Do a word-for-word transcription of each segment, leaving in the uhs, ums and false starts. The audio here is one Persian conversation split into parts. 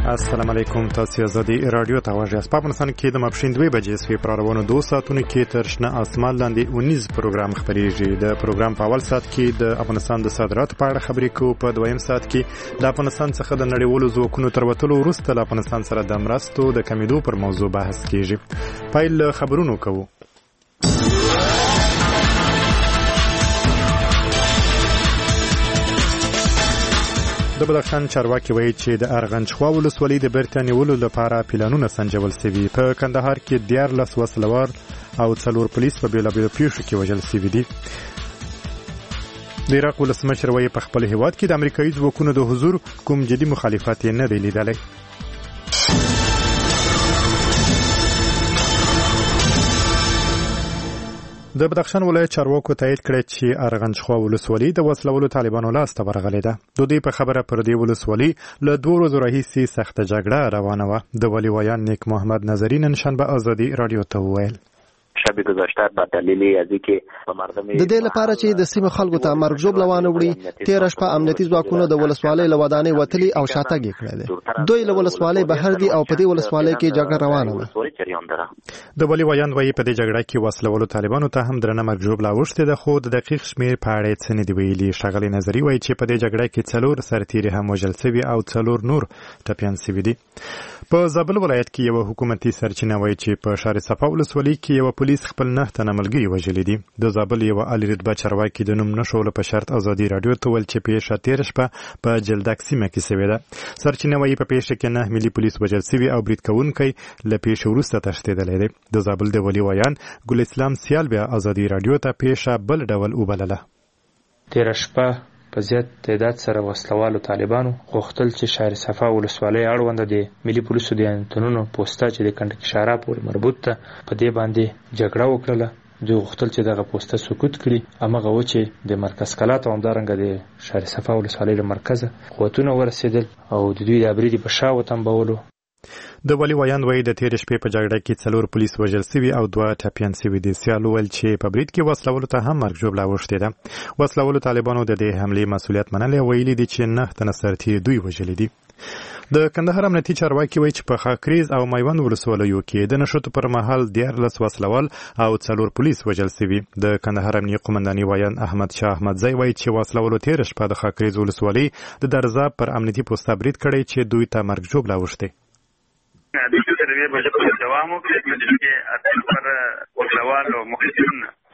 السلام علیکم. تاسو آزادي رادیو ته واژه په افغانستان کې د ماپښین دوه بجې سوي پروانو دوه ساعتونو کې تر شنه اسمان لاندې ونیز پروګرام خبريږي. د پروګرام په اول ساعت کې د افغانستان د صادراتو په اړه خبرې کوو. په دویم ساعت کې د افغانستان څخه د نړیوالو ځواکونو تر وتلو وروسته له افغانستان سره د مرستو د کمیدو پر موضوع بحث کیږي. پیل خبرونو کوو. د بدخشان چارواکي وایي چې د ارغندچخوا ولسوالۍ د بیرته نیولو لپاره پلانونه سنجول شوي. په کندهار کې دیارلس وسلوار او څلور پولیس په بېلابېلو پیښو کې وژل شوي دي. د عراق ولسمشر وایي په خپل هېواد کې د امریکایي ځواکونو د حضور کوم جدي مخالفت یې نه دی لیدلی. د بدخشان ولایت چارواکو تایید کړی چې ارغندچخوا ولسوالۍ د وسلوالو طالبانو لاس ته ورغلې ده. د دوی په خبره پر دې ولسوالۍ له دوه ورځو راهیسې سخته جګړه روانه وه. د ولي ویان نیک محمد نظری نن شنبه آزادي رادیو ته وویل شب گذشته به دلیل از اینکه مردم د دې لپاره چې د سیمه خلکو ته مرګ ژوبله وانه وړي، تیر شپه امنیتي ځواکونو د ولسوالۍ له ودانۍ وتلي او شاتګ یې کړی دی. دوی له ولسوالۍ بهر دي او په دې ولسوالۍ کې جګړه روانه ده. د ولي ویان وایي په دې جګړه کې وسلوالو طالبانو ته هم درنه مرګ ژوبله اوښتې ده، خو د دقیق شمېر په اړه یې څه نه دي ویلي. ښاغلی نظري وایي چې په دې جګړه کې څلور سرتیري هم وژل شوي او څلور نور ټپیان شوي دي. په زابل ولایت کې یو حکومتي سرچینه وایي چې په شهر صفا ولسوالۍ کې یو پولیس خپل نه تنه ملګري وژلي دي. د زابل یو عالی رتبه چارواکي د نوم نشولو په شرط آزادي رادیو ته ویل چې پیښه تېره شپه په جلدک سیمه کې شوې ده. سرچینه وایي په پیښه کې نه ملي پولیس وژل شوي او برید کوونکی له پیښې وروسته تښتېدلی دی. د زابل د ولي ویان ګل اسلام سیال بیا آزادي رادیو ته پیښه بل ډول وبلله. تېره شپه په زیات تعداد سره وسلوالو طالبانو غوښتل چې شهر صفا ولسوالۍ اړونده د ملي پولیسو د انتنونو پوسته چې د کنډکشارا پورې مربوط ده په دې باندې جګړه وکړله. دوی غوښتل چې دغه پوسته سقوط کړي. همغه و چې د مرکز کلات او همدارنګه د شهر صفا ولسوالۍ له مرکزه قوتونه ورسېدل او د دوی د برید په شا وتنبولو. د ولي ویان وایي د تېرې شپې په جګړه کې څلور پولیس وژل شوي او دوه ټپیان شوي دي. سیال وویل چې په برید کې وسلوالو ته هم مرګ ژوبله اوښتې ده. وسلوالو طالبانو د دې حملې مسؤلیت منلی او ویلي دي چې نه تنه سرتیري دوی وژلي دي. د کندهار امنیتي چارواکي وایي چې په خاکریز او میوند ولسوالیو کې د نښتو پر مهال دیارلس وسلوال او څلور پولیس وژل شوي. د کندهار امنیتي قومنداني ویان احمد شاه احمدزی وایي چې وسلوالو تېره شپه د خاکریز ولسوالۍ د درزاب پر امنیتي پوسته برید کړی چې دوی ته مرګ ژوبله اوښتې. د دې سروې په دوام وکړي چې اصل پر وسلوال او محسن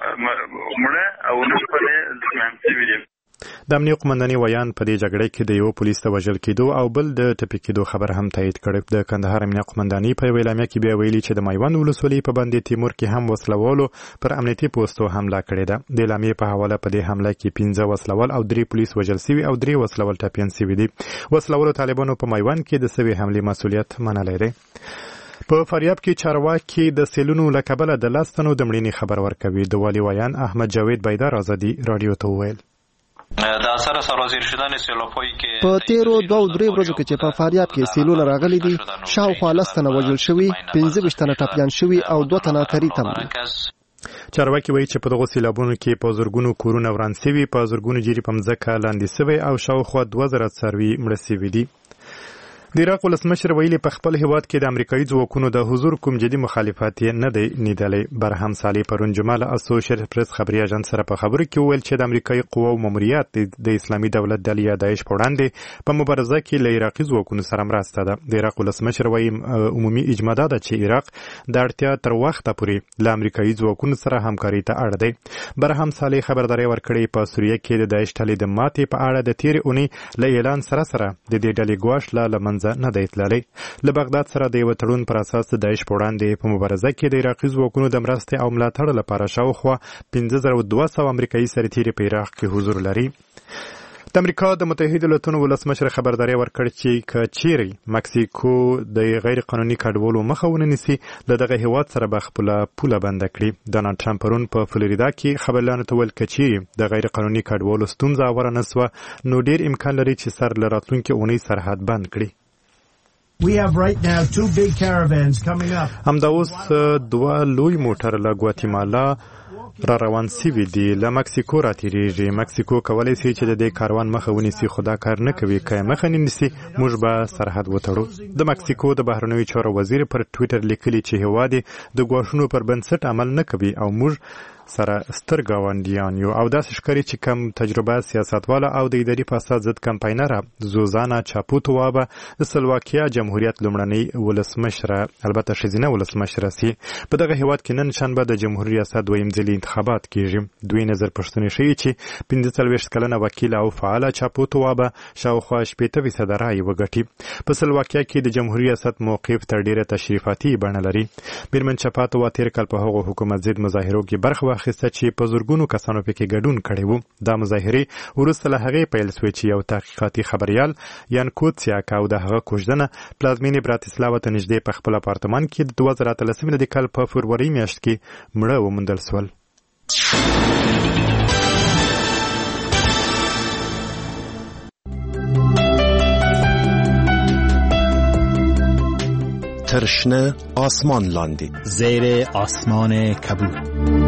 مړه او نو په ځمن سیوی دي. د امنیتي قومنداني ویان په دې جګړه کې د یو پولیس د وژل کېدو او بل د ټپي کېدو خبر هم تایید کړی. د کندهار امنیتي قومنداني په یوه اعلامیه کې بیا ویلي چې د میوند ولسوالۍ په بند تیمور کې هم وسلوالو پر امنیتي پوستو حمله کړې ده. د اعلامیې په حواله په دې حمله کې پنځه وسلوال او درې پولیس وژل شوي او درې وسلوال ټپیان شوي دي. وسلوالو طالبانو په میوند کې د سوي حملې مسؤلیت منلی دی. په فاریاب کې چارواکي د سیلونو له کبله د لاس تنو د مړینې خبر ورکوي. د والي ویان احمد جاوید بیدار آزادي رادیو ته وویل د اثر سرازیر شدن سیلاب‌هایی که په تیرو دوه درې ورځو کې چې په فاریاب کې سیلونه راغلي دي، شاوخوا لس تنه وژل شوي، پنځه ویشت تنه ټپیان شوي او دوه تنه تری تم دي. چارواکي وایي چې په دغو سیلابونو کې په زرګونو کورونه وران شوي، په زرګونو جیرې په مځکه لاندې شوي او شاوخوا دوه زره څاروي مړه شوي دي. د عراق ولسمشر ویلي په خپل هېواد کې د امریکایي ځواکونو د حضور کوم جدي مخالفت یې نه دی لیدلی. برهم صالح پرون جمعه له اسوشیټډ پریس خبري اژانس سره په خبرو کې وویل چې د امریکایي قواو ماموریت د اسلامي دولت ډلې یا داعش په وړاندې په مبارزه کې له عراقي ځواکونو سره مرسته ده. د عراق ولسمشر وایي عمومي اجماع ده چې عراق د اړتیا تر وخته پورې له امریکایي ځواکونو سره همکاري ته اړ دی. برهم صالح خبرداری ورکړې په سوریه کې د داعش ډلې د ماتې په اړه د تېرې اونۍ له اعلان سره سره د دې ډلې ګواښ لا له منځه نه دی تللی. له بغداد سره د یو تړون پر اساس د داعش په وړاندې په مبارزه کې د عراقي ځواکونو د مرستې او ملاتړ لپاره شاوخوا پنځه زره دوه سوه امریکایي سرتیري په عراق کې حضور لري. د امریکا د متحده ایالاتونو ولسمشر خبرداری ورکړ چې که چیرې مکسیکو د غیر قانوني کډوالو مخه ونه نیسي، له دغه هیواد سره به خپله پوله بنده کړي. ډانلډ ټرمپ پرون په فلوریدا کې خبرلیانو ته ویل که چیرې د غیر قانوني کډوالو ستونزه هواره نه سوه، نو ډېر امکان لري چې سر له راتلونکې اونۍ سرحد بند کړي. We have right now two big caravans coming up. همدا اوس دوه لوی موټر له ګواتیمالا را روان سوي دي له مکسیکو راتېرېږي. مکسیکو کولی سي چې د دې کاروان مخه ونیسي، خو دا کار نه کوي. که مخه نه نیسي موږ به سرحد وتړو. د مکسیکو د بهرنیو چارو وزیر پر ټویټر لیکلي چې هېواد د ګواښونو پر بنسټ عمل نه کوي او موږ سره ستر ګاونډیان یو. او داسې ښکاري چې کم تجربه سیاستواله او د اداري فساد ضد کمپاینره زوزانا چاپوتووا به د سلواکیا جمهوریت لومړنۍ ولسمشره، البته ښځینه ولسمشره سي. په دغه هېواد کې نن شنبه د جمهوري ریاست دویم ځلي انتخابات کېږي. دوی نظر پوښتنې ښیي چې پنځه څلوېښت کلنه وکیله او فعاله چاپوتووا به شاوخوا شپېته فیصده رایې وګټي. په سلواکیا کې د جمهوري ریاست موقف تر ډېره تشریفاتي بڼه لري. میرمن چاپوتووا تېر کال په هغو حکومت ضد مظاهرو کې برخه اخیسته چې په زرګونو کسانو پکې ګډون کړی و. دا مظاهرې وروسته له هغې پیل سوې چې یو تحقیقاتي خبریال یان کوتسیاک او د هغه کوژدنه پلازمینې براتسلاوا ته نږدې په خپل اپارتمان کې د دوه زره اتلسمې د کال په فبروري میاشت کې مړه وموندل سول. ترشنه آسمان لاندې زیر آسمان کبود.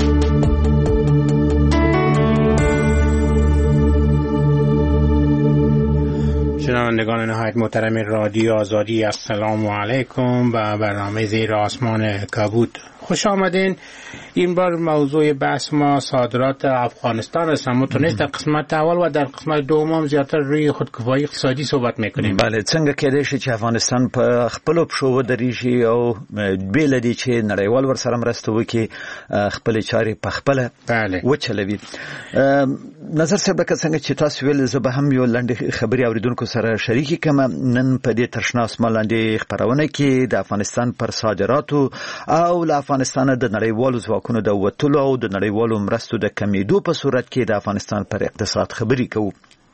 شنوندگان نهایت محترم رادیو آزادی، السلام علیکم و برنامه زیر آسمان کبود خوش آمدین. این بار موضوع بحث ما صادرات افغانستان است. ما تونست در قسمت اول و در قسمت دوم هم زیاتر روی خودکفایی اقتصادی صحبت میکنیم. بله، څنګه کېدای شي چې افغانستان په خپل پښو ودرېږي او بیل دي چې نړیوال ورسره مرسته وکړي، خپل چارې په خپل بله وچلوي. نظر صاحب که څنګه چې تاسو ویل، زه به هم یو لنډه خبري اوریدونکو سره شریکي کوم. نن په دې ترشنا اسمان لاندې خبرونه کې د افغانستان پر صادراتو او له افغانستان د نړیوالو ځواکونو د وتلو او د نړیوالو مرستو د کمیدو په صورت کې د افغانستان پر اقتصاد خبري کوو.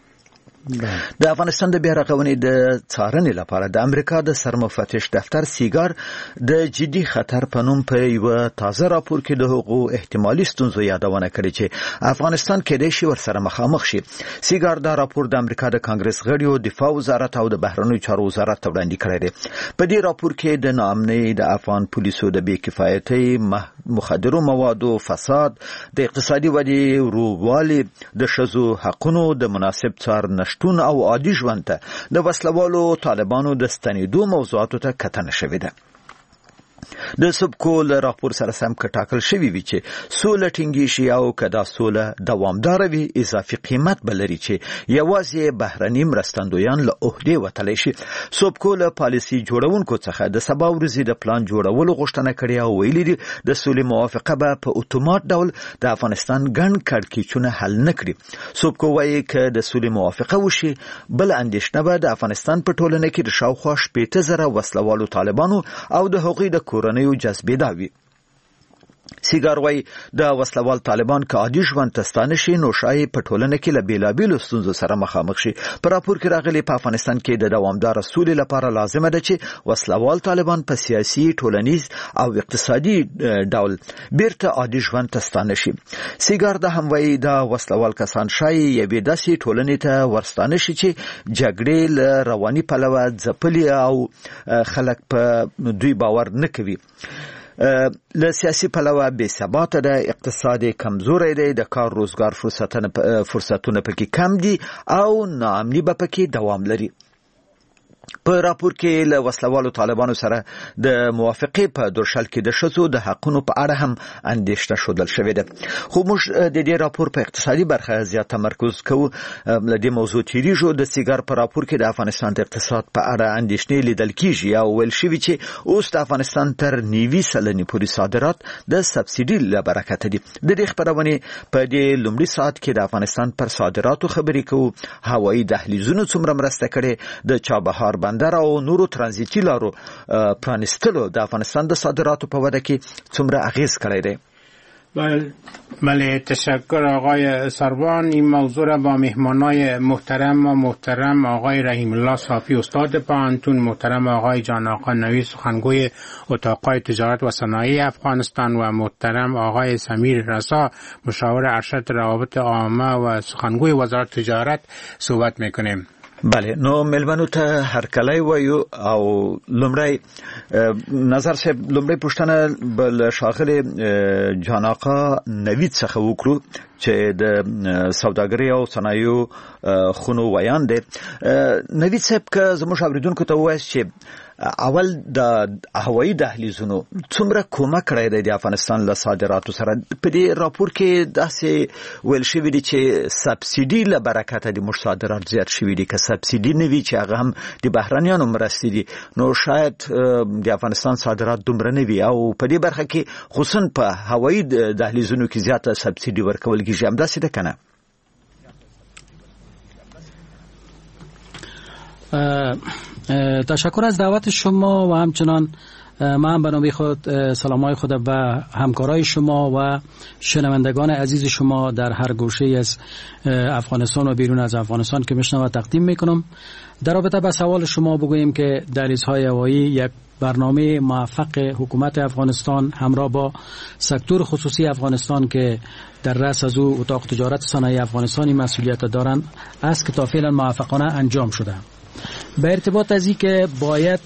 د افغانستان د بیا رغونې د څارنې لپاره د امریکا د سرمفتش دفتر سیګار د جدي خطر په نوم په یو تازه راپور کې د حقوقو احتمالي ستونزو یادونه کړې چې افغانستان کېدای شي ورسره مخامخ شي. سیګار دا راپور د امریکا د کانګرس غړیو، دفاع وزارت او د بهرنیو چارو وزارت ته وړاندې کړی دی. په دې راپور کې د ناامنۍ، د افغان پولیسو د بې کفایتۍ، مخدرو موادو، فساد، د اقتصادي ودې ورو د ښځو حقونو، د مناسب څار نشټون او عادي ژوند ته د وسلوالو طالبانو د ستنېدو موضوعاتو ته کتنه شوې ده. د سبکول راپور سره سم کټاکل شوی وی چې سوله ټینګی شي او کدا سوله دوامدار وي، اضافي قیمت بلري چې یوازې بهرني مرستندویان له عہده وتلی شي. سبکول پالیسی جوړونکو څخه د سبا ورځې د پلان جوړولو غوښتنه کړې او ویلي دي د سولې موافقه به په اتومات ډول د افغانستان ګڼ کړکېچونه حل نه کړي. سبکو وایي که د سولې موافقه وشي، بل اندېښنه به د افغانستان په ټولنه کې د شاوخوا شپېته زره وسلوالو طالبانو او د هغوی د کورنیو جذبې دا وي. سیګار وایي د وسلوال طالبان که عادي ژوند ته ستانه شي، نو شاید په ټولنه کې له بېلابېلو ستونزو سره مخامخ شي. په راپور کې راغلي په افغانستان کې د دوامداره سولې لپاره لازمه ده چې وسلوال طالبان په سیاسي، ټولنیز او اقتصادي ډول بیرته عادي ژوند ته ستانه شي. سیګار دا هم وایي د وسلوال کسان شاید یوې داسې ټولنې ته ورستانه شي چې جګړې له رواني پلوه ځپلي او خلک په دوی باور نه کوي. له سیاسي پلوه بې ثباته ده، اقتصاد کمزوری دی، د کار روزګار فرصتونه فرصتونه پکې کم دي او ناامني به پکې دوام لري. په راپور کې له وسلوالو طالبانو سره د موافقې په درشل کې د ښځو د حقونو په اړه هم اندېښنه ښودل شوې ده. خو موږ د دې راپور په اقتصادي برخه زیات تمرکز کوو. له دې موضوع تېرېږو. د سیګار په راپور کې د افغانستان د اقتصاد په اړه اندېښنې لیدل کېږي او ویل شوي چې اوس د افغانستان تر نوي سلنې پورې صادرات د سبسیډي له برکته دي. د دې خپرونې په دې لومړي ساعت کې د افغانستان پر صادراتو خبرې کوو. هوایي دهلیزونو څومره مرسته کړې، د چابهار بندر او نورو ترانزیتي لارو پرانستلو د افغانستان د صادراتو په وده کې څومره اغیز کړی دی. بله بله تشکر آقای سروان. این موضوع را با مهمانای محترم و محترم آقای رحیم الله صافی استاد پانتون، محترم آقای جان آقا نوی سخنگوی اتاقای تجارت و صنایع افغانستان و محترم آقای سمیر رسا مشاور ارشد روابط عامه و سخنگوی وزارت تجارت صحبت میکنیم. بله نو ملمنو ته هرکلی وایو او لمړی نظر صاحب لمړی پوښتنه بل شاغل جاناقا نوید څخه وکړو چې د سوداګرۍ او صنایعو خونو ویان دي. نوید صاحب که زموږ اوریدونکو ته وایي چې اول د هوایي دهلیزونو څومره کومک کړی دی د افغانستان له صادراتو سره؟ په دې راپور کې داسې ویل شوي دي چې سبسیډي له برکته د موږ صادرات زیات شوي دي. که سبسیډي نه وي چې هغه هم د بهرانیانو مرستې دي نو شاید د افغانستان صادرات دومره نه وي او په دې برخه کې خصوصا په هوایي دهلیزونو کې زیاته سبسیډي ورکول کېږي. همداسې ده که نه؟ تشکر از دعوت شما و همچنان من به نام خود سلامای خود و همکارای شما و شنوندگان عزیز شما در هر گوشه از افغانستان و بیرون از افغانستان که میشنوم تقدیم میکنم. در رابطه با سوال شما بگوییم که دهلیزهای هوایی یک برنامه موفق حکومت افغانستان همراه با سکتور خصوصی افغانستان که در رأس از او اتاق تجارت صنایع افغانستانی مسئولیت دارند است که تا فعلا موفقانه انجام شده. به ارتباط از این که باید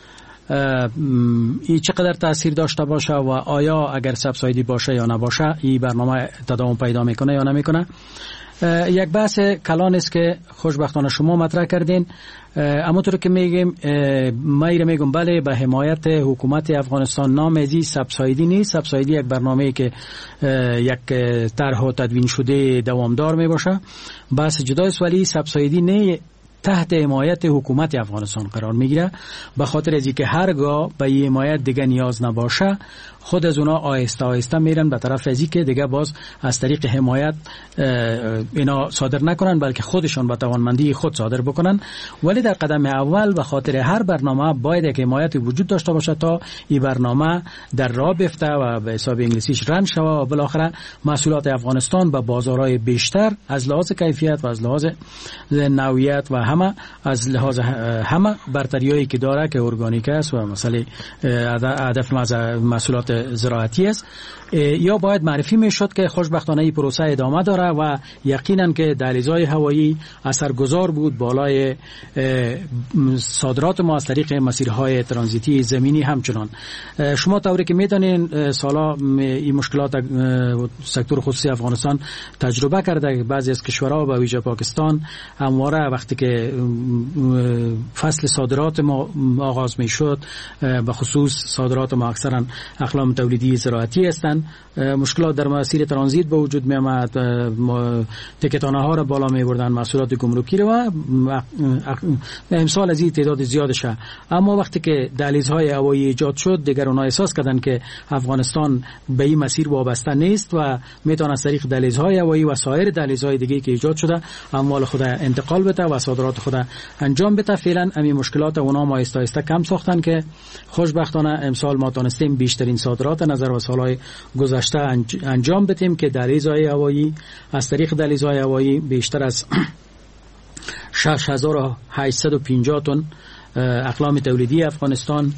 این چقدر تاثیر داشته باشه و آیا اگر سبسایدی باشه یا نباشه این برنامه تداوم پیدا میکنه یا نمیکنه، یک بحث کلان است که خوشبختانه شما مطرح کردین. همونطور که میگیم ما میگم بله به حمایت حکومت افغانستان نام ازی سبسایدی نیست. سبسایدی یک برنامه که یک طرح و تدوین شده دوامدار می باشه. بحث جداست ولی سبسایدی نه تحت حمایت حکومت افغانستان قرار میگیره. به خاطر از اینکه هرگاه به این حمایت دیگه نیاز نباشه خود از اونا آهسته آهسته میرن به طرف از اینکه دیگه باز از طریق حمایت اینا صادر نکنن بلکه خودشون با توانمندی خود صادر بکنن. ولی در قدم اول به خاطر هر برنامه باید یک حمایت وجود داشته باشه تا این برنامه در راه بیفته و به حساب انگلیسیش رن شوه و بالاخره محصولات افغانستان به بازارهای بیشتر از لحاظ کیفیت و از لحاظ نوعیت و همه از لحاظ همه برتریایی که داره که ارگانیک است و مثلا هدف محصولات زراعتی است یا باید معرفی میشد که خوشبختانه این پروسه ادامه داره و یقینا که دهلیزهای هوایی اثرگذار بود بالای صادرات ما از طریق مسیرهای ترانزیتی زمینی. همچنان شما طوری که میدانین سالا این مشکلات سکتور خصوصی افغانستان تجربه کرده. بعضی از کشورها و ویژه پاکستان همواره وقتی که فصل صادرات ما آغاز میشد به خصوص صادرات ما اکثرا اقلام تولیدی زراعتی هستند مشکلات در مسیر ترانزیت به وجود می آمد. تکتانه ها را بالا می بردن محصولات گمرکی رو و امسال از این تعداد زیاد شه. اما وقتی که دهلیزهای هوایی ایجاد شد دیگر اونها احساس کردن که افغانستان به این مسیر وابسته نیست و میتونه از طریق دهلیزهای هوایی و سایر دهلیزهای دیگه که ایجاد شده اموال خود انتقال بده و صادرات خود انجام بده. فعلا همین مشکلات اونها ما آهسته آهسته کم ساختن که خوشبختانه امسال ما تونستیم بیشترین صادرات نظر به سالهای گذشته انجام بدیم که دهلیزهای هوایی از طریق دهلیزهای هوایی بیشتر از شش هزار و هشتصد و پنجاه تن اقلام تولیدی افغانستان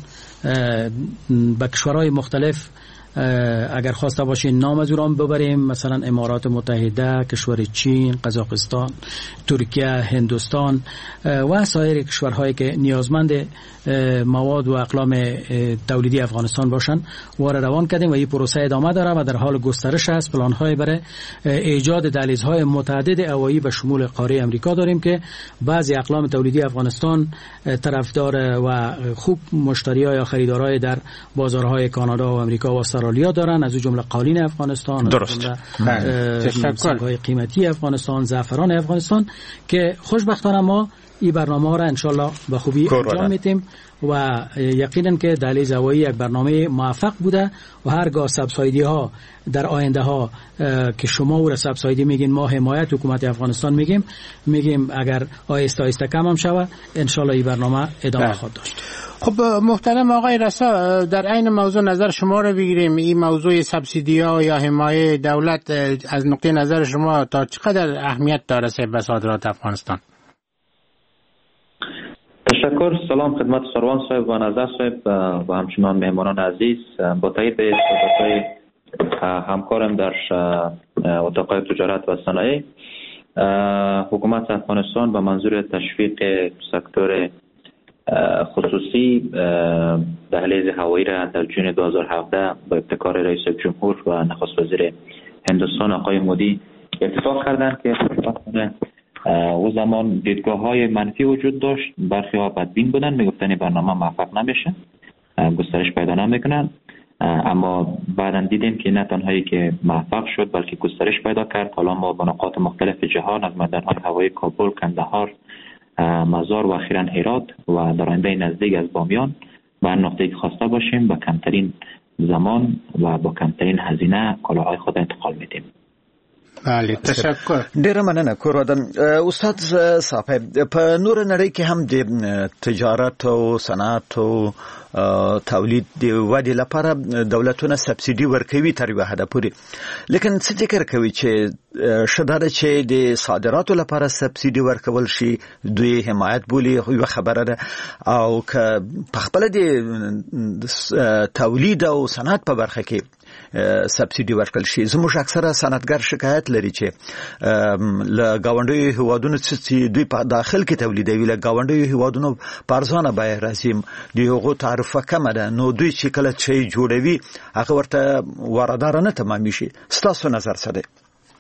به کشورهای مختلف اگر خواسته باشین نام از اون ببریم مثلا امارات متحده، کشور چین، قزاقستان، ترکیه، هندوستان و سایر کشورهایی که نیازمند مواد و اقلام تولیدی افغانستان باشن وارد روان کردیم و این پروسه ادامه داره و در حال گسترش است. پلان‌های برای ایجاد دهلیزهای متعدد هوایی به شمول قاره امریکا داریم که بعضی اقلام تولیدی افغانستان طرفدار و خوب مشتریای یا خریدارای در بازارهای کانادا و امریکا و استرالیا دارن، از جمله قالین افغانستان، درست سنگ‌های قیمتی افغانستان، زعفران افغانستان که خوشبختانه ما این برنامه ها را انشالله به خوبی انجام میدیم و یقینا که دهلیز هوایی یک برنامه موفق بوده و هرگاه سبسایدی ها در آینده ها که شما او را سبسایدی میگین ما حمایت حکومت افغانستان میگیم میگیم اگر آهسته آهسته کم هم شود انشالله این برنامه ادامه خواهد داشت. خب محترم آقای رسا در عین موضوع نظر شما رو بگیریم. این موضوع سبسیدی ها یا حمایه دولت از نقطه نظر شما تا چقدر اهمیت داره به صادرات افغانستان؟ تشکر. سلام خدمت سروان صاحب و نظر صاحب و همچنان مهمانان عزیز. با تایید صحبت‌های همکارم در اتاق تجارت و صنایع حکومت افغانستان به منظور تشویق سکتور خصوصی دهلیز هوایی را در جون دو هزار و هفده با ابتکار رئیس جمهور و نخست وزیر هندوستان آقای مودی اتفاق کردند که او زمان دیدگاه های منفی وجود داشت. برخی ها بدبین بودن، میگفتن برنامه موفق نمیشه، گسترش پیدا نمیکنن، اما بعدا دیدیم که نه تنهایی که موفق شد بلکه گسترش پیدا کرد. حالا ما به نقاط مختلف جهان از میدانهای هوایی کابل، کندهار، مزار و اخیراً هرات و در آینده نزدیک از بامیان به نقطه‌ای که خواسته باشیم با کمترین زمان و با کمترین هزینه کالاهای خود انتقال میدیم. بله، تشکر. ډیره مننه کورودم. استاد صاحب، په نور نړۍ کې هم د تجارت او صنعت او تولید د ودې لپاره دولتونه سبسیډي ورکوي تر یوه حده پورې، لیکن څه فکر کوي چې ښه ده چې د صادراتو لپاره سبسیډي ورکول شي، دوی حمایت بولي، یوه خبره ده، او که پخپله د تولید او صنعت په برخه کې سبسیډي ورکړل شي. زموږ اکثره صنعتګر شکایت لري چې له ګاونډیو هیوادونو چې دوی په داخل کې تولیدوي له ګاونډیو هیوادونو په ارزانه بیه راځي، د هغو تعرفه کمه ده، نو دوی چې کله شی جوړوي هغه ورته واردات نه تمامي شي. ستاسو نظر څه دی؟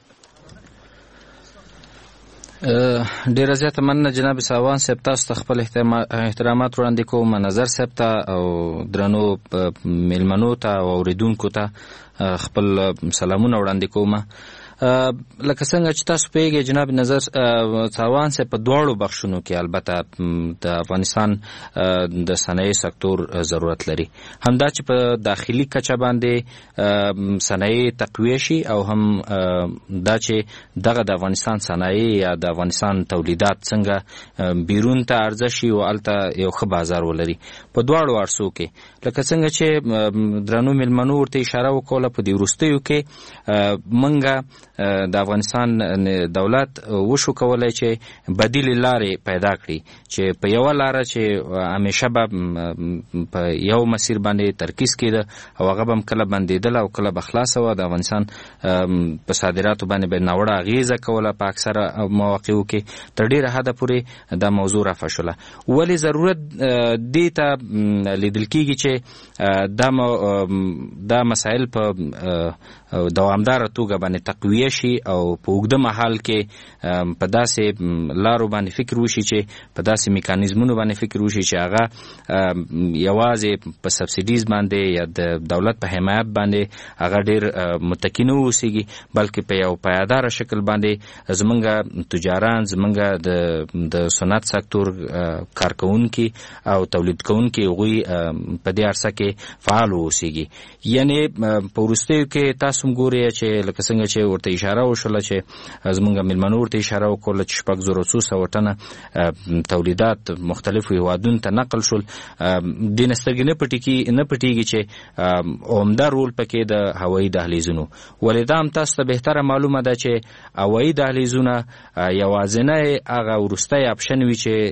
ډیره زیاته مننه جناب ساوان صاحب، تاسو ته خپل احترامات وړاندې کوم، نظر صاحب ته او درنو میلمنو ته او اوریدونکو ته خپل سلامونه وړاندې کوم. لکه څنګه چې تاسو پیږئ جناب نظر ساوان صاحب، په دواړو بخشونو کې البته د افغانستان د صنایع سکتور ضرورت لري، همدا چې په داخلي کچه باندې صنایع تقویه شي او هم دا چې دغه د افغانستان صنایع یا د افغانستان تولیدات څنګه بیرون ته عرضه شي او هلته یو ښه بازار ولري. په دواړو اړخو کې لکه څنګه چې درنو میلمنو ورته اشاره وکوله، په دې وروستیو کې موږ د افغانستان دولت وشو کولای چې بدیل لارې پیدا کړي چې په یو لار چې همیشه به په یو مسیر باندې ترکیز کېده او هغه به کله بندیدل او کله به خلاصه و. د افغانستان په صادراتو باندې به ناوړه اغیزه کوله په اکثره مواقعو کې، تر ډیره حده پورې دا موضوع رافع شوله. ولې ضرورت دې ته لیدل کېږي چې دا دا مسایل په دوامداره توګه باندې تقویه شي او په اوږده مهال کې په داسې لارو باندې فکر وشي چې په داسې میکانیزمونو باندې فکر وشي چې هغه یوازې په سبسیډیز باندې یا د دولت په حمایت باندې هغه ډیر متکی نه اوسیږي، بلکې په یو پایداره شکل باندې زمونږ تجاران، زمونږ د د صنعت سکتور کارکونکي او تولید کوونکي هغوی په دې عرصه کې فعال اوسیږي. یعنی په وروستیو کې تاسو هم ګورئ چې لکه څنګه چې ورته اشاره وشوله چې زمونږ میلمنو ورته اشاره وکړله چې شپږ زره څو سوه ټنه تولیدات مختلفو هیوادونو ته نقل شول. دې نه سترګې نه پټېږي نه پټېږي چې عمده رول پکې د هوایي دهلیزونو، ولې دا هم تاسو ته بهتره معلومه ده چې هوایي دهلیزونه یوازینی هغه وروستی اپشن وي چې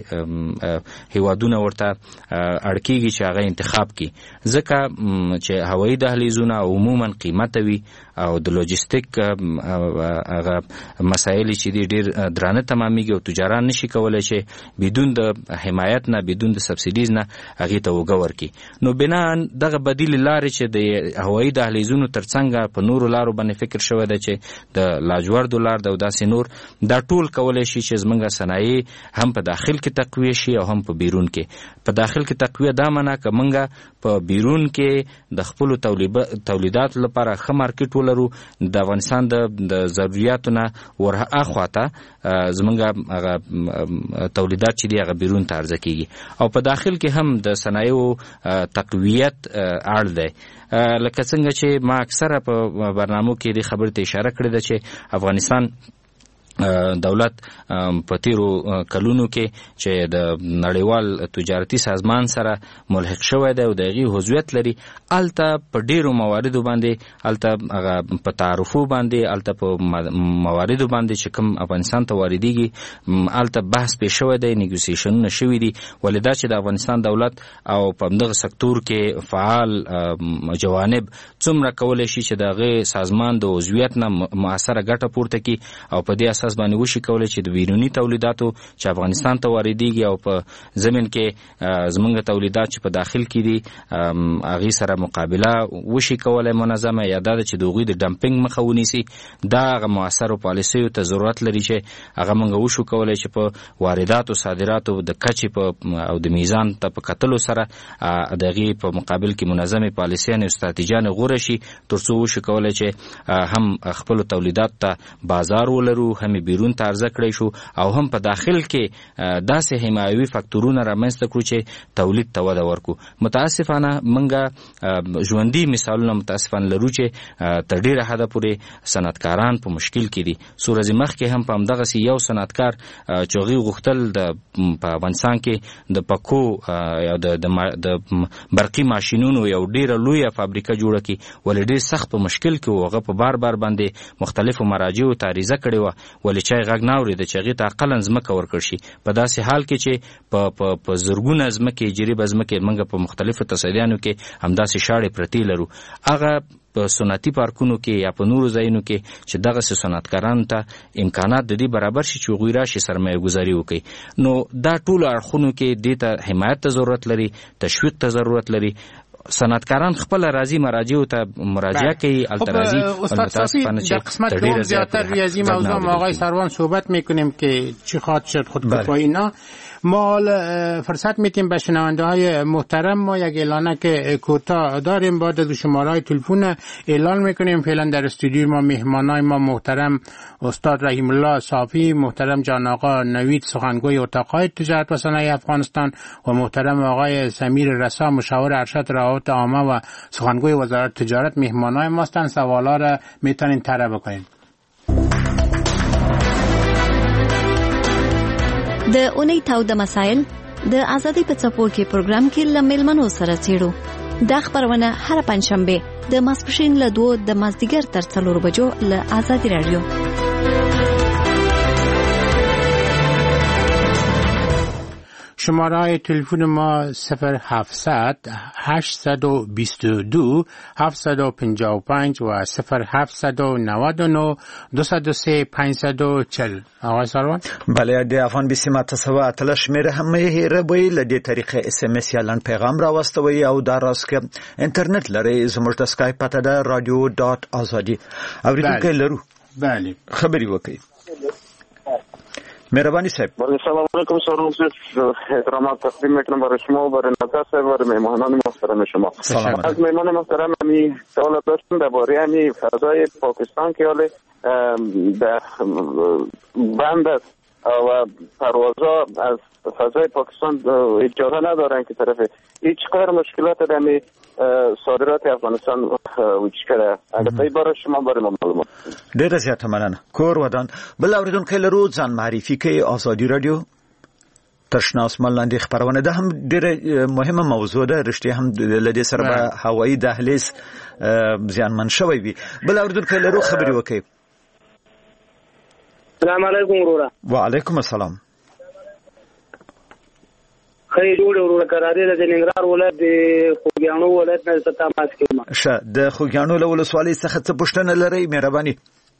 هیوادونه ورته اړ کېږي چې هغه انتخاب کړي، ځکه چې هوایي دهلیزونه عموما قیمته وي او د لوجستیک هغه مسایل چې دي ډیر درانه تمامېږي او تجاران نشي کولی چې بدون د حمایت نه، بدون د سبسیډیز نه هغې ته اوږه ورکړي. نو بنا دغه بدیلې لارې چې د هوایي دهلیزونو تر څنګ په نورو لارو باندې فکر شوی دی چې د لاجوردو لار ده او داسې نور، دا ټول کولی شي چې زموږ صنایع هم په داخل کې تقویه شي او هم په بیرون کې. په داخل کې تقویه دا معنا که موږ په بیرون کې د خپلو تولیداتو لپاره ښه مارکیټ ولرو، د افغانستان د ضروریاتو نه ورهاخوا ته زموږ هغه تولیدات چې دي هغه بیرون ته عرضه کېږي، او په داخل کې هم د صنایعو تقویت اړ دی. لکه څنګه چې ما اکثره په برنامو کې دې خبرې ته اشاره کړې ده چې افغانستان دولت په تیرو کلونو کې چې د نړیوال تجارتي سازمان سره ملحق شوی دی او د هغې حضویت لري، هلته په ډیرو مواردو باندې، هلته هغه په تعرفو باندې، هلته په مواردو باندې چې کوم افغانستان ته واردېږي هلته بحث پې شوی دی، نیګوسیشنونه شوي دي. ولې دا چې د افغانستان دولت او په همدغه سکتور کې فعال جوانب څومره کولی شي چې د هغې سازمان د عضویت نه مؤثره ګټه پورته کړي او په دې اساس اساس باندې وشي کولای چې د بیرونی تولیداتو چې افغانستان ته واردېږي او په زمين کې زمونږ تولیدات چې په داخل کې دي هغه سره مقابله وشي کولای منظمه یا د چې دوغې د ډمپینګ مخه ونیسي. دا غو موثر پالیسیو ته ضرورت لري چې هغه موږ وشو کولای چې په واردات او صادراتو د کچې په او د میزان ته په کتلو سره دغه په مقابل کې منظمه پالیسیان او استراتیژیان غوړه شي ترڅو وشو کولای چې هم خپل تولیدات ته بازار ولرو، هم بیرون ته عرضه کړی شو او هم په داخل کې داسې حمایوي فاکتورونه رامنځته کړو چې تولید ته وده ورکو. متاسفانه موږ ژوندۍ مثالونه متاسفانه لرو چې تر ډیره حده پورې صنعتکاران په مشکل کې دي. سورز مخ کې هم په همدغه سی یو صنعتکار چوغي غختل د په افغانستان کې د پکو یا د د برقي ماشينونو یو ډیره لوی فابریکه جوړه کی ولې ډیر سخت په مشکل کې وغه په بار بار باندې مختلفو مراجعو تعریضه کړي و ولې چې غږ ناوري د چغې ته عقلن زمکه ورکړ شي. په داسې حال کې چې په په په زرګونه زمکه جریب زمکه منګه په مختلفو تصدیانو کې همداسې شاړې پرتی لرو. هغه په صنعتي پارکونو کې یا په نورو ځایونو کې چې دغه صنعتکارانو ته امکانات د دې برابر شي چې غوړه شي سرمایه گذاري وکړي. نو دا ټول اړخونو کې د ته حمایت ته ضرورت لري، تشویق ته ضرورت لري. صنعتکاران خپل راضی مراجعو ته مراجعه کوي الترازی استاد صافی در قسمت دوم زیاتر ریاضی موضوع ما آقای سروان صحبت میکنیم که چی خواهد شد خودکفایی اینا. ما فرصت میتیم به شنونده های محترم ما یک اعلانه که کوتاه داریم با در شماره های تلفن اعلان میکنیم. فعلا در استودیو ما مهمانای ما محترم استاد رحیم الله صافی، محترم جان آقا نوید سخنگوی اتاقهای تجارت و صنایع افغانستان و محترم آقای سمیر رسا مشاور ارشد روابط عامه و سخنگوی وزارت تجارت مهمانای ما هستند. سوالا را میتونین طرح بکنین. د اونۍ تاوده مسایل د ازادي په څپو کې پروګرام کې لمل منو سره چیرو. دا خبرونه هر پنځشنبه د ماسپښین له دوه د مازدیګر تر څلور بجو له ازادي رادیو. شماره تلفن ما صفر هفتصد هشتصد و بیست و دو هفتصد و پنجاه و پنج و صفر هفتصد و نود و نه دویست و سه پانصد و چهل. آقای سروان بله د افغان بیسیمه تسوه اتله شمیر هم هیره بوی لدی طریقه اس ام اس یا لن پیغام را واستوي او دا راست که انټرنیټ لري زموږ د اسکایپ پته ده رادیو ډاټ ازادي اوریدونکو لرو. بله خبري وکي مهربانی صاحب. السلام علیکم سلام صاحب، احترامات تقدیم میکنم برای شما و برای نظر صاحب و برای مهمانان محترم شما. از مهمان محترم می سوال داشتم درباره همین فضای پاکستان که حال بند است و پروازها از فضای پاکستان اجازه ندارن که طرف هیچ قدر مشکلات در می صادرات افغانستان وجود کرده. البته برای شما برای ما معلومات. ډېر زیات مننه. کور ودان بل اوریدونکو لرو ځان معرفي کوي آزادي رادیو ترشناس ملاندې خبرونه ده هم ډېر مهمه موضوع ده. رښتیا هم لدې سره به هوایي دهلیز زیانمن شوی وي. بل اوریدونکو لرو خبري وکي. السلام علیکم ورورا. وعلیکم السلام. خیر جوړ ورور قرارې د ننګرهار ولایت د خوګیانو ولایت نه ستا ماس کې شه د خوګیانو له ولسوالۍ څخه څه پوښتنه لرئ مهرباني؟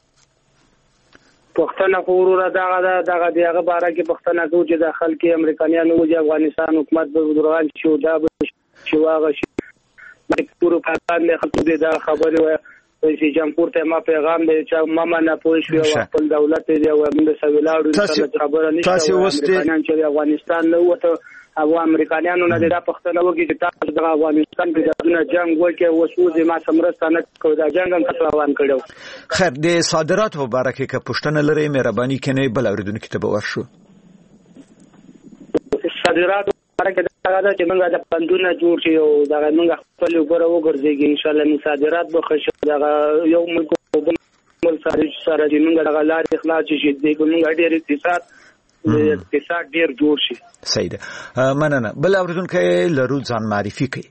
پښتنه خو ورور دغه دغه دغه باره کې پښتنه کوم چې د خلک امریکایانو او افغانستان حکومت به دروغان شو دا به شو هغه شي ټول پاکستان له خلکو د خبرې و چې جمهور ته ما پیغام دی چې ماما نه پوه شو او خپل دولت دی او موږ سویلاړو چې خبره نشته امریکایان چې افغانستان نه وته او امریکایانو نه د پښتنه وږي چې تاسو د افغانستان په دغه جنگ وکړي او سوزي ما سمرستانه کو دا جنگ هم تاسو روان کړو. خیر د صادراتو مبارکه کې پښتنه لري مهرباني کنه بل اوریدونکو ته به ورشو. صادراتو مبارکه دا چې موږ د بندونه جوړ شي او دا موږ خپل وګړو وګرځيږي ان شاء الله موږ صادرات به خښ دا یو موږ مل سره سره چې موږ د غلار اخلاص شي د موږ ډېر اقتصاد اقتصاد ډېر جوړ شي. صحیح ده مننه. بل اوریدونکو لرو ځان معرفي کوي.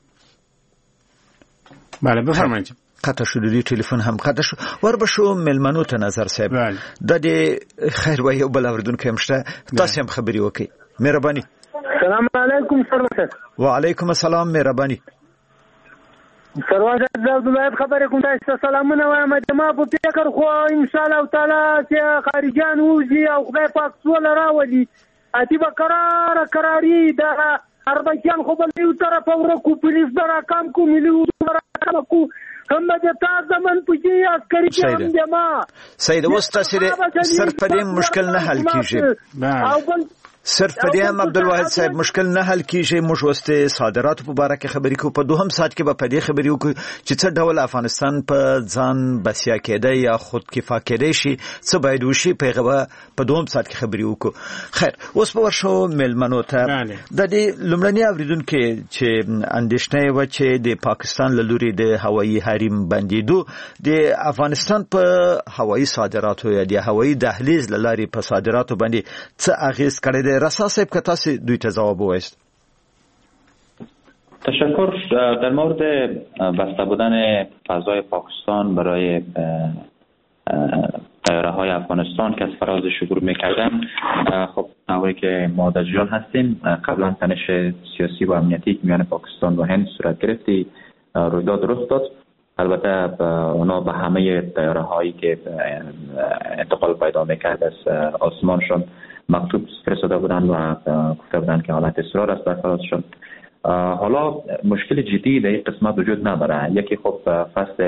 بله بفرمایئ. قطع شو د ټلیفون هم قطع شو ور به شو ملمنو ته نظر صاحب د دې خیر وای او بل اوریدونکو هم شته تاسو هم خبري وکي مهرباني. السلام علیکم سر. وعلیکم السلام مهرباني. سروان صاحب د خبرې کوم تاسو ته سلامونه وایم د ما په فکر خو ان شاء الله تعالی چې خارجان وځي او خدای پاک سول راولي اتی به قرار قراری د اربکیان خو بل یو طرف ورکو پولیس برا کام کو ملي برا کام کو هم د تا زمن پوجي عسکري کې هم جما سید وستا سره صرف دې مشکل نه حل کیږي او بل صرف په دې هم عبدالواحد صاحب مشکل نه حل کیږي. موږ وسته صادرات په اړه کې خبرې کوو. په دوهم سات کې به په دې خبرې وکړو چې څه ډول افغانستان په ځان بسیا کېدای یا خود کفا کېدای شي، څه باید وشي، په په دوهم سات کې خبرې وکړو. خیر، اوس په ورشو ملمنو ته د دې لومړني اوریدونکو چې اندېښنه و چې د پاکستان له لوري د هوایي حریم بندیدو د افغانستان په هوایي صادراتو یا د هوایي دهلیز لاري په صادراتو باندې څه اغیز کړی رسا صاحب که تاسو دوی ته جواب وایست. تشکر. در مورد بسته بودن فضای پاکستان برای طیاره های افغانستان که از فراز شروع میکردن، خب نوعی که ما در جریان هستیم، قبلا تنش سیاسی و امنیتی که میان پاکستان و هند صورت گرفتی رویداد رخ داد. البته اونا به همه طیاره هایی که انتقال پیدا میکرد از آسمانشون مکتوب فرستاده بودن و گفته بودن که حالت اصرار است بر فرازشون. حالا مشکل جدی در این قسمت وجود نداره. یکی خب فصل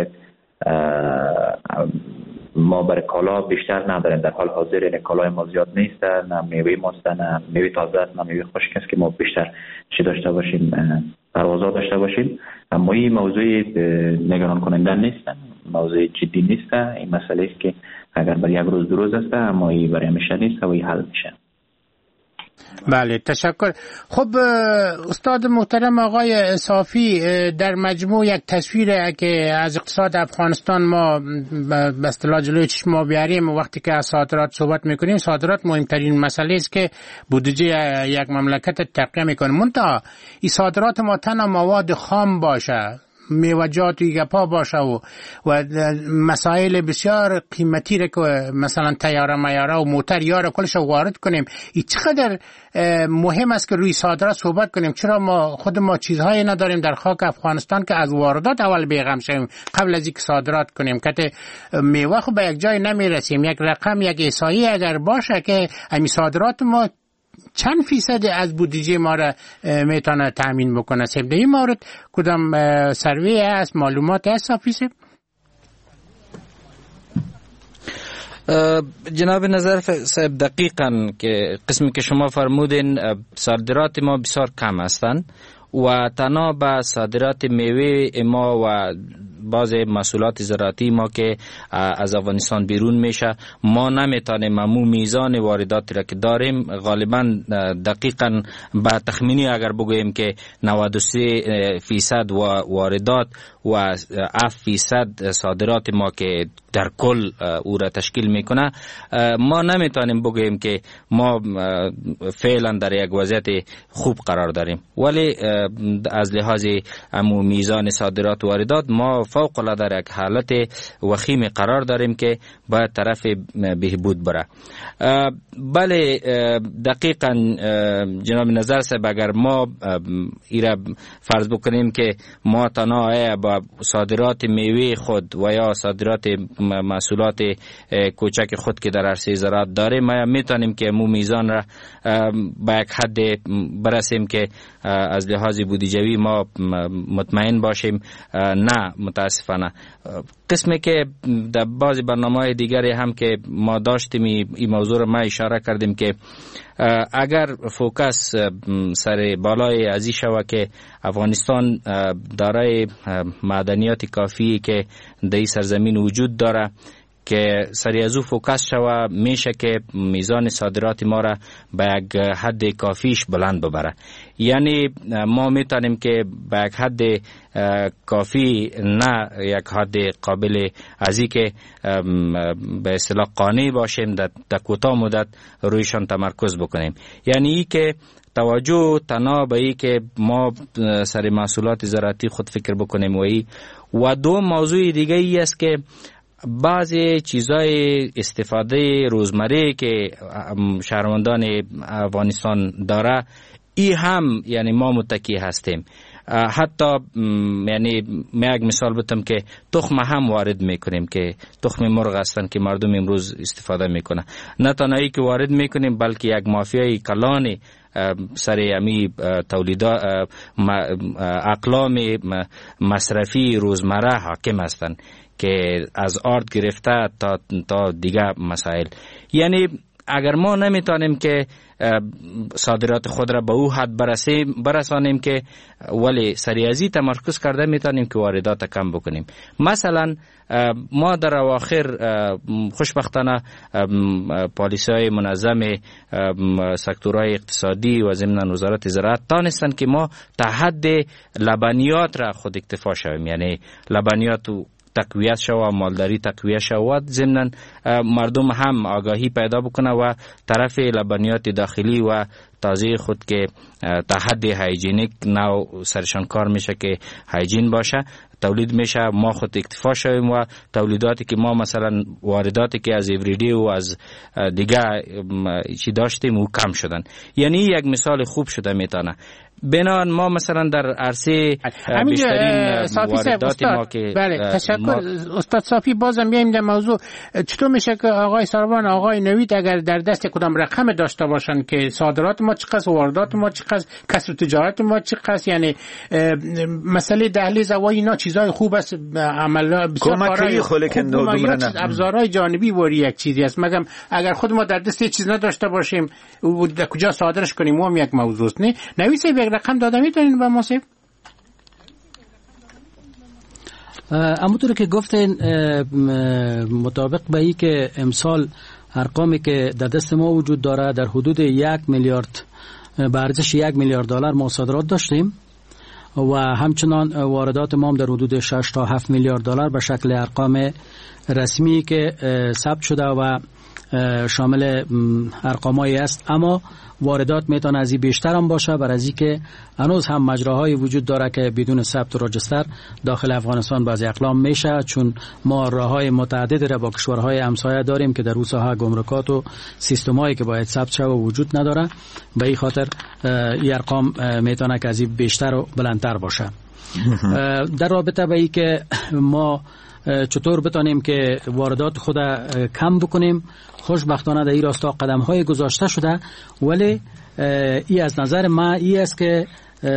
ما برای کالا بیشتر نداریم در حال حاضر، یعنی کالای ما زیاد نیست، نه میوه ماست، نه میوه تازه است، نه میوه خشک است که ما بیشتر چی داشته باشیم، پروازها داشته باشیم. اما این موضوع نگران کننده نیست، موضوع جدی نیست. این مسئله است که اگر برای یک روز دو روز است، اما این برای همیشه نیست و این حل میشه. بله، تشکر. خب استاد محترم آقای صافی، در مجموع یک تصویر که از اقتصاد افغانستان ما به اصطلاح جلوی چشم ما بیاریم وقتی که از صادرات صحبت میکنیم، صادرات مهمترین مسئله است که بودجه یک مملکت تقویه میکنه. منتها این صادرات ما تنها مواد خام باشه، میوجات گپا باشه و و مسائل بسیار قیمتی را که مثلا تیاره میاره و موتر یاره کلش وارد کنیم، این چقدر مهم است که روی صادرات صحبت کنیم. چرا ما خود ما چیزهایی نداریم در خاک افغانستان که از واردات اول بیغم شویم قبل از اینکه صادرات کنیم؟ که میوه خب به یک جای نمیرسیم. یک رقم، یک احصایه اگر باشه که امی صادرات ما چند فیصد از بودجه ما را میتونه تامین بکنه؟ سب در این مورد کدام سروی است، معلومات است صافی؟ جناب نظر صاحب، دقیقاً که قسمی که شما فرمودین صادرات ما بسیار کم هستند و تنها به صادرات میوه ما و بعض محصولات زراعتی ما که از افغانستان بیرون میشه ما نمیتونیم امو میزان وارداتی را که داریم غالبا دقیقاً به تخمینی اگر بگوییم که نود و سه فیصد واردات و هفت فیصد صادرات ما که در کل او را تشکیل میکنه، ما نمیتونیم بگوییم که ما فعلا در یک وضعیت خوب قرار داریم. ولی از لحاظ امو میزان صادرات و واردات ما فوق العاده در یک حالت وخیم قرار داریم که باید طرف بهبود بره. بله، دقیقاً جناب نظر صاحب، اگر ما ایرا فرض بکنیم که ما تنها با صادرات میوه خود و یا صادرات محصولات کوچک خود که در عرصه زراعت داریم، ما میتونیم که مو میزان را با یک حد برسیم که از لحاظ بودجوی ما مطمئن باشیم. نه، متاسفانه قسمی که در بعضی برنامه‌های دیگری هم که ما داشتیم این موضوع را ما اشاره کردیم که اگر فوکس سر بالای ازی شوه که افغانستان دارای معدنیات کافی که در این سرزمین وجود داره که سری از او فوکس شوه، میشه که میزان صادرات ما را به یک حد کافیش بلند ببره. یعنی ما میتونیم که به یک حد کافی، نه یک حد قابل ازی که به اصطلاح قانع باشیم در کوتاه مدت رویشان تمرکز بکنیم. یعنی ای که توجه تنها به ای که ما سر محصولات زراعتی خود فکر بکنیم و ای و دو موضوع دیگه ای است که بعضی چیزای استفاده روزمره که شهروندان افغانستان داره، ای هم یعنی ما متکی هستیم. حتی یعنی من یک مثال بتم که تخم هم وارد میکنیم که تخم مرغ هستن که مردم امروز استفاده میکنه. نه تنهایی که وارد میکنیم بلکه یک مافیای کلان سر امی تولیدات اقلام مصرفی روزمره حاکم هستند که از آرد گرفته تا تا دیگه مسائل. یعنی اگر ما نمیتونیم که صادرات خود را به او حد برسانیم که ولی سریعی تمرکز کرده میتونیم که واردات کم بکنیم. مثلا ما در اواخر خوشبختانه پالیسی‌های منظم سکتورهای اقتصادی و ضمن وزارت زراعت تانستن که ما تا حد لبنیات را خود اکتفا شویم، یعنی لبنیات تقویت شود، مالداری تقویت شود، ضمن مردم هم آگاهی پیدا بکنه و طرف لبنیات داخلی و تازه خود که تا حد هایجینیک نو سرشان کار میشه که هایجین باشه تولید میشه، ما خود اکتفا شویم و تولیداتی که ما مثلا وارداتی که از ایوریدی و از دیگه چی داشتیم و کم شدن. یعنی یک مثال خوب شده میتونه. بنان ما مثلا در عرصه بیشترین واردات ما که بله تشکر ما... استاد صافی بازم بیایم در موضوع چطور میشه که آقای سروان آقای نوید اگر در دست کدام رقم داشته باشن که صادرات ما چقدر، واردات ما چقدر، کسب تجارت ما چقدر، یعنی مسئله دهلیز و اینا چیزای خوب است، عمل کمکی خلق ابزارهای جانبی وری یک چیزی است. مگم اگر خود ما در دست چیز نداشته باشیم و در کجا صادرش کنیم هم یک موضوع است. نه نویسه یک رقم داده میتونین به ما سیف؟ همونطور که گفتین مطابق به ای که امسال ارقامی که در دست ما وجود داره در حدود یک میلیارد به ارزش یک میلیارد دلار ما صادرات داشتیم و همچنان واردات ما هم در حدود شش تا هفت میلیارد دلار به شکل ارقام رسمی که ثبت شده و شامل ارقامایی است. اما واردات میتونه از این بیشتر هم باشه، بر از این که هنوز هم مجراهایی وجود داره که بدون ثبت و رجستر داخل افغانستان بعضی اقلام میشه، چون ما راههای متعددی را با کشورهای همسایه داریم که در اون ساحه گمرکات و سیستمایی که باید ثبت شه و وجود نداره. به این خاطر این ارقام میتونه که از این بیشتر و بلندتر باشه. در رابطه به این که ما چطور بتانیم که واردات خود کم بکنیم، خوشبختانه در این راستا قدم های گذاشته شده، ولی ای از نظر ما ای است که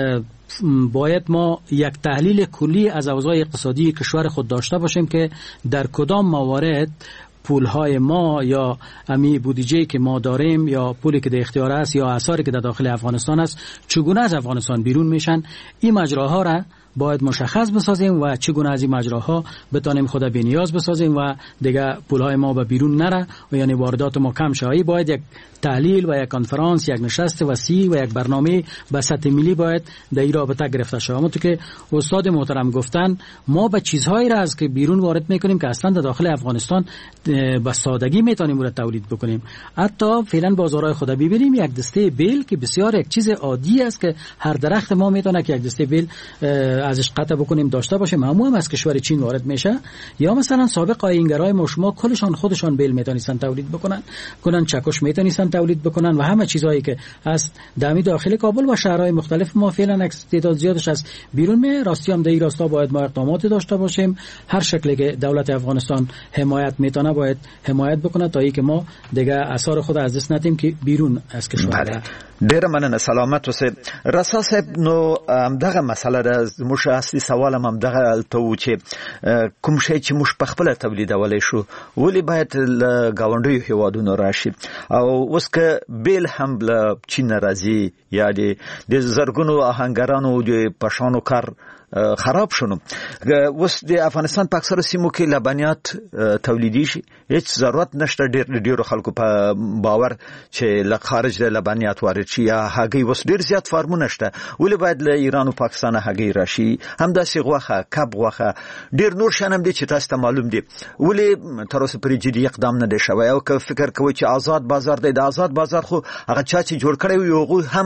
باید ما یک تحلیل کلی از اوضاع اقتصادی کشور خود داشته باشیم که در کدام موارد پولهای ما یا امی بودجه که ما داریم یا پولی که در اختیار است یا آثاری که در داخل افغانستان است چگونه از افغانستان بیرون میشن. این مجراها را باید مشخص بسازیم و چگونه از این مجراها بتانیم خود بی نیاز بسازیم و دیگه پولهای ما به بیرون نره و یعنی واردات ما کم شه. باید یک تحلیل و یک کنفرانس، یک نشست وسیع و یک برنامه به سطح ملی باید در این رابطه گرفته شود. همونطور که استاد محترم گفتن ما به چیزهایی را از که بیرون وارد میکنیم که اصلا در داخل افغانستان به سادگی میتونیم اون را تولید بکنیم. حتی فعلا بازارهای خود ببینیم یک دسته بیل که بسیار یک چیز عادی است که هر درخت ما میتونه که یک دسته بیل ازش قطع بکنیم داشته باشیم، همون هم از کشور چین وارد میشه. یا مثلا سابق آیینگرای ما شما کلشان خودشان بیل میتونستن تولید بکنن، کنن چکش میتونستن تولید بکنن و همه چیزایی که از دمی داخل کابل و شهرهای مختلف ما فعلا تعداد زیادش از بیرون می. راستی هم در این راستا باید ما اقدامات داشته باشیم. هر شکلی که دولت افغانستان حمایت میتونه باید حمایت بکنه تا اینکه ما دیگه اثر خود از دست ندیم که بیرون از کشور. بله. ډیر مننه، سلامت اوسئ. رسا صاحب نو دغه مسله ده زموږ اصلي سوال هم دغه ته و چې کوم شی چې موږ په خپله تولیدولی شو ولې باید له ګاونډیو هیوادونو راشي او اوس که بیل هم له چین راځي یا د زرګونو آهنګرانو د پشانو کار خراب شونو. اوس د افغانستان په اکثره سیمو کې لبنیات تولیدي شي، هیڅ ضرورت نشته ډېر ډېرو خلکو په باور چې له خارج د لبنیات وارد شي یا هګۍ. اوس ډېر زیات فارمونه شته، ولې باید له ایران او پاکستان هګۍ راشي؟ همداسې غوښه، کب غوښه، ډېر نور شیان هم دي چې تاسو ته معلوم دي، ولې تر اوسه پورې جدي اقدام نه دی شوی؟ او که فکر کوئ چې آزاد بازار دی، د آزاد بازار خو هغه چا چې جوړ کړی وي هغوی هم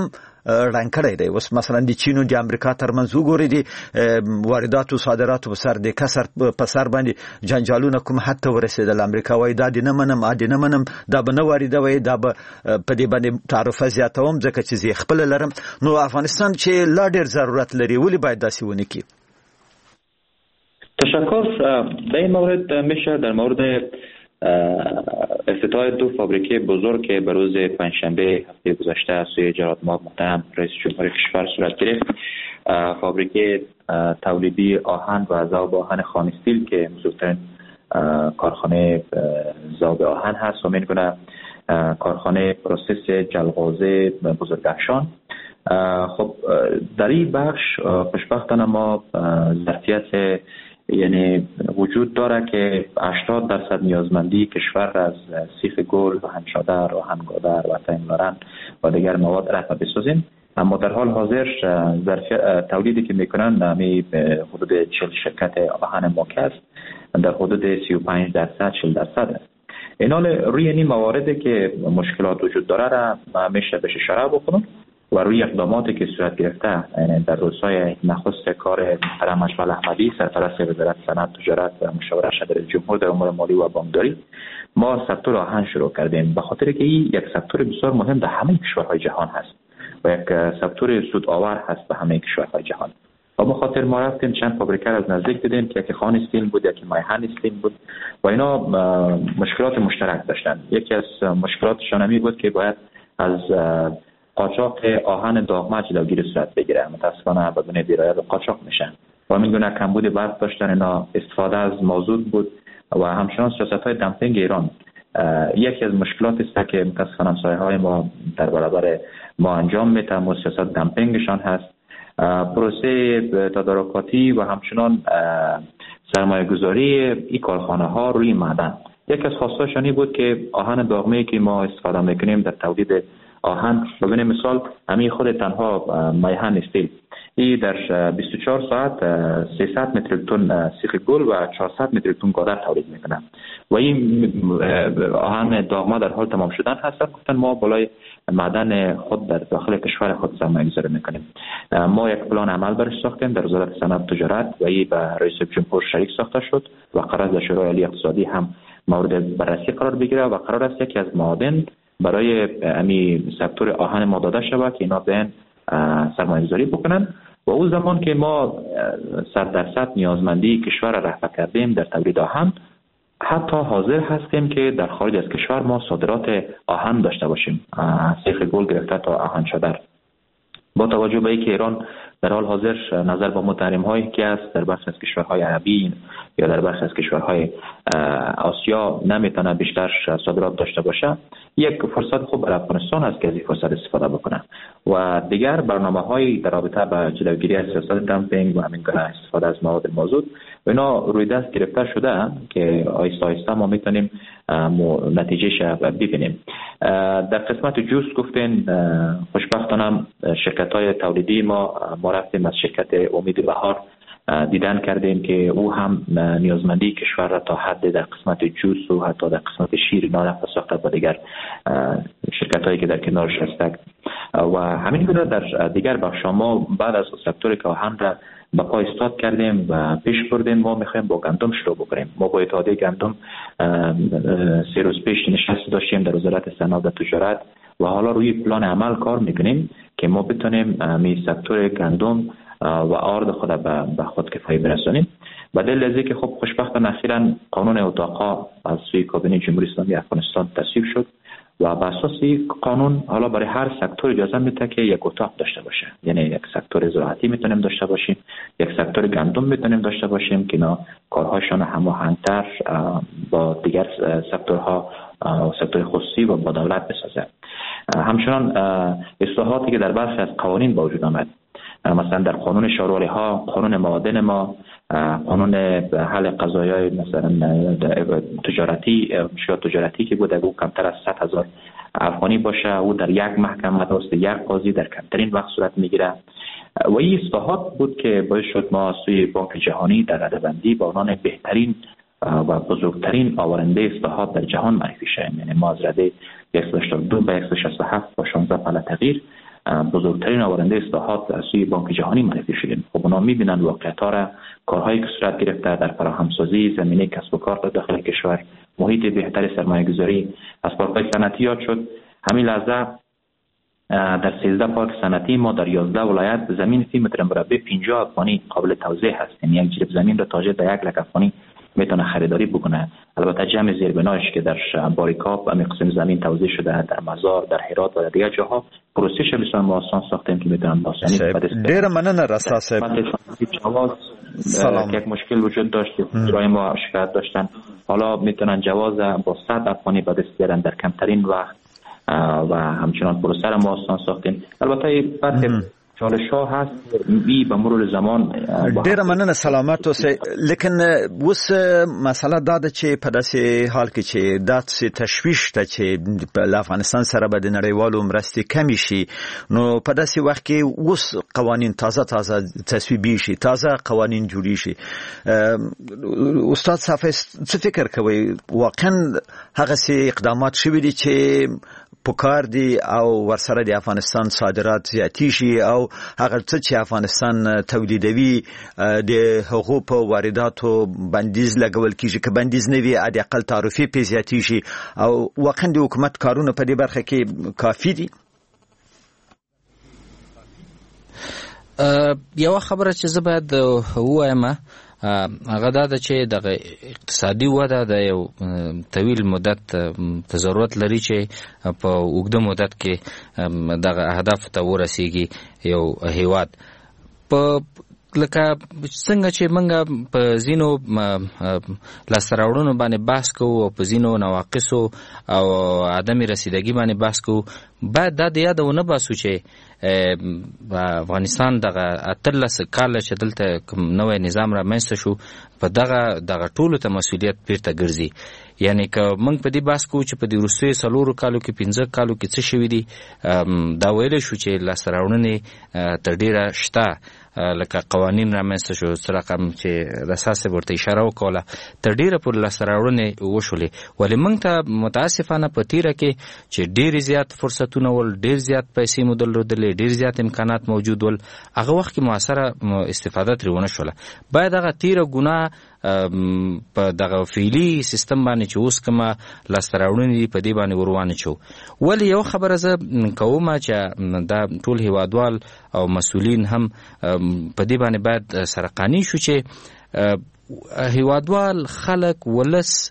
رنګ کړی دی. اوس مثلا د چین او د امریکا ترمنځ وګورئ د واردات او صادراتو په سر د کسر په سر باندې جنجالونه کوم حتی ورسېدل. امریکا وایي دا د نه منم ا د نه منم دا به نه واردوي دا به په دې باندې تعرفه زیاتوم ځکه چې زه خپل لرم. نو افغانستان چې لا ډېر ضرورت لري ولې باید داسې ونه کړي؟ تشکر. در این مورد میشه در مورد افتتاح دو فابریکه بزرگ که به روز پنجشنبه هفته گذشته از سوی جناب محترم رئیس جمهور کشور صورت گرفت. فابریکه تولیدی آهن و ذوب آهن خان استیل که بزرگترین کارخانه ذوب آهن هست و میگونه کارخانه پروسس جلغوزه بزرگافشان. خب در این بخش خوشبختانه ما ظرفیت یعنی وجود داره که هشتاد درصد نیازمندی کشور از سیخ گل و هنشادر و هنگادر و تیملارن و دیگر مواد را بسازیم. اما در حال حاضر تولیدی که میکنن نمی حدود چهل شرکت آهن ماکه است در حدود سی و پنج درصد چهل درصد است. این حال روی این مواردی که مشکلات وجود داره را میشه بهش اشاره بکنم و روی اقداماتی که صورت گرفته در روزهای نخست کار محترم اشمل احمدی سرپرست وزارت صنعت تجارت و مشاور ارشد رئیس جمهور در امور مالی و بانکداری ما سکتور آهن شروع کردیم، به خاطر که این یک سکتور بسیار مهم در همه کشورهای جهان هست و یک سکتور سودآور هست به همه کشورهای جهان. و به خاطر ما رفتیم چند فابریکه از نزدیک دیدیم که یکی خان استیل بود، یکی مایهن استیل بود و اینا مشکلات مشترک داشتن. یکی از مشکلاتشان این بود که باید از قاچاق آهن داغمه جلوگیری صورت بگیره. متاسفانه بدون درایت قاچاق میشن و میگونه کمبود برق داشتن، اینا استفاده از مازوت بود و همچنان سیاست‌های دمپینگ ایران یکی از مشکلات است که متاسفانه همسایه‌های ما در برابر ما انجام میده و سیاست دمپینگشان هست. پروسه تدارکاتی و همچنان سرمایه گذاری این کارخانه ها روی معدن. یکی از خواستاشانی بود که آهن داغمه‌ای که ما استفاده میکنیم در تولید آهن، ببینیم مثال همین خود تنها مایهن استیل این در بیست و چهار ساعت سیصد متریک تن سیخ گل و چهارصد متریک تن گادر تولید میکنن و این آهن داغمه در حال تمام شدن هست. گفتن ما بالای معدن خود در داخل کشور خود سرمایه گذاری میکنیم. ما یک پلان عمل برش ساختیم در وزارت صنعت تجارت و این به رئیس جمهور شریک ساخته شد و قرار در شورای عالی اقتصادی هم مورد بررسی قرار بگیره و قرار است یکی از معادن برای امی سکتور آهن ما داده شود که اینا بیان سرمایه گذاری بکنن و اون زمان که ما صد درصد نیازمندی کشور را رفع کردیم در تولید آهن، حتی حاضر هستیم که در خارج از کشور ما صادرات آهن داشته باشیم، سیخ گل گرفته تا آهن شدر. با توجه به اینکه ایران در حال حاضر نظر به متحریم هایی که است در بخش از کشورهای عربی یا در بخش از کشورهای آسیا نمیتونه بیشتر صادرات داشته باشه، یک فرصت خوب برای افغانستان است که از این فرصت استفاده بکنه و دیگر برنامه‌های در رابطه با جلوگیری از سیاست دمپینگ و همین گونه استفاده از مواد مازوت و اینا روی دست گرفته شده که آهسته آهسته ما میتونیم نتیجهش ببینیم. در قسمت جوس گفتین خوشبختانه شرکت‌های تولیدی ما ما رفتیم از شرکت امید بهار دیدن کردیم که او هم نیازمندی کشور را تا حد در قسمت جوس و حتی در قسمت شیر نارفت ساخته با دیگر شرکت‌هایی که در کنارش هستند و همین گونه در دیگر بخش ما بعد از سکتور که آهن را به پا استاد کردیم و پیش بردیم. ما میخوایم با گندم شروع بکنیم. ما با اتحادیه گندم سه روز پیش نشست داشتیم در وزارت صنعت و تجارت و حالا روی پلان عمل کار میکنیم که ما بتونیم می سکتور گندم و آرد خود به خود کفایی برسانیم. و دلیل از که خب خوشبختانه اخیراً قانون اتاقا از سوی کابینه جمهوری اسلامی افغانستان تصویب شد و بر اساس قانون حالا برای هر سکتور اجازه میده که یک اتاق داشته باشه. یعنی یک سکتور زراعتی میتونیم داشته باشیم، یک سکتور گندم میتونیم داشته باشیم که اینا کارهاشون هماهنگتر با دیگر سکتورها و سکتور خصوصی و با دولت بسازه. همچنان اصلاحاتی که در برخی از قوانین با وجود آمد، مثلا در قانون شاروری ها، قانون معادن ما، قانون حل قضایای مثلا تجارتی، مشکلات تجارتی که بود او کمتر از صد هزار افغانی باشه، او در یک محکمه دست یک قاضی در کمترین وقت صورت میگیره و این اصلاحات بود که باعث شد ما سوی بانک جهانی در رده‌بندی با عنوان بهترین و بزرگترین آورنده اصلاحات در جهان معرفی شدیم. یعنی ما از رده صد و هشتاد و دو به صد و شصت و هفت با شانزده پله تغییر بزرگترین آورنده اصلاحات از سوی بانک جهانی معرفی شدیم. خب اونا می‌بینند واقعیت‌ها را، کارهایی که صورت گرفته در فراهمسازی زمینه کسب و کار در داخل کشور، محیط بهتر سرمایه‌گذاری، از پارک‌های صنعتی یاد شد. همین لحظه در سیزده پارک صنعتی ما در یازده ولایت زمین فی متر مربع پنجاه افغانی قابل توزیع هست، یعنی یک جریب زمین را تاجر به یک لک افغانی میتونه خریداری بکنه. البته جمع زیربنایش که در باریکاب و قسم زمین توزیع شده در مزار، در هرات و در دیگر جاها پروسش بسیار آسان ساختیم که میتونن باسانی ډیر مننه رسا صاحب. سلام. یک مشکل وجود داشت که جای ما شکایت داشتن، حالا میتونن جواز با صد افغانی به دست بیارن در کمترین وقت و همچنان پروسه را ما آسان ساختیم. البته بعد چالش ها هست بی به مرور زمان. ډیر مننه سلامت اوسئ. لیکن اوس مسله دا ده چې په داسې حال کې چې داسې تشویش ته چې له افغانستان سره به د نړیوالو مرستې کمې شي، نو په داسې وخت کې اوس قوانین تازه تازه تصویبي شي، تازه قوانین جوړې شي. استاد صافی څه فکر کوئ؟ واقعا هغسې اقدامات شوي دي چې پکار دي او ورسره د افغانستان صادرات زیاتی شي او هغه څه چې افغانستان تولیدوي د هغو په وارداتو بندیز لګول کیږي، که بندیز نه وي د اقل تعرفې په زیاتی شي او واقعا د حکومت کارونه په دې برخه کې کافي دي؟ یو خبره چې زه باید ووایم هغه دا ده چې دغه اقتصادي وده د یو طویل مدت ته ضرورت لري چې په اوږده مدت کې دغه اهدافو ته ورسیږي یو هیواد. په لکه څنګه چې موږ په ځینو لاسته راوړنو باندې بحث کوو او په ځینو نواقصو او عدم رسیدګي باندې بحث کوو، باید دا د یاد ونه باسو چې افغانستان دغه اتلس کاله چې دلته کوم نوی نظام رامنځته شو په دغه دغه ټولو ته مسؤلیت بیرته ګرځي. یعنی که موږ په دې بحث کوو چې په دې وروستیو څلورو کالو کې پنځه کالو کې څه شوي دي، دا ویلی شو چې لاسته راوړنې تر ډېره شته، لکه قوانین رامنځته شو، څه رقم چې رسا صاحب ورته اشاره وکوله، تر ډېره پورې لاسته راوړنې وشولې. ولې موږ ته متاسفانه په تیره کې چې ډېرې زیات فرصتونه ول، ډېر زیات پیسې مو درلودلې، ډېر زیات امکانات موجود ول، هغه وخت کې مؤثره استفاده ترې ونه شوله. باید هغه تیره ګناه په دغه فعلي سیستم باندې چې اوس کومه لاسته راوړنې دي په دې باندې وروانه چو. ولې یو خبره زه کوم چې دا ټول هیوادوال او مسؤلین هم په دې باندې باید سره قانع شو چې هیوادوال خلک ولس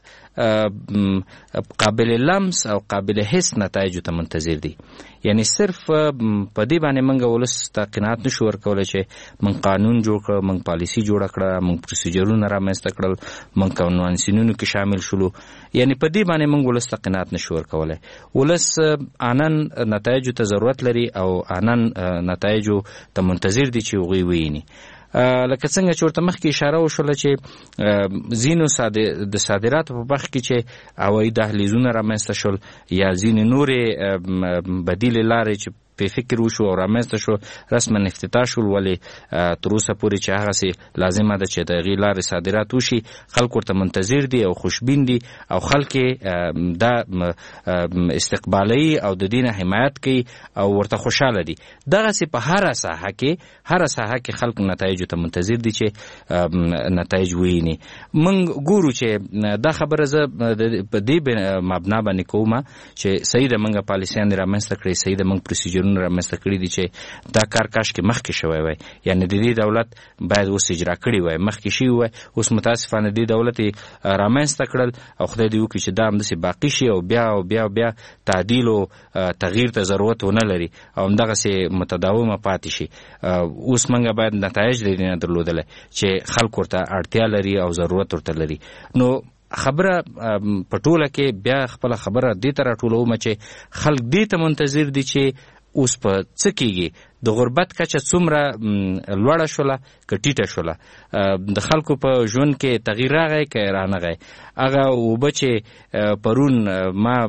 قابل لمس او قابل حس نتایجو ته منتظر دي. یعنی صرف په دې باندې موږ ولس ته قناعت نشو ورکولی چې موږ قانون جوړ کړ، موږ پالیسي جوړه کړه، موږ پروسیجرونه رامنځته کړل، موږ قانونسینونو کې شامل شولو. یعنی په دې باندې موږ ولس ته قناعت نشو ورکولی. ولس انن نتایجو ته ضرورت لري او انن نتایجو ته منتظر دي چې هغوی وویني. لکه څنګه چې ورته مخکې اشاره وشوله چې ځینو د صادراتو په برخه کې چې هوایي دهلیزونه رامنځته شول یا ځینې نورې بدیلې لارې چې په فکر وشو او رامنځته شو رسما افتتاح شول، ولې تر اوسه پورې چې هغسې لازمه ده چې د هغې لارې صادرات وشي، خلک ورته منتظر دي او خوشبین دي او خلک دا استقبالوي او د دې نه حمایت کوي او ورته خوشحاله دي. دغسې په هره ساحه کې هره ساحه کې خلک نتایجو ته منتظر دي چې نتایج وویني. موږ ګورو چې دا خبره زه په دې مبنا باندې کوم چې صحیح ده موږ پالیسیان رامنځته کړي، صحیح ده موږ پروسیجر رامنځته کړي دي چې دا کار کاش کې مخکې شوی وای، یعنی د دې دولت باید اوس اجرا کړي وای، مخکې شوی وای. اوس متاسفانه دې دولت رامنځته کړل او خدای دې وکړي چې دا همداسې باقي شي او بیا او بیا بیا تعدیل او تغییر ته ضرورت ونه لري او همدغسې متداومه پاتې شي. اوس موږ باید نتایج لري نه درلودلی چې خلک ورته اړتیا لري او ضرورت ورته لري. نو خبره په ټوله کې بیا خپله خبره دې ته راټولوم چې خلک دې ته منتظر دي چې اوس په څه کېږي. د غربت کچه څومره لوړه شوله که ټیټه شوله، د خلکو په ژوند کې تغییر راغی که رانغی. هغه اوبه چې پرون ما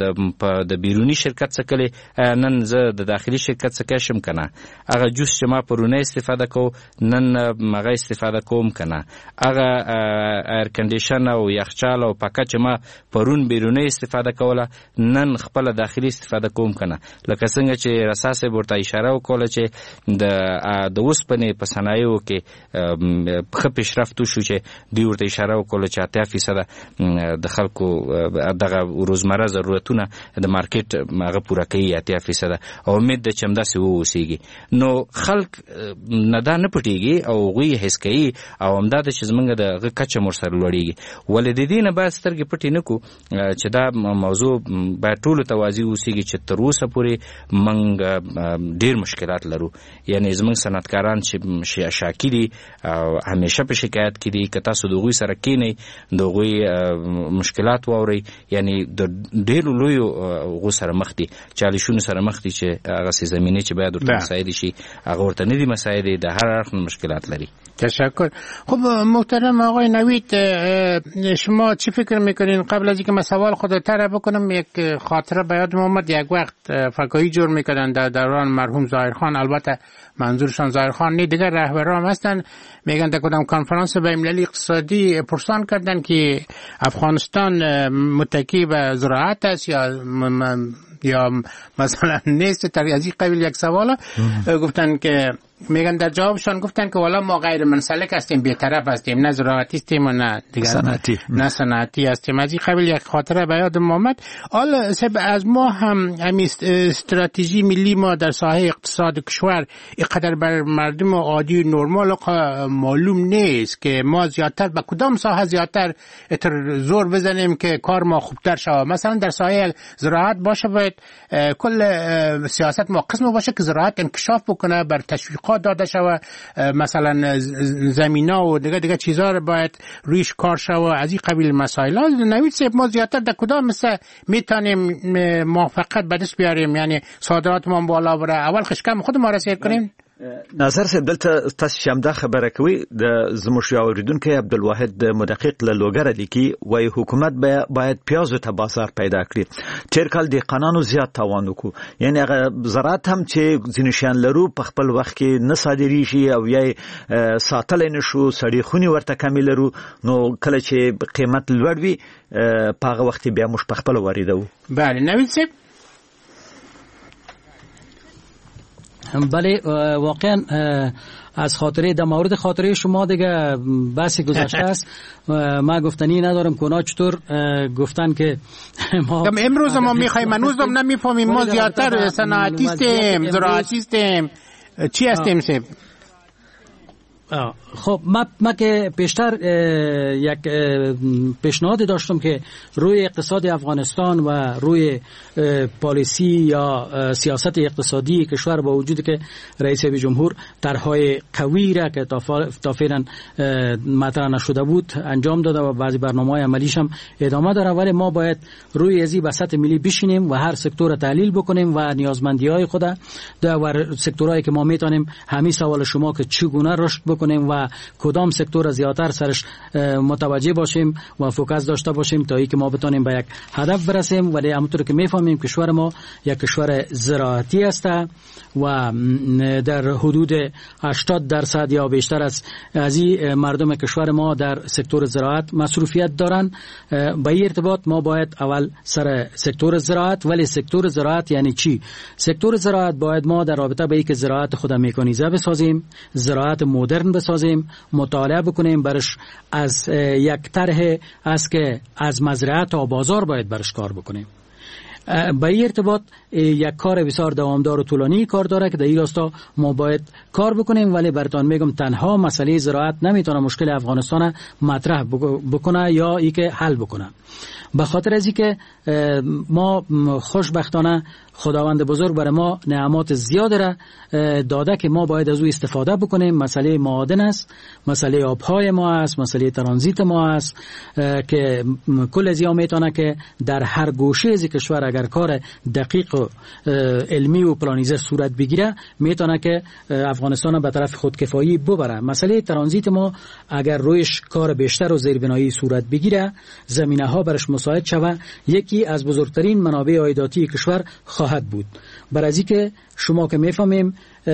د بیرونی شرکت څخه کلی نن زه د داخلي شرکت څخه شم کنه، هغه جوس چې ما پرونه استفاده کو نن هغه استفاده کوم کنه، هغه ایر کنډیشن او یخچال او پکه چې ما پرون بیرونی استفاده کوله نن خپل داخلي استفاده کوم کنه. لکه څنګه چې رساسه ورته اشاره وکړه چې د د اوسپنې په صنایعو کې ښه پیشرفت وشو، چې دوی ورته اشاره وکړه چې اتیا فیصده د خلکو دغه روزمره ضرورتونه د مارکیټ هغه پوره کوي، اتیا فیصده، او امید ده چې همداسې واوسیږي. نو خلک نه دا نه پټېږي او هغوی حس کوي او همدا ده چې زمونږ د هغه کچه مور سره لوړېږي. ولې د دې نه باید سترګې پټې نه کړو چې دا موضوع باید ټولو ته واضح واوسیږي چې تر اوسه پورې موږ ډېر مشکلات لرو. یعنې زمونږ صنعتکاران چې شاکي دي او همیشه په شکایت کې دي، که تاسو د هغوی سره کښېنئ د هغوی مشکلات واورئ، یعنې د ډېرو لویو هغو سره مخ دي، چالشونو سره مخ دي چې هغسې زمینې چې باید ورته مساعدې شي هغه ورته نه دي مساعدې، د هر اړخ مشکلات لري. تشکر. خب محترم آقای نوید، شما چی فکر میکنین؟ قبل از اینکه من سوال خود طرح بکنم، یک خاطره به یادم اومد. یک وقت فکایی جور میکردن در دوران مرحوم ظاهرخان، البته منظورشان ظاهرخان نه، دیگر رهبران هستن، میگن در کدام کنفرانس بین‌المللی اقتصادی پرسان کردن که افغانستان متکی به زراعت است یا یا مثلا نیست، در از این قبیل یک سوال گفتن که میگن در جوابشان گفتن که والا ما غیر منسلک هستیم، بی‌طرف هستیم، نه زراعتی هستیم و نه دیگر صنعتی نه صنعتی هستیم. از این قبیل یک خاطره به یادم آمد. حالا از ما هم همین استراتژی ملی ما در ساحه اقتصاد کشور اینقدر بر مردم عادی و نرمال معلوم نیست که ما زیادتر به کدام ساحه زیادتر زور بزنیم که کار ما خوبتر شود. مثلا در ساحه زراعت باشه باید کل سیاست ما قسم باشه که زراعت انکشاف بکنه، بر تشویق داده شود، مثلا زمینا و دیگه دیگه چیزا رو باید رویش کار شود. از این قبیل مسائل نوید صاحب ما زیادتر در کدام مثلا میتونیم موافقت به دست بیاریم، یعنی صادرات ما بالا بره، اول خشکم خود ما رسید کنیم؟ ناظر صاحب دلته تاسو شمدا خبره کوي د زموږ اوریدونکو عبدالواحد مدقق له لوګره لیکي وای حکومت باید پیازو ته بازار پیدا کړي. تیر کال د قانونو زیات تاوان وکړو، یعنی هغه زراعت هم چې ځینشان لرو په خپل وخت کې نه صادري شي او یا ساتل نه شو، سړی خونی ورته کمی لرو، نو کله چې قیمت لوړ وي په هغه وخت بیا موږ په خپل واردو. بله نوید صاحب. بله واقعا از خاطره در مورد خاطره شما دیگه بحثی گذشته است، ما گفتنی ندارم که اونا چطور گفتن که ما امروز ما میخوایم، هنوزم نمیفهمیم ما زیادتر صنعتیستیم، زراعتیستیم، چی هستیم سب؟ خب ما, ما که پیشتر یک پیشنهاد داشتم که روی اقتصاد افغانستان و روی پالیسی یا سیاست اقتصادی کشور با وجود که رئیس جمهور طرح‌های قوی را که تا فعلا مطرح نشده بود انجام داده و بعضی برنامه‌های عملیش هم ادامه داره، ولی ما باید روی ازی وسط ملی بشینیم و هر سکتور تحلیل بکنیم و نیازمندی‌های خود در سکتورهایی که ما میتونیم همین سوال شما که چگونه رشد بکنیم و کدام سکتور زیادتر سرش متوجه باشیم و فوکس داشته باشیم تا اینکه ما بتونیم به یک هدف برسیم. ولی همونطور که میفهمیم کشور ما یک کشور زراعتی است و در حدود هشتاد درصد یا بیشتر از از این مردم کشور ما در سکتور زراعت مصروفیت دارن. به این ارتباط ما باید اول سر سکتور زراعت، ولی سکتور زراعت یعنی چی؟ سکتور زراعت باید ما در رابطه به اینکه زراعت خود مکانیزه بسازیم، زراعت مدرن بسازیم، مطالعه بکنیم برش، از یک طرح است که از مزرعه تا بازار باید برش کار بکنیم. به این ارتباط یک کار بسیار دوامدار و طولانی کار داره که در این راستا ما باید کار بکنیم، ولی براتون میگم تنها مسئله زراعت نمیتونه مشکل افغانستان مطرح بکنه یا ای که حل بکنه. به خاطر از اینکه ما خوشبختانه خداوند بزرگ برای ما نعمات زیاد را داده که ما باید از او استفاده بکنیم. مسئله معادن است، مسئله آبهای ما است، مسئله ترانزیت ما است که کل از این میتونه که در هر گوشه از کشور اگر کار دقیق و علمی و پلانیزه صورت بگیره میتونه که افغانستان به طرف خودکفایی ببره. مسئله ترانزیت ما اگر رویش کار بیشتر و زیربنایی صورت بگیره، زمینه ها برش مساعد شوه، یکی از بزرگترین منابع عایداتی کشور خواهد بود. برای از اینکه شما که میفهمیم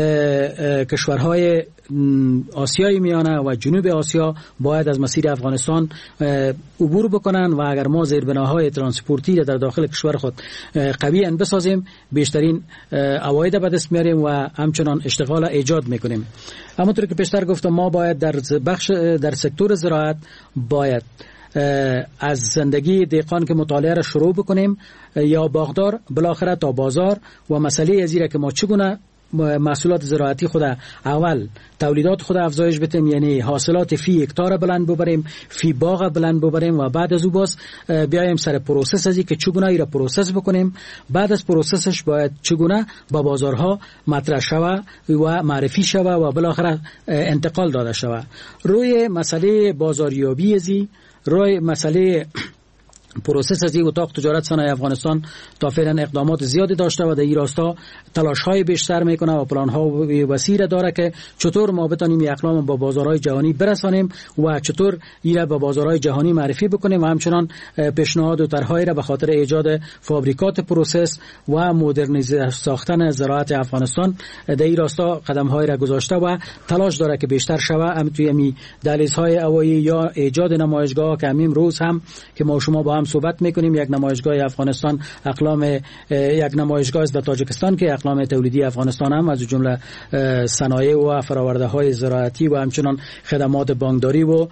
کشورهای آسیای میانه و جنوب آسیا باید از مسیر افغانستان عبور بکنن و اگر ما زیربناهای ترانسپورتی در داخل کشور خود قوی بسازیم بیشترین عواید به دست میاریم و همچنان اشتغال ایجاد میکنیم. همونطور که پیشتر گفتم ما باید در بخش در سکتور زراعت باید از زندگی دهقان که مطالعه را شروع بکنیم یا باغدار بالاخره تا بازار و مسئله ازیره که ما چگونه محصولات زراعتی خود اول تولیدات خود افزایش بدیم، یعنی حاصلات فی هکتار بلند ببریم، فی باغ بلند ببریم و بعد از او باز بیایم سر پروسس ازی که چگونه ای را پروسس بکنیم، بعد از پروسسش باید چگونه با بازارها مطرح شوه و معرفی شوه و بالاخره انتقال داده شوه. روی مسئله بازاریابی ازی، روی مسئله پروسس از این اتاق تجارت صنایع افغانستان تا فعلا اقدامات زیادی داشته و در این راستا تلاش‌های بیشتر میکنه و پلان‌ها وسیع داره که چطور ما بتونیم این اقلام با بازارهای جهانی برسانیم و چطور اینا به بازارهای جهانی معرفی بکنیم و همچنان پیشنهاد و طرح‌های را به خاطر ایجاد فابریکات پروسس و مدرنیزه ساختن زراعت افغانستان در این راستا قدم‌های را گذاشته و تلاش داره که بیشتر شوه. هم توی می دهلیزهای هوایی یا ایجاد نمایشگاه که همین روز هم که ما شما با هم صحبت میکنیم، یک نمایشگاه افغانستان اقلام یک نمایشگاه از تاجیکستان که اقلام تولیدی افغانستان هم از جمله صنایع و فراورده های زراعتی و همچنان خدمات بانکداری و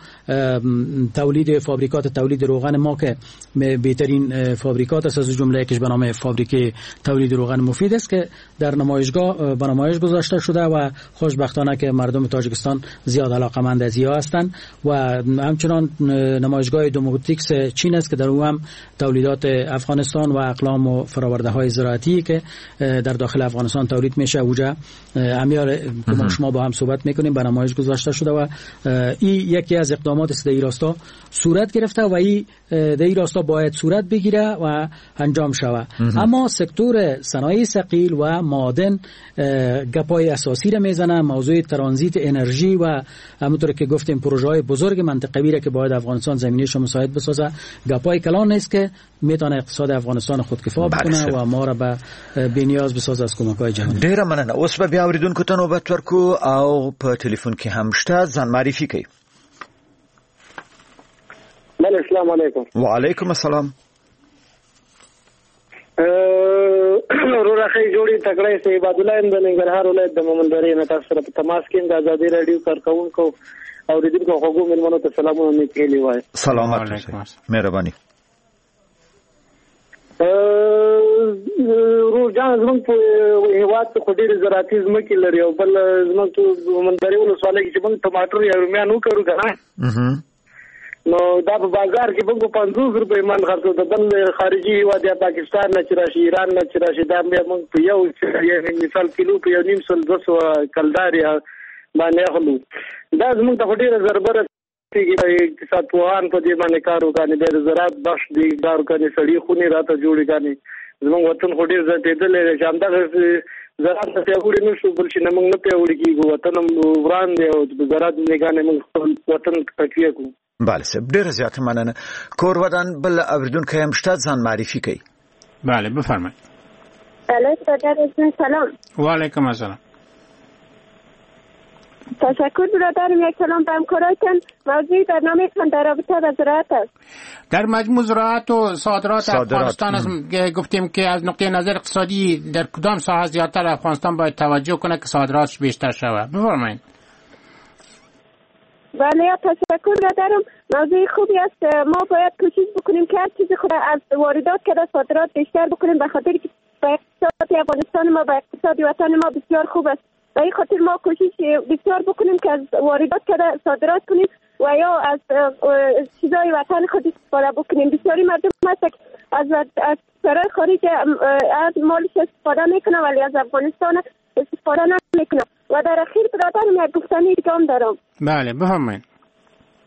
تولید فابریکات تولید روغن ما که بهترین فابریکات است، از جمله یکیش به نام فابریکه تولید روغن مفید است که در نمایشگاه به نمایش گذاشته شده و خوشبختانه که مردم تاجیکستان زیاد علاقمند از این هستند و همچنان نمایشگاه دوموتیکس چین است که در اون هم تولیدات افغانستان و اقلام و فراورده های زراعتی که در داخل افغانستان تولید میشه اوجا امیار که ما شما با هم صحبت میکنیم به نمایش گذاشته شده و این یکی از اقدامات است در این راستا صورت گرفته و این در این راستا باید صورت بگیره و انجام شود. اما سکتور صنایع ثقیل و معادن گپای اساسی را میزنه. موضوع ترانزیت انرژی و همونطور که گفتیم پروژه های بزرگ منطقوی را که باید افغانستان زمینه‌اش مساعد بسازه گپای کلان نیست که میتونه اقتصاد افغانستان خودکفا بکنه و ما را به بی‌نیاز بسازه از کمک‌های جهانی. ډیره مننه. اوس به بیا اوریدونکو ته نوبت ورکو او په ټلیفون کې هم شته ځان معرفي کوي. بله السلام علیکم. وعلیکم السلام. رو راخی جوړی تکړه سي عباد الله اند ننګرهار ولایت د مومندري نه تاسو سره په تماس کې د ازادي رادیو کارکونکو او د دې کو حقوق ملمنو ته سلامونه نیکلی وای. سلام علیکم. مهرباني. رو جان زمون په هیواد ته خډیر زراعتي زمکې لري او بل زمون ته مومندري ولسوالۍ کې چې موږ ټماټر یا رومیان وکړو کنه نو دا په بازار کې موږ پنځوس روپۍ من خرڅو د بل خارجي هیواد یا پاکستان نه چې راشي ایران نه چې راشي دا موږ په یو یعنی مثال کیلو په یو نیم سل دوه سوه کلدار یا باندې اخلو. دا زموږ ته خډیر ضربره کېږي اقتصاد پوهان په دې باندې کار وکړي د زراعت بخش دی کار وکړي سړي خونې راته جوړې کړي زموږ وطن خډیر زیاتېدلی دی چې همدغه زراعت ته پیاوړي نه شو بل چې نه موږ نه پیاوړي کېږو وطن هم وران دی او د زراعت نګانې موږ خپل وطن تقویه کړو. بله صاحب ډیره زیاته مننه. کور ودان بل اوریدونکی هم شته ځان معرفي کوي. بله بفرمایید. بله سلام. و علیکم السلام. تشکر برادرم. یک کلام به همکارایتان. موضوع برنامه‌تان در رابطه با زراعت است. در مجموع زراعت و صادرات افغانستان است. گفتیم که از نقطه نظر اقتصادی در کدام ساحه زیادتر افغانستان باید توجه کنه که صادراتش بیشتر شود. بفرمایید. بله تشکر برادرم. موضوع خوبی است. ما باید کوشش بکنیم که هر چیزی خود از واردات که صادرات بیشتر بکنیم به خاطر که به اقتصاد افغانستان ما به اقتصاد وطن ما بسیار خوب است. به این خاطر ما کوشش بسیار بکنیم که از واردات که صادرات کنیم و یا از چیزای وطن خود استفاده بکنیم. بسیاری مردم هست که از از سرای خارج از مالش استفاده میکنه ولی از افغانستان استفاده نمیکنه. و در اخیر برادرم یک گفتنی دیگه هم دارم. بله بفرمایید.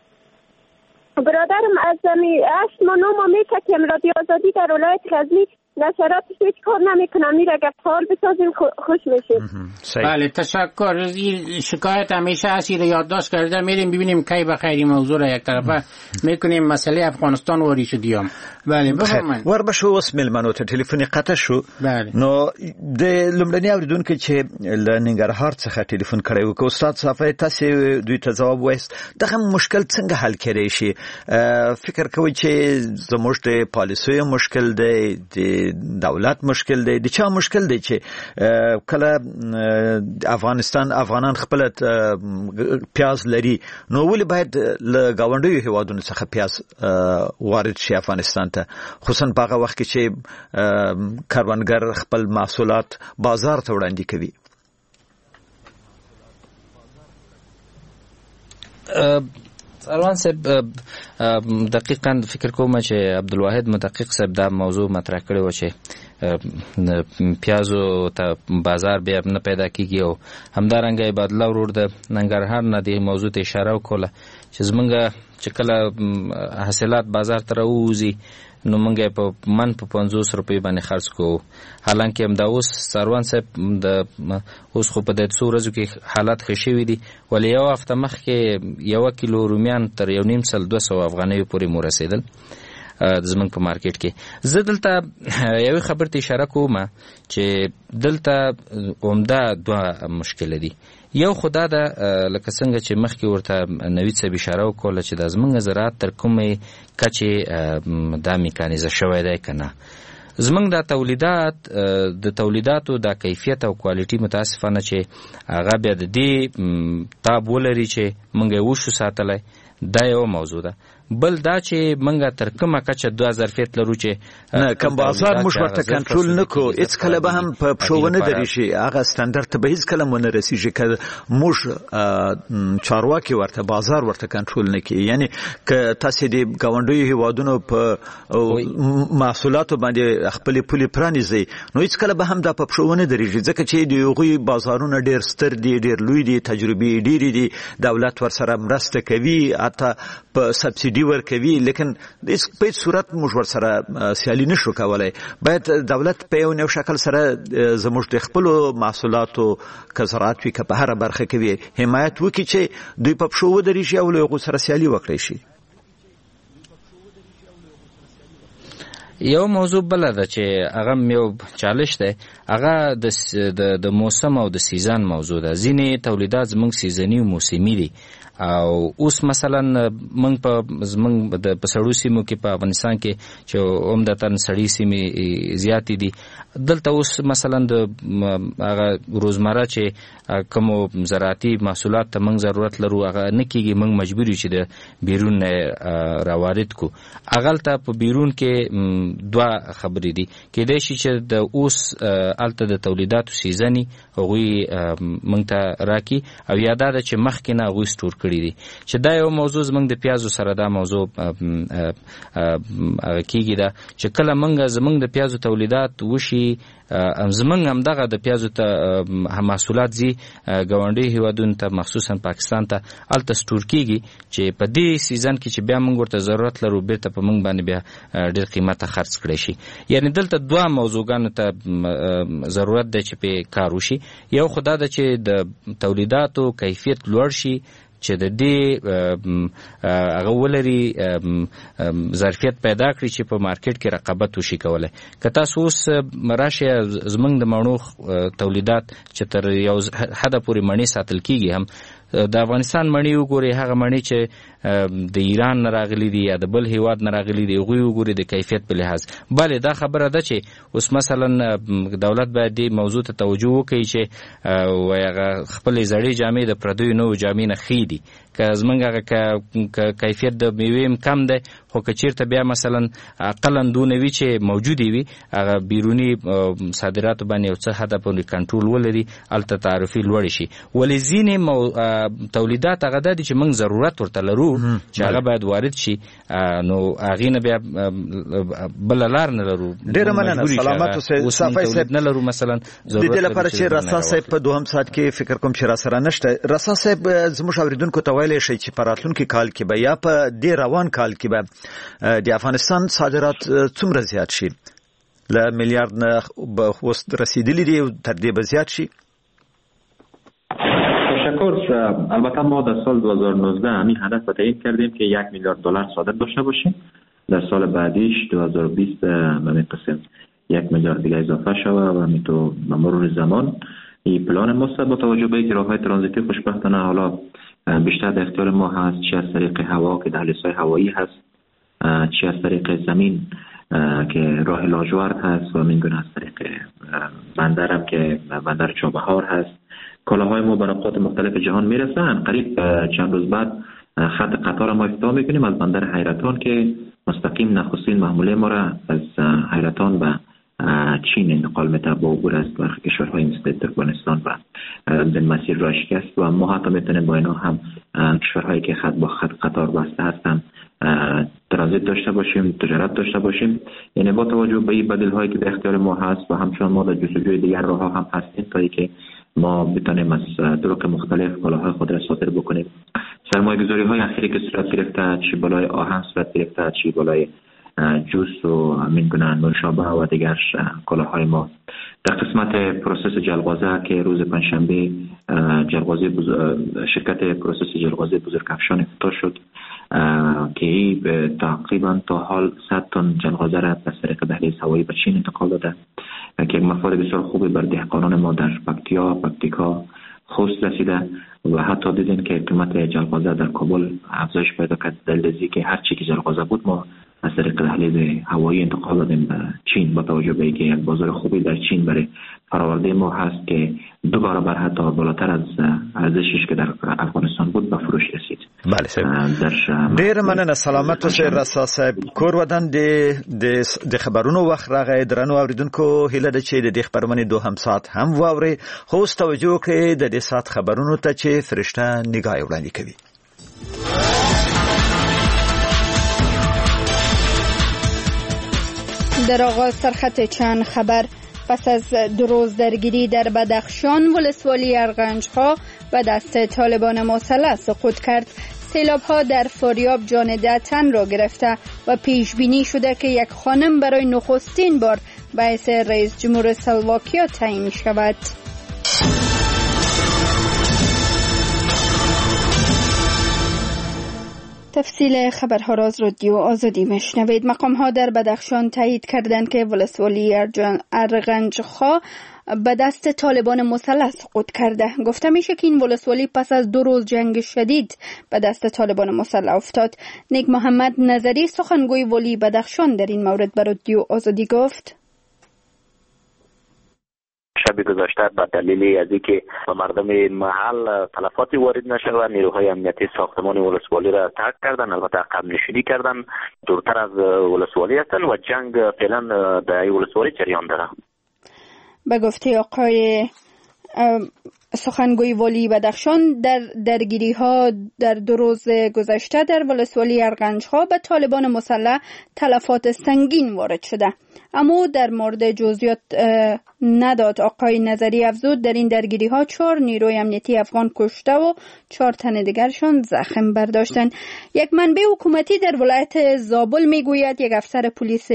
برادرم از می هشت ماه نه ماه میشه که رادیو آزادی در ولایت غزنی نشراتش هیچ کار نمیکنن، میره اگر فعال بسازیم خوش میشیم. بله تشکر. این شکایت همیشه هست، یادداشت کرده میریم ببینیم کی بخیر این موضوع را یک طرفه میکنیم. مسئله افغانستان واری شدیم. بله بفرمایئ. ور بشو اوس ملمنو ته ټلیفون قطع شو. بله. نو د لومړني اوریدونکو چې ل ننګرهار څخه ټلیفون کړی و، کو استاد صافی تاسو دوی ته جواب وایست دغه مشکل څنګه حل کړی شي؟ فکر کوي چې زموږ د پالیسیو مشکل دی، د دولت مشکل دی، د چا مشکل دی چې کله افغانستان افغانان خپل پیاز لري، نو ولې باید له گاونډیو هیوادونو څخه پیاز وارد شي افغانستان ته، خصوصا په هغه وخت کې چې کروندګر خپل محصولات بازار ته وړاندې کوي؟ سروان صاحب دقیقاً فکر کوم چې عبدالواحد مدقق صاحب دا موضوع مطرح کړی و چې پیازو ته بازار بیا نه پیدا کیږي، او همدارنګه بدلا ورور د ننګرهار نه د موضوع ته اشاره وکړه چې زمونږ چې کله حاصلات بازار ته راوځي نو مونږ په من په پنځوس روپۍ باندې خرڅ کوو، حالانکه هم دا اوس سروان صاحب د اوس خو په دې څو ورځو کې حالات ښه شوي دي، ولې یو هفته مخکې یو کیلو رومیان تر یو نیم سل دوه سوه افغانیو پورې مو رسېدل زمونږ په مارکیټ کې. زه دلته یوې خبرې ته اشاره کوم چې دلته عمده دوه مشکله دي. یو خدا ده لکه څنګه چې مخکې ورته نوید صاحب اشاره وکړه چې د زمونږ زراعت تر کومې کچې دا میکانیزه شوی دی که نه. زمونږ دا تولیدات د تولیداتو دا کیفیت او کوالټي متاسفانه چې هغه بیا د دې تاب ولري چې مونږ یې وشو ساتلی، دا یو موضوع ده. بل دا چې منګه تر کومه کچه دوه ظرفیت لرو چې نه کم بازار موږ ورته کنټرول نکو، هیڅ کله به هم په پښونه درې شي هغه ستاندرد ته به هیڅ کله مونږ رسیږي که موږ چارواکي ورته بازار ورته کنټرول نکړي. یعنی که تاسو د ګاونډیو هیوادونو په محصولاتو باندې خپل پولي پرانیزي نو هیڅ کله به هم دا په پښونه درېږي، ځکه چې د هغوی بازارونه ډېر ستر دي، ډېر لوی دي، تجربې ډېرې دي، دولت ورسره مرسته کوي، حتی په سبسیډي ورکوي، لیکن په هیڅ صورت موږ ورسره سیالي نشو کولی. باید دولت په یو نوع شکل سره زموږ د خپلو محصولاتو که زراعت وي که په هره برخه کې وي حمایت وکړي چې دوی په پښو ودرېږي او له هغو سره سیالي وکړی شي. یو موضوع بله ده چې هغه یو چالش دی، هغه د موسم او د سیزن موضوع ده. ځینې تولیدات زموږ سیزني او موسمي دي، او اوس مثلا موږ په زموږ د سړو سیمو کې په افغانستان کې چې عمدتاً سړې سیمې زیاتې دي، دلته اوس مثلا د هغه روزمره چې کومو زراعتي محصولات ته موږ ضرورت لرو هغه نه کېږي، موږ مجبور یو چې د بیرون راوارد کو. هغلته په بیرون کې دوه خبرې دي، کېدای شي چې د اوس هلته د تولیداتو سیزني هغوی موږ ته راکړي، او یا دا ده چې مخکې نه هغوی سټور کړي دي، چې دا یو موضوع زموږ د پیازو سره دا موضوع هغه کېږي ده چې کله موږ زموږ د پیازو تولیدات وشي زمونږ همدغه د پیازو ته محصولات ځي ګاونډي هیوادونو ته، مخصوصا پاکستان ته، هلته سټور کېږي چې په دې سیزن کې چې بیا موږ ورته ضرورت لرو بیرته په موږ باندې بیا ډېر قیمته خرڅ کړی شي. یعنې دلته دوه موضوعګانو ته ضرورت دی چې پې کار وشي. یو خو دا ده چې د تولیداتو کیفیت لوړ شي چې د دې هغه ولري ظرفیت پیدا کړي چې په مارکیټ کې رقابت وشي کولی. که تاسو اوس راشئ زموږ د مڼو تولیدات چې تر یو حده پورې مڼې ساتل کېږي، هم د افغانستان مڼې وګورئ، هغه مڼې چې د ایران نه راغلي دي یا د بل هیواد نه راغلي دي هغوی وګورئ د کیفیت په لحاظ. بلې دا خبره ده چې اوس مثلا دولت باید دې موضوع ته توجه وکړي چې وایي هغه خپلې زړې جامې د پردیو نوو جامې نه ښې دي، که زمونږ هغه کیفیت د میوې هم کم دی، خو که چېرته بیا مثلا اقلا دونه وي چې موجودې وي هغه بیروني صادراتو باندې یو څه حده پورې کنټرول ولري، هلته تعرفې لوړې شي. ولې ځینې تولیدات هغه دا دي چې موږ ضرورت ورته لرو چې هغه باید وارد شي، نو هغې نه بیا بله لار نه لرو. ډېره مننه. سلامت اوسئ. صافی صاحب نه لرو مثلا د دې لپاره چې رسا صاحب په دوهم ساعت کې فکر کوم چې را سره نشته. رسا صاحب زموږ اورېدونکو ته ویلی شئ چې په راتلونکي کال کې به یا په دې روان کال کې به د افغانستان صادرات څومره زیات شي؟ ل میلیارد نه به وست رسیدلی دی تر دې به زیات شي؟ تشکر. البته ما در سال دو هزار و نوزده همین هدف را تعیین کردیم که یک میلیارد دلار صادر داشته باشیم. در سال بعدیش دو هزار و بیست به قسم یک میلیارد دیگه اضافه شود و همین تو به مرور زمان این پلان ما با توجه به اینکه راههای ترانزیتی خوشبختانه حالا بیشتر در اختیار ما هست، چه از طریق هوا که دهلیزهای هوایی هست، چه از طریق زمین که راه لاجورد هست و من گونه از طریق بندر هم که بندر چابهار هست. کالاهای ما به نقاط مختلف جهان میرسن. قریب چند روز بعد خط قطار ما افتتاح میکنیم از بندر حیرتان که مستقیم نخستین محموله ما را از حیرتان به چین انتقال میده با عبور از برخی کشورهای مثل ترکمنستان و در مسیر را شکست و ما حتی میتونیم با اینا هم کشورهایی که خط با خط قطار بسته هستن ترانزیت داشته باشیم، تجارت داشته باشیم. یعنی با توجه به این بدیل هایی که در اختیار ما هست و همچنان ما در جستجوی دیگر راه ها هم هستیم تا اینکه ما بتونیم از طرق مختلف کالاهای خود را صادر بکنیم. سرمایه گذاری های اخیری که صورت گرفته، چی بالای آهن صورت گرفته، چی بالای جوس و همین گونه نوشابه و دیگر کالاهای ما. در قسمت پروسس جلغوزه که روز پنجشنبه جلغوزه بزرگ... شرکت پروسس جلغوزه بزرگافشان افتتاح شد که تقریبا تا حال صد تن جلغوزه را از طریق دهلیز هوایی به چین انتقال داده که یک مفاد بسیار خوبی بر دهقانان ما در پکتیا، پکتیکا، خوست رسیده و حتی دیدین که قیمت جلغوزه در کابل افزایش پیدا کرد. دلیلی که هر چی که جلغوزه بود ما از طریق دهلیز هوایی انتقال دادیم به چین با توجه به اینکه یک بازار خوبی در چین برای فرآورده ما هست که دو برابر حتی بالاتر از ارزشش که در افغانستان بود به فروش رسید. بله صاحب. ډیر مننه. سلامت اوسئ رسا صاحب. کور ودان د د خبرونو وخت راغی. درنو اوریدونکو هیله ده چې د دې خبرونه دوه هم ساعت هم واوري. خو توجه کړئ د دې ساعت خبرونو ته چې فرشته نگاه وړاندې کوي. در آغاز سرخط چند خبر. پس از دو روز درگیری در بدخشان، ولسوالی ارغنج‌ها به دست طالبان مسلح سقوط کرد. سیلاب‌ها در فاریاب جان ده تن را گرفته و پیش بینی شده که یک خانم برای نخستین بار باعث رئیس جمهور اسلواکیا تعیین شود. تفصیل خبرها را از رادیو آزادی میشنوید. مقام‌ها در بدخشان تایید کردند که ولسوالی ارغنج‌ها به دست طالبان مسلح سقوط کرده. گفته میشه که این ولسوالی پس از دو روز جنگ شدید به دست طالبان مسلح افتاد. نیک محمد نظری سخنگوی ولی بدخشان در این مورد به رادیو آزادی گفت: شب گذشته به دلیل از اینکه به مردم محل تلفاتی وارد نشد و نیروهای امنیتی ساختمان ولسوالی را ترک کردن، البته عقب نشینی کردن، دورتر از ولسوالی هستند و جنگ فعلا در ولسوالی جریان داره. به گفته آقای سخنگوی ولی بدخشان، در درگیری ها در دو روز گذشته در ولسوالی ارغنج‌ها به طالبان مسلح تلفات سنگین وارد شده، اما در مورد جزئیات نداد. آقای نظری افزود در این درگیری ها چهار نیروی امنیتی افغان کشته و چهار تن دیگرشان زخم برداشتند. یک منبع حکومتی در ولایت زابل میگوید یک افسر پلیس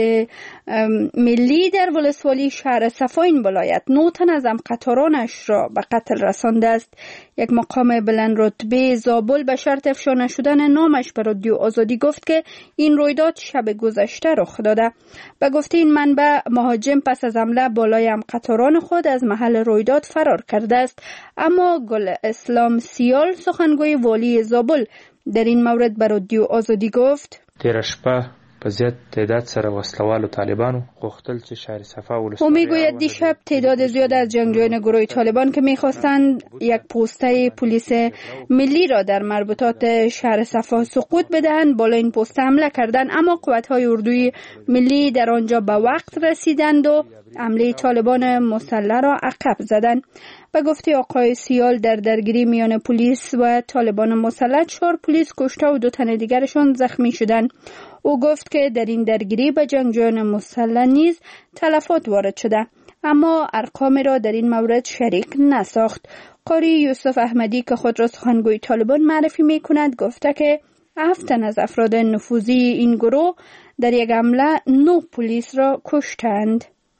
ملی در ولسوالی شهر صفا این ولایت نه تن از همقطارانش را به قتل رسانده است. یک مقام بلند رتبه زابل به شرط افشا نشدن نامش به رادیو آزادی گفت که این رویداد شب گذشته رخ داده. به گفته این منبع، مهاجم پس از حمله بالای همقطاران خود از محل رویداد فرار کرده است، اما گل اسلام سیال سخنگوی والی زابل در این مورد به رادیو آزادی گفت: تیر شپه په زیات تعداد سره وسلوالو طالبانو غوښتل چې شهر صفا ولسوالی. او میگوید دیشب تعداد زیاد از جنگجویان گروه طالبان که میخواستند یک پوسته پلیس ملی را در مربوطات شهر صفا سقوط بدهند بالا این پوسته حمله کردند، اما قوت‌های اردوی ملی در آنجا به وقت رسیدند و حمله طالبان مسلح را عقب زدند. به گفته آقای سیال، در درگیری میان پلیس و طالبان مسلح چهار پلیس کشته و دو تن دیگرشان زخمی شدند. او گفت که در این درگیری به جنگجویان مسلح نیز تلفات وارد شده، اما ارقامی را در این مورد شریک نساخت. قاری یوسف احمدی که خود را سخنگوی طالبان معرفی می کند گفته که هفت تن از افراد نفوذی این گروه در یک حمله نه پلیس را کشتند.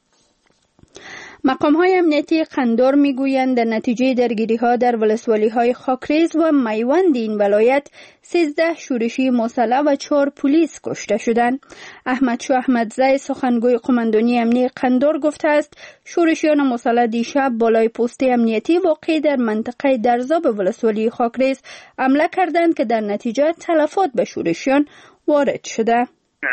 مقام های امنیتی قندار می گویند در نتیجه درگیری ها در ولسوالی های خاکریز و میوند این ولایت سیزده شورشی مسلح و چهار پلیس کشته شدند. احمد شاه احمدزی سخنگوی قماندانی امنیتی قندار گفته است شورشیان مسلح دیشب بالای پست امنیتی واقع در منطقه درزاب ولسوالی خاکریز حمله کردند که در نتیجه تلفات به شورشیان وارد شده.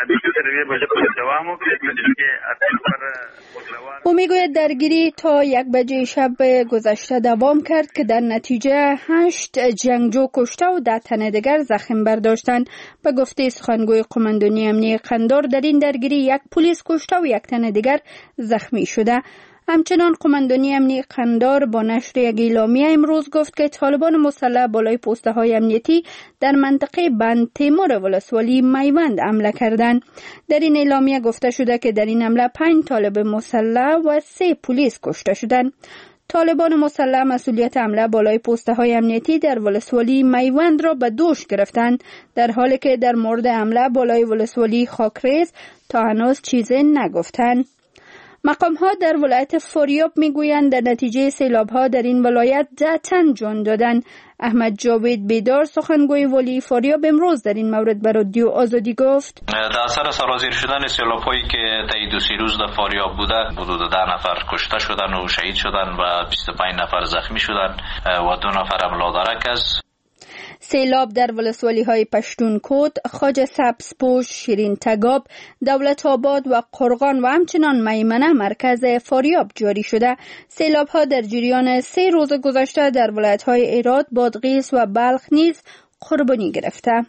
او میگوید درگیری تا یک بجه شب گذشته دوام کرد که در نتیجه هشت جنگجو کشته و ده تن دیگر زخم برداشتند. به گفته سخنگوی قماندانی امنیتی قندار در این درگیری یک پلیس کشته و یک تن دیگر زخمی شده. همچنان قماندانی امنیتی قندار با نشر یک اعلامیه امروز گفت که طالبان مسلح بالای پسته های امنیتی در منطقه بند تیمور ولسوالی میوند حمله کردند. در این اعلامیه گفته شده که در این حمله پنج طالب مسلح و سه پلیس کشته شدند. طالبان مسلح مسئولیت حمله بالای پسته های امنیتی در ولسوالی میوند را به دوش گرفتند، در حالی که در مورد حمله بالای ولسوالی خاکریز تا هنوز چیزی نگفتند. مقام ها در ولایت فاریاب می گویند در نتیجه سیلاب ها در این ولایت ده تن جان دادن. احمد جاوید بیدار سخنگوی ولی فاریاب امروز در این مورد به رادیو آزادی گفت در اثر سرازیر شدن سیلاب هایی که طی دو سه روز در فاریاب بوده حدود ده نفر کشته شدن و شهید شدن و بیست و پنج نفر زخمی شدن و دو نفر هم لادرک است. سیلاب در ولسوالی های پشتون کود، خواجه سبزپوش، شیرین تگاب، دولت آباد و قرغان و همچنان میمنه مرکز فاریاب جاری شده. سیلاب ها در جریان سه روز گذشته در ولایت های ایراد، بادغیس و بلخ نیز قربانی گرفته.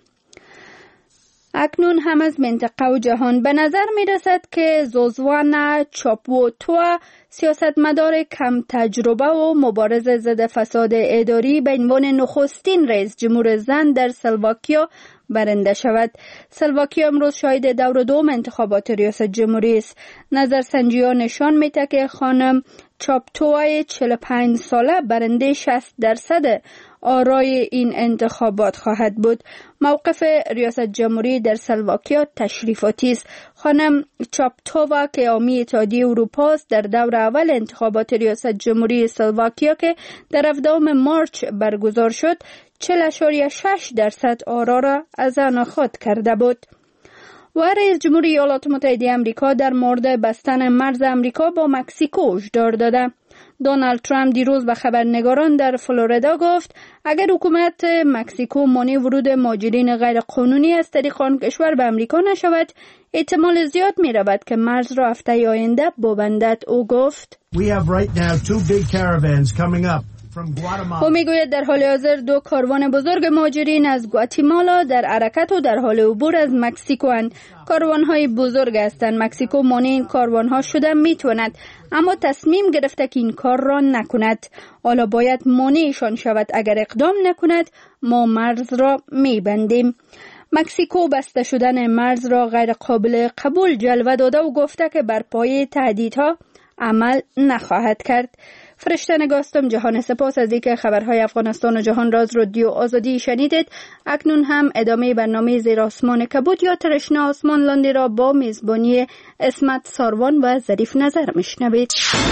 اکنون هم از منطقه و جهان به نظر می رسد که زوزوان چاپوتو سیاستمدار کم تجربه و مبارز ضد فساد اداری به عنوان نخستین رئیس جمهور زن در سلواکیا برنده شود. سلواکیا امروز شاهد دور دوم انتخابات ریاست جمهوری است. نظرسنجی‌ها نشان می‌دهد که خانم چاپتوای چهل و پنج ساله برنده شصت درصد آرای این انتخابات خواهد بود. موقف ریاست جمهوری در سلواکیا تشریفاتی است. خانم چاپتووا که حامی اتحادیه اروپا است در دور اول انتخابات ریاست جمهوری سلواکیا که در هفدهم مارچ برگزار شد چهل و شش درصد آرا را از آن خود کرده بود. و رئیس جمهوری ایالات متحده آمریکا در مورد بستن مرز آمریکا با مکزیکو هشدار داده. دونالد ترامپ دیروز به خبرنگاران در فلوریدا گفت اگر حکومت مکزیکو مانع ورود مهاجرین غیر قانونی از طریق آن کشور به آمریکا نشود، احتمال زیاد می رود که مرز را هفته آینده ببندد. او گفت We have right now two big caravans coming up. او میگوید در حال حاضر دو کاروان بزرگ مهاجرین از گواتیمالا در حرکت و در حال عبور از مکزیکو اند. کاروان های بزرگ هستند. مکزیکو مانع این کاروان ها شده میتواند، اما تصمیم گرفته که این کار را نکند. حالا باید مانعشان شود. اگر اقدام نکند ما مرز را میبندیم. مکزیکو بسته شدن مرز را غیر قابل قبول جلوه داده و گفته که بر پایه تهدیدها عمل نخواهد کرد. فرشته نگاستم جهان سپاس از اینکه خبرهای افغانستان و جهان را از رادیو آزادی شنیدید. اکنون هم ادامه برنامه زیر آسمان کبود یا ترشنه آسمان لاندی را با میزبانی اسمت ساروان و ظریف نظر میشنوید.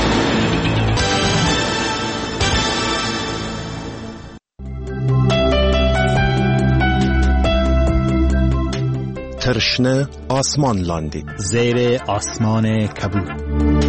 ترشنه آسمان لاندی زیر آسمان کبود.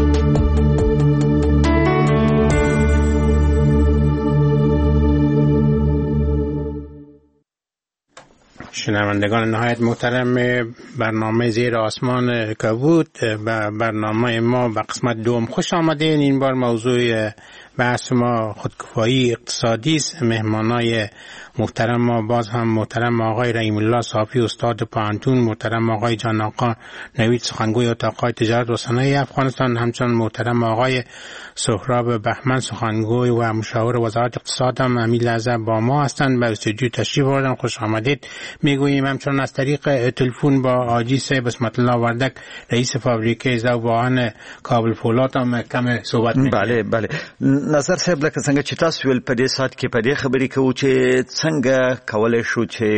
شنوندگان نهایت محترم برنامه زیر آسمان کبود و برنامه ما به قسمت دوم خوش آمدین. این بار موضوع بحث ما خودکفایی اقتصادی است. مهمانای محترم ما باز هم محترم آقای رحیم الله صافی استاد پانتون، محترم آقای جان آقا نوید سخنگوی اتاق‌های تجارت و صنایع افغانستان، همچنین محترم آقای سهراب بهمن سخنگوی و مشاور وزارت اقتصاد هم همین لحظه با ما هستند. به استودیو تشریف آوردن، خوش آمدید میگوییم. همچنین از طریق تلفن با حاجی صاحب بسمت الله وردک رئیس فابریکه ذوبان کابل فولاد هم کم صحبت می‌کنیم. بله بله نظر صاحب لکه څنګه چې تاسو ول په دې سات کې په دې خبرې کوو چې څنګه کولای شو چې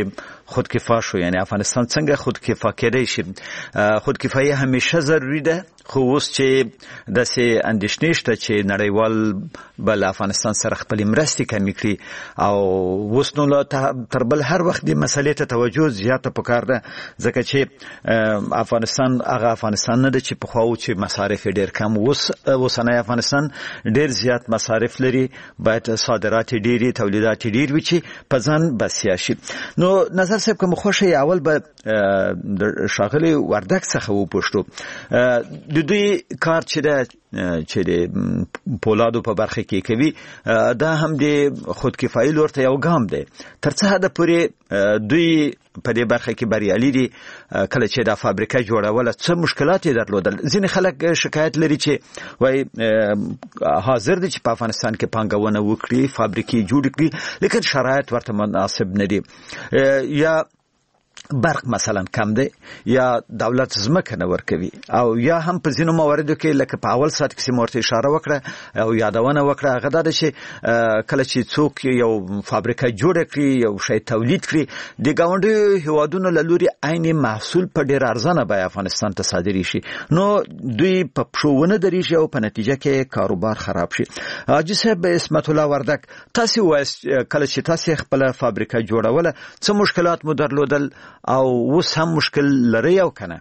خودکفا شو، یعنی افغانستان څنګه خودکفا کېدای شي. خودکفایي همیشه ضروری ده، خو اوس چې داسې اندېښنې شته چې نړیوال به له افغانستان سره خپلې مرستې کمې کړي او اوس نو تر بل هر وخت دې مسلې ته توجه زیاته پکار ده، ځکه چې افغانستان هغه افغانستان نه ده چې پخوا و چې مصارف ډېر کم. اوس اوسنی افغانستان ډېر زیات مصارف لري، باید صادرات ډېرې، تولیدات ډېر وي چې په ځان بسیا شي. نو نظر صاحب که مو خوښه اول به د ښاغلي وردګ څخه وپوښتو، د دوی کار چې ده چې د پولادو په برخه کې کوي، دا هم د خودکفایي لور ته یو ګام دی. تر څه حده پورې دوی په دې برخه کې بریالي دي؟ کله چې دا فابریکه جوړوله څه مشکلات یې درلودل؟ ځینې خلک شکایت لري چې وایي حاضر دي چې په افغانستان کې پانګونه وکړي، فابریکې جوړې کړي، لیکن شرایط ورته مناسب نه دي، یا برق مثلا کم دی، یا دولت ځمکه نه ورکوي، او یا هم په ځینو مواردو کې لکه په اول ساعت کې مورته اشاره وکړه او یادونه وکړه، هغه دا ده چې کله چې څوک یو فابریکه جوړه کړي، یو شی تولید کړي، د ګاونډیو هیوادونو له لوري عین محصول په ډېر ارزانه بیه افغانستان ته صادرې شي، نو دوی په پښو ونه درېږي او په نتیجه کې کاروبار خراب شي. حاجي صاحب عصمت الله وردګ، تاسې ووایاست کله چې تاسې خپله فابریکه جوړوله څه مشکلات مو درلودل او اوس هم مشکل لري او کنه؟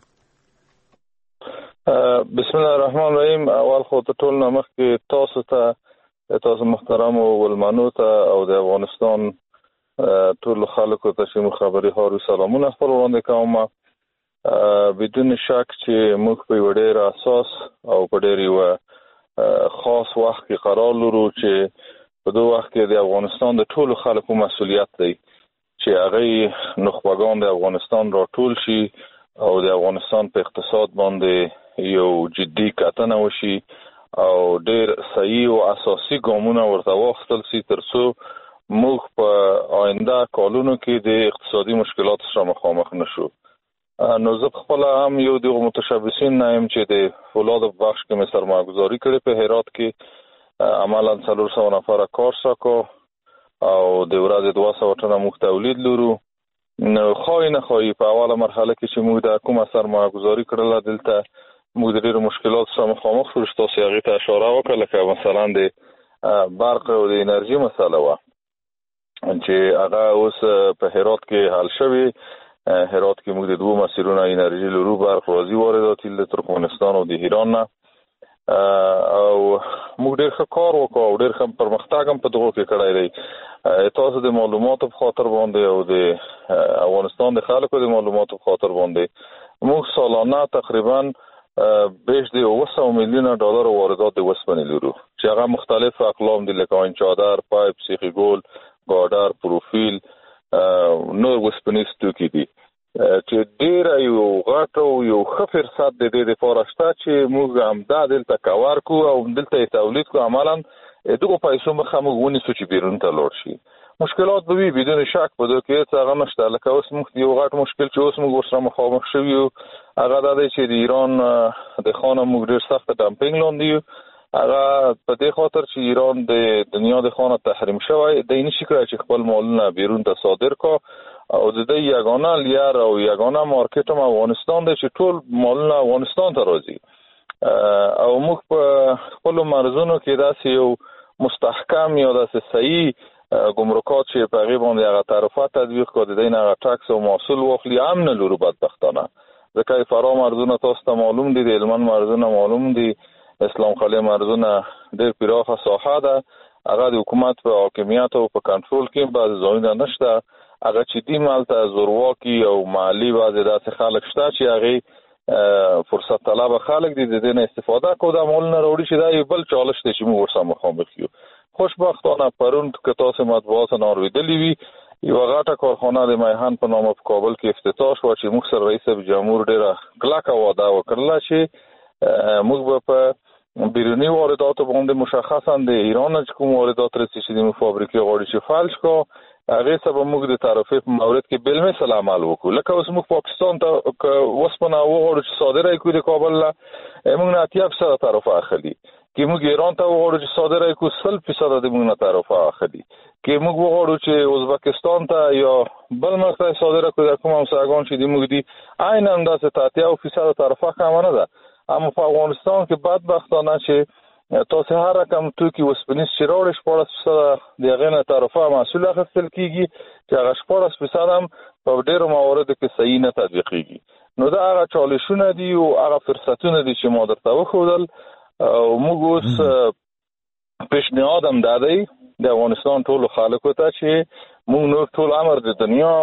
بسم الله الرحمن الرحیم. اول خو ته ټول نمخ کې تاسو ته تاسو محترم او ولمنو ته او د افغانستان ټول خلکو ته چې مخابري هارو سلامونه خپل وړاندې کوم. بدون شک چې موږ په ډېر اساس او په ډېر یو خاص وخت کې قرار لرو چې په دوه وخت کې د افغانستان د ټول خلکو مسؤلیت دی چې هغه نخبگان د افغانستان را ټول شي او د افغانستان په اقتصاد باندې یو جدي کتنه وشي او ډېر صحیح او اساسي ګامونه ورته واخیستل شي ترڅو موږ په آینده کالونو کې د اقتصادي مشکلاتو سره مخامخ نشو. نو زه خپل هم یو د متشبثین نه یم چې د فولاد بخش کې مې سرمایه‌گذاري کړې په هرات کې، عملاً څلور سوه نفره کار ساکو او د ورځې دوه سوه ټنه موږ تولید لرو. نو خواهی نخواهی په اوله مرحله کې چې موږ د کومه سرمایه‌گذاري کړله دلته موږ د ډېرو مشکلاتو سره مخامخ شو. تاسو هغې ته اشاره وکړه، لکه مثلا د برق او د انرژي مسله وه چې هغه اوس په هرات کې حل شوې. هرات کې موږ د دوه مسیرونه انرژي لرو، برق راځي وارداتي له ترکمنستان او د ایران نه، او موږ ډېر ښه کار وکړو او ډېر ښه پرمختګ هم په دغو کې کړی دی. تاسو د معلوماتو په خاطر باندې او د افغانستان د خلکو د معلوماتو په خاطر باندې موږ سالانه تقریبا بیش د اوه سوه میلیونه ډالر واردات د وسپنې لرو چې هغه مختلف اقلام دي، لکه آین چادر، پایپ، سیخي ګول، ګاډر، پروفیل، نور وسپنیز توکي دي چې ډېر یو غټ او یو ښه فرصت د دې لپاره شته چې موږ همدا دلته کور کړو او دلته یې تولید کړو. عملاً دغو پیسو مخه موږ ونیسو چې بیرون ته لاړ شي. مشکلات به وي بدون شک په دغه کې څه هغه نشته، لکه اوس موږ یو غټ مشکل چې اوس موږ ورسره مخامخ شوي یو هغه دا دی چې د ایران د خانه موږ ډېر سخته ډمپینګ لاندې یو. هغه په دې خاطر چې ایران د دنیا د خانه تحریم شوی دی نشي کړی چې خپل مالونه بیرون ته صادر کړي او د دې یگانه لیر او یگانه مارکیټ هم افغانستان دی چې ټول مالونه افغانستان ته راځي او موږ په خپل مرزونو کې داسې یو مستحکم یا داسې صحیح ګمرکات چې په هغې باندې هغه تعرفات تطبیق کړو، د دې نه هغه ټکس او محصول واخلي هم نه لرو بدبختانه. ځکه فرا مرزونه تاسو ته معلوم دي، د هلمند مرزونه معلوم دي، اسلام خیل مرزونه ډېر پراخه ساحه ده، هغه د حکومت په حاکمیت او په کنټرول کې بعض ځایونه نشته. هغه چې دي مالته زورواکي او مالی بعضې داسې خلک شته چې هغې فرصت طلبه خلک دي، د دې نه استفاده کوو، دا مالونه راوړي چې دا یو بل چالش دی چې موږ ورسره مخامخ یو. خوشبختانه پرون که تاسو مطبوعات نه اورېدلي وي، یوه غټه کارخانه د میهن په نامه په کابل کې افتتاح شوه چې موږ سره رئیس جمهور ډېره کلکه وعده وکړله چې موږ به په بیرونی واردات باندې مشخصا د ایران چې کوم واردات رسیدي د فابریکې غواړي چې فلج کو هغه سبب موږ د تعرفې په مورد کې بل مثال عمل وکړو. لکه اوس موږ پاکستان ته وسپنه وغواړو چې صادره کړو د کابل لا موږ نه اتیا فیصد تعرفه اخلي، کې موږ ایران ته وغواړو چې صادره کړو سل فیصد د موږ نه تعرفه اخلي، کې موږ وغواړو چې ازبکستان ته یا بل مخته صادره کړو د کوم همسایگان چې د موږ دي عین اندازه اتیا فیصد تعرفه کم نه ده. اما په افغانستان کې بدبختانه چې تاسو هر رقم توکي وسپنیز شراړ شپږ فیصد د غنه تعرفه مسؤل اخیستل کیږي چې هغه شپږ فیصد هم په ډیرو مواردو کې صحیح نه تطبیقيږي. نو دا هغه چالشونه دي او هغه فرصتونه دي چې ما درته وښودل او موږ اوس پیشنهاد هم دادی د افغانستان ټولو خلکو ته چې موږ نور ټول امر د دنیا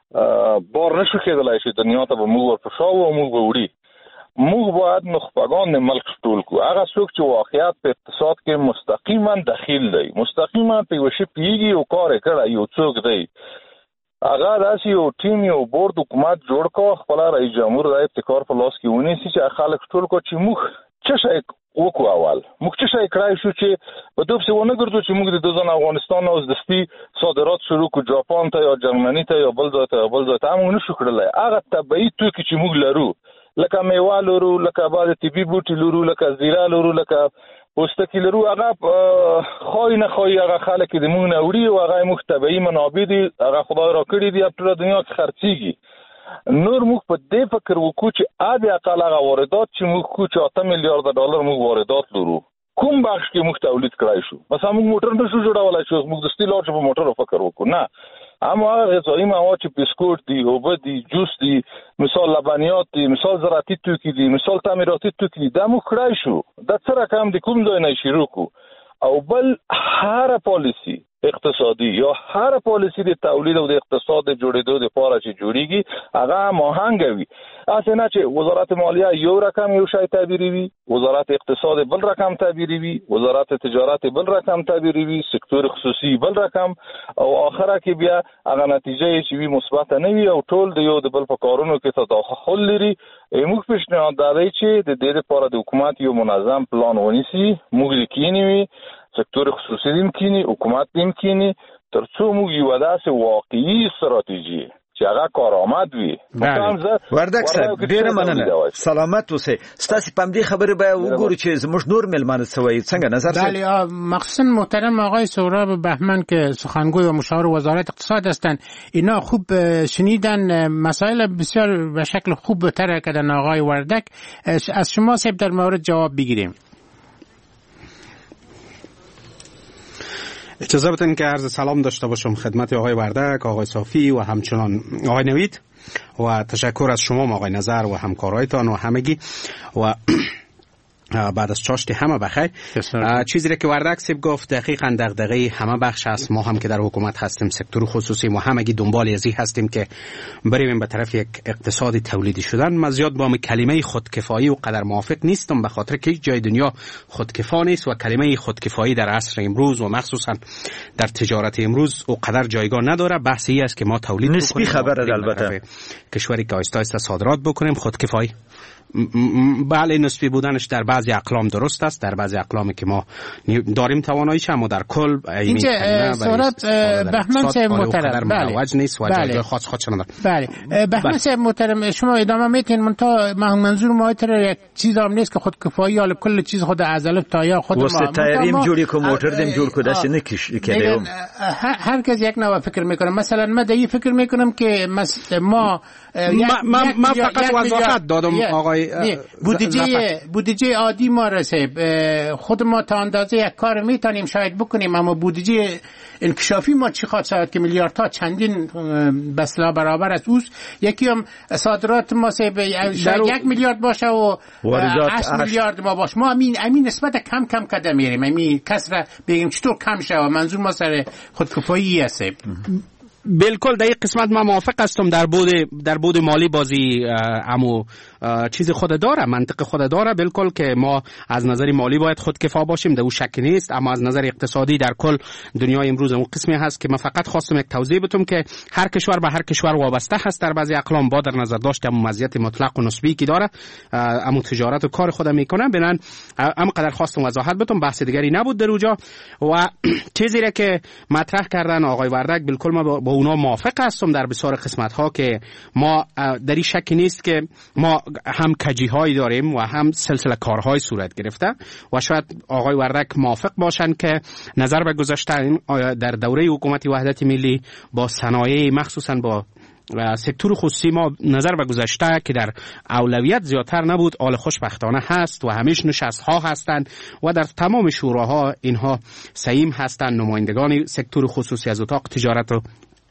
بار نشو کېدلای چې دنیا ته به موږ ورپښاو او موږ به وړي. موږ باید نخبگان ملک ټول کو هغه څوک چې واقعیت په اقتصاد کې مستقیما دخیل دی، مستقیما په وشي پیږي او کار کوي یو څوک دی، هغه داسې یو ټیم یو بورډ حکومت جوړ کو خپل رئیس جمهور د ابتکار په لاس کې ونیسي چې خلک ټول کو چې موږ څه شي وکړو اول موږ څه شي کړای شو چې په دوب څه ونه ګرځو چې موږ د دوزن افغانستان اوس د سپي صادرات شروع کو جاپان ته یا جرمني ته یا بل ځای ته بل ځای ته موږ نشو کړلای. هغه طبيعي توکي چې موږ لرو لکه میوه لرو، لکه بعض طبي بوټي لرو، لکه زیره لرو، لکه پوستکی لرو، هغه خای نه خای هغه خلک د موږ نه وړي او هغه موږ طبيعي منابع دي، هغه خدای را کړی دي په ټول دنیا کې خرڅيږي. نور موږ په دې فکر وکړو چې عادي اقل هغه واردات چې موږ کو چې اته میلیارډ ډالر موږ واردات لرو کوم بخش کې موږ تولید کړای شو. مثلا موږ موټر نشو جوړولای چې موږ د سټیل او په موټر فکر وکړو نه، اما غذایی مواد چې بسکوټ دي، اوبه دي، جوس دي، مثال لبنیات دي، مثال زراعتي توکي دي، مثال تعمیراتي توکي دي، دا موږ کړای شو. دا څه رقم د کوم ځای نه شروع کو او بل هر پالیسی اقتصادي یا هر پالیسی د تولید او د اقتصاد جوړېدو لپاره چې جوړیږي هغه ماهنګ وي. اسنه چې وزارت مالیه یو رقم یو شای تعبیری وي، وزارت اقتصاد بل رقم تعبیری وي، وزارت تجارت بل رقم تعبیری وي، سکتور خصوصي بل رقم او اخره کې بیا هغه نتیجه چې وي مثبت نه وي او ټول د یو د بل په کارونو کې تداخل لري. موږ پیشنهاد دادی چې د دې لپاره د حکومت یو منظم پلان ونیسي، موږ لیکینی سکتور خصوصي دیم کینی، حکومت دیم کینی، ترڅو موږ یو داسې واقعي استراتیژي چې هغه کارآمد وي. وردک صاحب ډیره مننه، سلامت اوسئ. ستاسو په دې خبره به وګورو چې زموږ نور ملمانه سوي څنګه نظر دارید. بله، مخصوصا محترم آقای سهراب بهمن که سخنگوی و مشاور وزارت اقتصاد هستند، اینا خوب شنیدن مسائل بسیار به شکل خوب طرح کردن آقای وردک. از شما صاحب در مورد جواب بگیریم. اجازه بدین که عرض سلام داشته باشم خدمت آقای وردک، آقای صافی و همچنان آقای نوید و تشکر از شما آقای نظر و همکارایتان و همگی و بعد از چاشت همه بخیر. چیزی را که وردک سیب گفت دقیقاً دغدغه همه بخش است. ما هم که در حکومت هستیم، سکتور خصوصی ما همگی دنبال ازی هستیم که بریم به طرف یک اقتصاد تولیدی شدن. من زیاد با کلمه خودکفایی و قدر موافق نیستم، به خاطر که جای دنیا خودکفا نیست و کلمه خودکفایی در عصر امروز و مخصوصا در تجارت امروز او قدر جایگاه نداره. بحث این است که ما تولید نسبی خبره البته کشوری که آهسته آهسته صادرات بکنیم. خودکفایی بله نسبی بودنش در بعضی اقلام درست است، در بعضی اقلامی که ما داریم تواناییش، اما در کل اینجا صورت بهمن صاحب محترم بله واجب نیست و جای خاص خودش نداره. بله بهمن صاحب محترم شما ادامه میتین. من تا منظور ما تر یک چیز هم نیست که خودکفایی حال کل چیز خود از الف تا یا خود ما واسه تایریم جوری که موتور دیم جور کده نکش که هر کس یک نوع فکر میکنه. مثلا من دی فکر میکنم که ما ما فقط وضاحت دادم آقای بودجه بودجه عادی ما رسه خود ما تا اندازه یک کار میتونیم شاید بکنیم، اما بودجه انکشافی ما چی خواهد شد که میلیاردها چندین بسلا برابر است. اوست یکی هم صادرات ما سه شاید یک میلیارد باشه و هشت میلیارد ما باشه. ما امین امین نسبت کم کم کده میریم، امین کسر بگیم چطور کم شه و منظور ما سر خودکفایی است. بالکل در این قسمت من موافق هستم. در بود در بود مالی بازی امو چیز خود داره، منطق خود داره بالکل که ما از نظر مالی باید خودکفا باشیم، در او شک نیست، اما از نظر اقتصادی در کل دنیای امروز اون قسمی هست که من فقط خواستم یک توضیح بدم که هر کشور به هر کشور وابسته هست در بعضی اقلام با در نظر داشت اما مزیت مطلق و نسبی که داره اما تجارت و کار خود میکنه. بنان اما قدر خواستم وضاحت بدم، بحث دیگری نبود در اونجا. و چیزی را که مطرح کردن آقای وردک بالکل ما با اونا موافق هستم در بسیار قسمت ها که ما در این شک نیست که ما هم کجی هایی داریم و هم سلسله کارهای صورت گرفته و شاید آقای وردک موافق باشن که نظر به گذشته در دوره حکومت وحدت ملی با صنایع مخصوصا با سکتور خصوصی ما نظر به گذشته که در اولویت زیادتر نبود، آل خوشبختانه هست و همیش نشست ها هستند و در تمام شوراها اینها سهیم هستند، نمایندگان سکتور خصوصی از اتاق تجارت و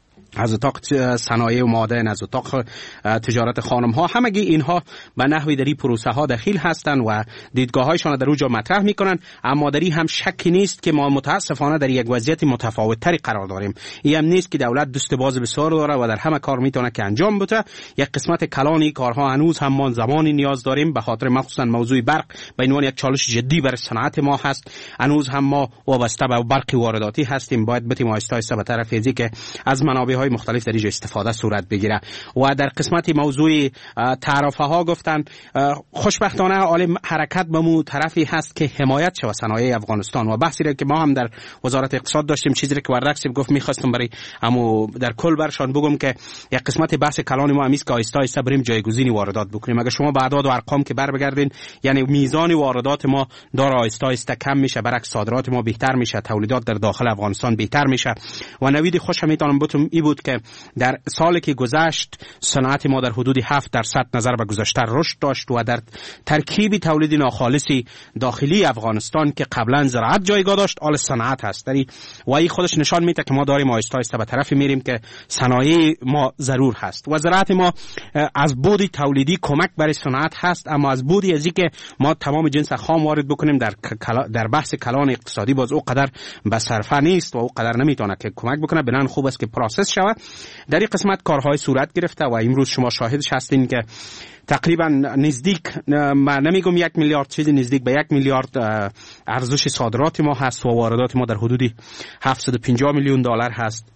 از اتاق صنایع و معادن، از اتاق تجارت خانم ها، همگی اینها به نحوی در این پروسه ها دخیل هستند و دیدگاه هایشان در اونجا مطرح میکنن. اما در این هم شکی نیست که ما متاسفانه در یک وضعیت متفاوت تری قرار داریم. این هم نیست که دولت دست باز بسیار داره و در همه کار میتونه که انجام بده. یک قسمت کلانی کارها هنوز هم ما زمانی نیاز داریم، به خاطر مخصوصا موضوع برق به عنوان یک چالش جدی برای صنعت ما هست. هنوز هم ما وابسته به برق وارداتی هستیم، باید بتیم آهسته آهسته به طرف ازی که از منابع مختلف در اینجا استفاده صورت بگیره. و در قسمت موضوع تعرفه ها گفتن خوشبختانه عالم حرکت به مو طرفی هست که حمایت شود صنایع افغانستان و بحثی را که ما هم در وزارت اقتصاد داشتیم، چیزی را که وردکسیم گفت میخواستم برای اما در کل برشان بگم که یک قسمت بحث کلان ما همیست که آهسته آهسته بریم جایگزینی واردات بکنیم. اگه شما به اعداد و ارقام که بر بگردین، یعنی میزان واردات ما داره آهسته آهسته کم میشه، برعکس صادرات ما بهتر میشه، تولیدات در داخل افغانستان بهتر میشه. و نوید خوش میتونم بتونم ای بود که در سالی که گذشت صنعت ما در حدود هفت درصد نظر به گذشته رشد داشت و در ترکیب تولید ناخالصی داخلی افغانستان که قبلا زراعت جایگاه داشت آل صنعت هست. داری و این خودش نشان میده که ما داریم آهسته آهسته به طرفی میریم که صنایع ما ضرور هست و زراعت ما از بود تولیدی کمک برای صنعت هست، اما از بودی ازی که ما تمام جنس خام وارد بکنیم در در بحث کلان اقتصادی باز او قدر به صرفه نیست و او قدر نمیتونه که کمک بکنه. بنان خوب است که پروسس شود. در این قسمت کارهای صورت گرفته و امروز شما شاهدش هستین که تقریبا نزدیک، من نمیگم یک میلیارد، چیزی نزدیک به یک میلیارد ارزش صادرات ما هست و واردات ما در حدود هفتصد و پنجاه میلیون دلار هست،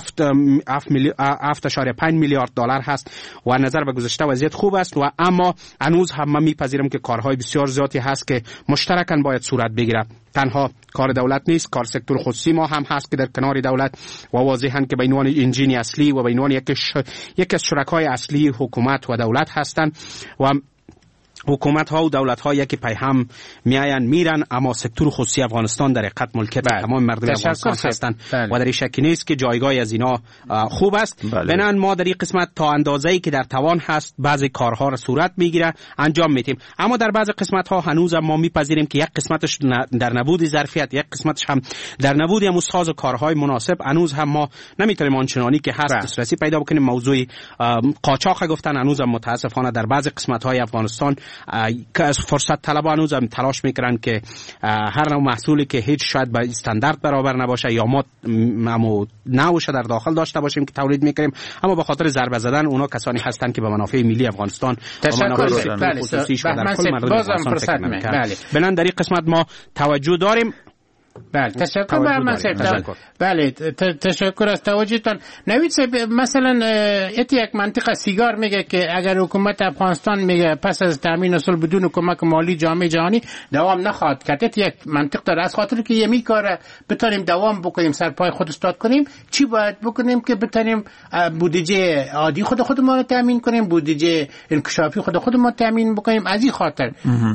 هفت اشاریه پنج میلیارد دلار هست و نظر به گذشته وضعیت خوب است. و اما هنوز هم من میپذیرم که کارهای بسیار زیادی هست که مشترکاً باید صورت بگیره. تنها کار دولت نیست، کار سکتور خصوصی ما هم هست که در کنار دولت و واضحاً که به عنوان انجین اصلی و به عنوان یک ش... یک از شرکای اصلی حکومت و دولت هستند و حکومت ها و دولت ها یکی پی هم میاین میرن، اما سکتور خصوصی افغانستان در حقیقت ملکیت تمام مردم افغانستان هستند و در این شکی نیست که جایگاه از اینا خوب است. بنان ما در این قسمت تا اندازه‌ای که در توان هست بعضی کارها را صورت میگیره انجام میدیم، اما در بعضی قسمت ها هنوز ما میپذیریم که یک قسمتش در نبود ظرفیت، یک قسمتش هم در نبود هم ساز و کارهای مناسب هنوز هم ما نمیتونیم آنچنانی که هست دسترسی پیدا بکنیم. موضوع قاچاق گفتن هنوز هم متاسفانه در بعضی قسمت های افغانستان که از فرصت طلب هنوز هم تلاش میکنن که هر نوع محصولی که هیچ شاید به استاندارد برابر نباشه یا ما نباشه در داخل داشته باشیم که تولید میکنیم، اما به خاطر ضربه زدن اونا کسانی هستن که به منافع ملی افغانستان و منافع خصوصیش و در کل مردم افغانستان فکر نمیکنن. بلند در این قسمت ما توجه داریم. بله تشکر برمان صاحب. بله تشکر از توجهتان. نوید صاحب مثلا ایت یک منطقه سیگار میگه که اگر حکومت افغانستان میگه پس از تامین اصول بدون کمک مالی جامعه جهانی دوام نخواهد کرد، ایت یک منطق داره. از خاطر که یمی کار بتونیم دوام بکنیم، سر پای خود استاد کنیم، چی باید بکنیم که بتونیم بودجه عادی خود خودمون رو تامین کنیم، بودجه انکشافی خود خودمون تامین بکنیم؟ از این خاطر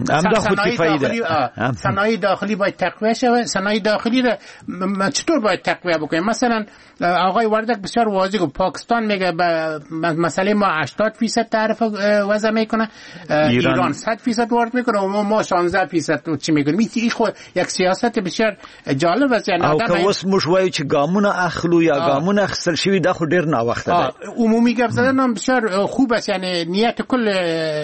صنایع داخلی باید تقویت شه. صنایع داخلی را چطور باید تقویت بکنیم؟ مثلا آقای وردک بسیار واضح گفت پاکستان میگه به مسئله ما هشتاد درصد تعرفه وضع میکنه، ایران, ایران صد درصد وارد میکنه و ما شانزده درصد چی میکنیم. این خود یک سیاست بسیار جالب است. یعنی او که وس مشوي چې ګامونه اخلو یا ګامونه اخسل شوی دا خو ډیر نه وخت ده. عمومی گپ زدن هم بسیار خوب است، یعنی نیت کل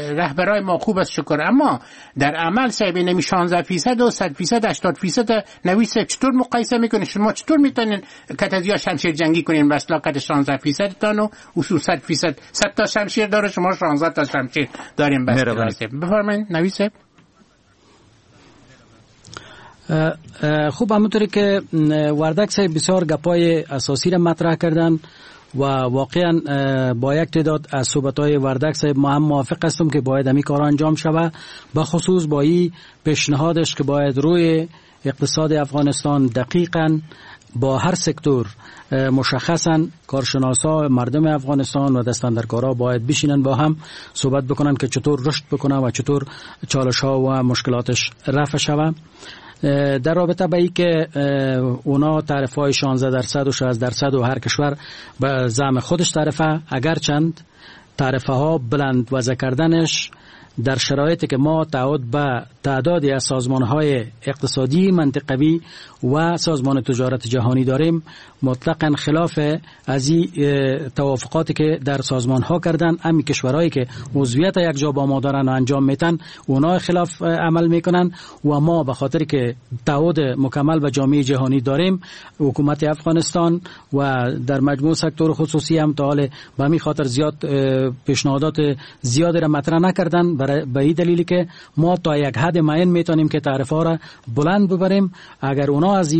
رهبرای ما خوب است شکر، اما در عمل صاحب نمی شانزده درصد و صد درصد هشتاد درصد نود نوید صاحب چطور مقایسه میکنین؟ شما چطور میتونین کتازیا شمشیر جنگی کنین به اصطلاح کت شانزده درصد تان و اصول صد درصد صد تا شمشیر داره، شما شانزده تا شمشیر دارین؟ بس بفرمایید نوید صاحب. خوب، همونطوری که وردک صاحب بسیار گپای اساسی را مطرح کردن و واقعا با یک تعداد از صحبت‌های وردک صاحب ما هم موافق هستم که باید همین کار انجام شود، به خصوص با این پیشنهادش که باید روی اقتصاد افغانستان دقیقاً با هر سکتور مشخصاً کارشناسا مردم افغانستان و دستاندرکارا باید بشینن با هم صحبت بکنن که چطور رشد بکنه و چطور چالش‌ها و مشکلاتش رفع شود. در رابطه با ای که اونا تعرفه های شانزده درصد و شصت درصد و هر کشور به زعم خودش تعرفه، اگرچند تعرفه ها بلند وضع کردنش در شرایطی که ما تعهد به تعدادی از سازمان‌های اقتصادی منطقوی و سازمان تجارت جهانی داریم مطلقاً خلاف از این توافقاتی که در سازمان‌ها کردن. امی کشورهایی که عضویت یک جا با ما دارن و انجام میتن اونا خلاف عمل میکنن و ما به خاطر که تعهد مکمل به جامعه جهانی داریم، حکومت افغانستان و در مجموع سکتور خصوصی هم تا حال به همین خاطر زیاد پیشنهادات زیادی را مطرح نکردن، به این دلیلی که ما تا یک حد معین میتونیم که تعرفه ها را بلند ببریم. اگر اونا از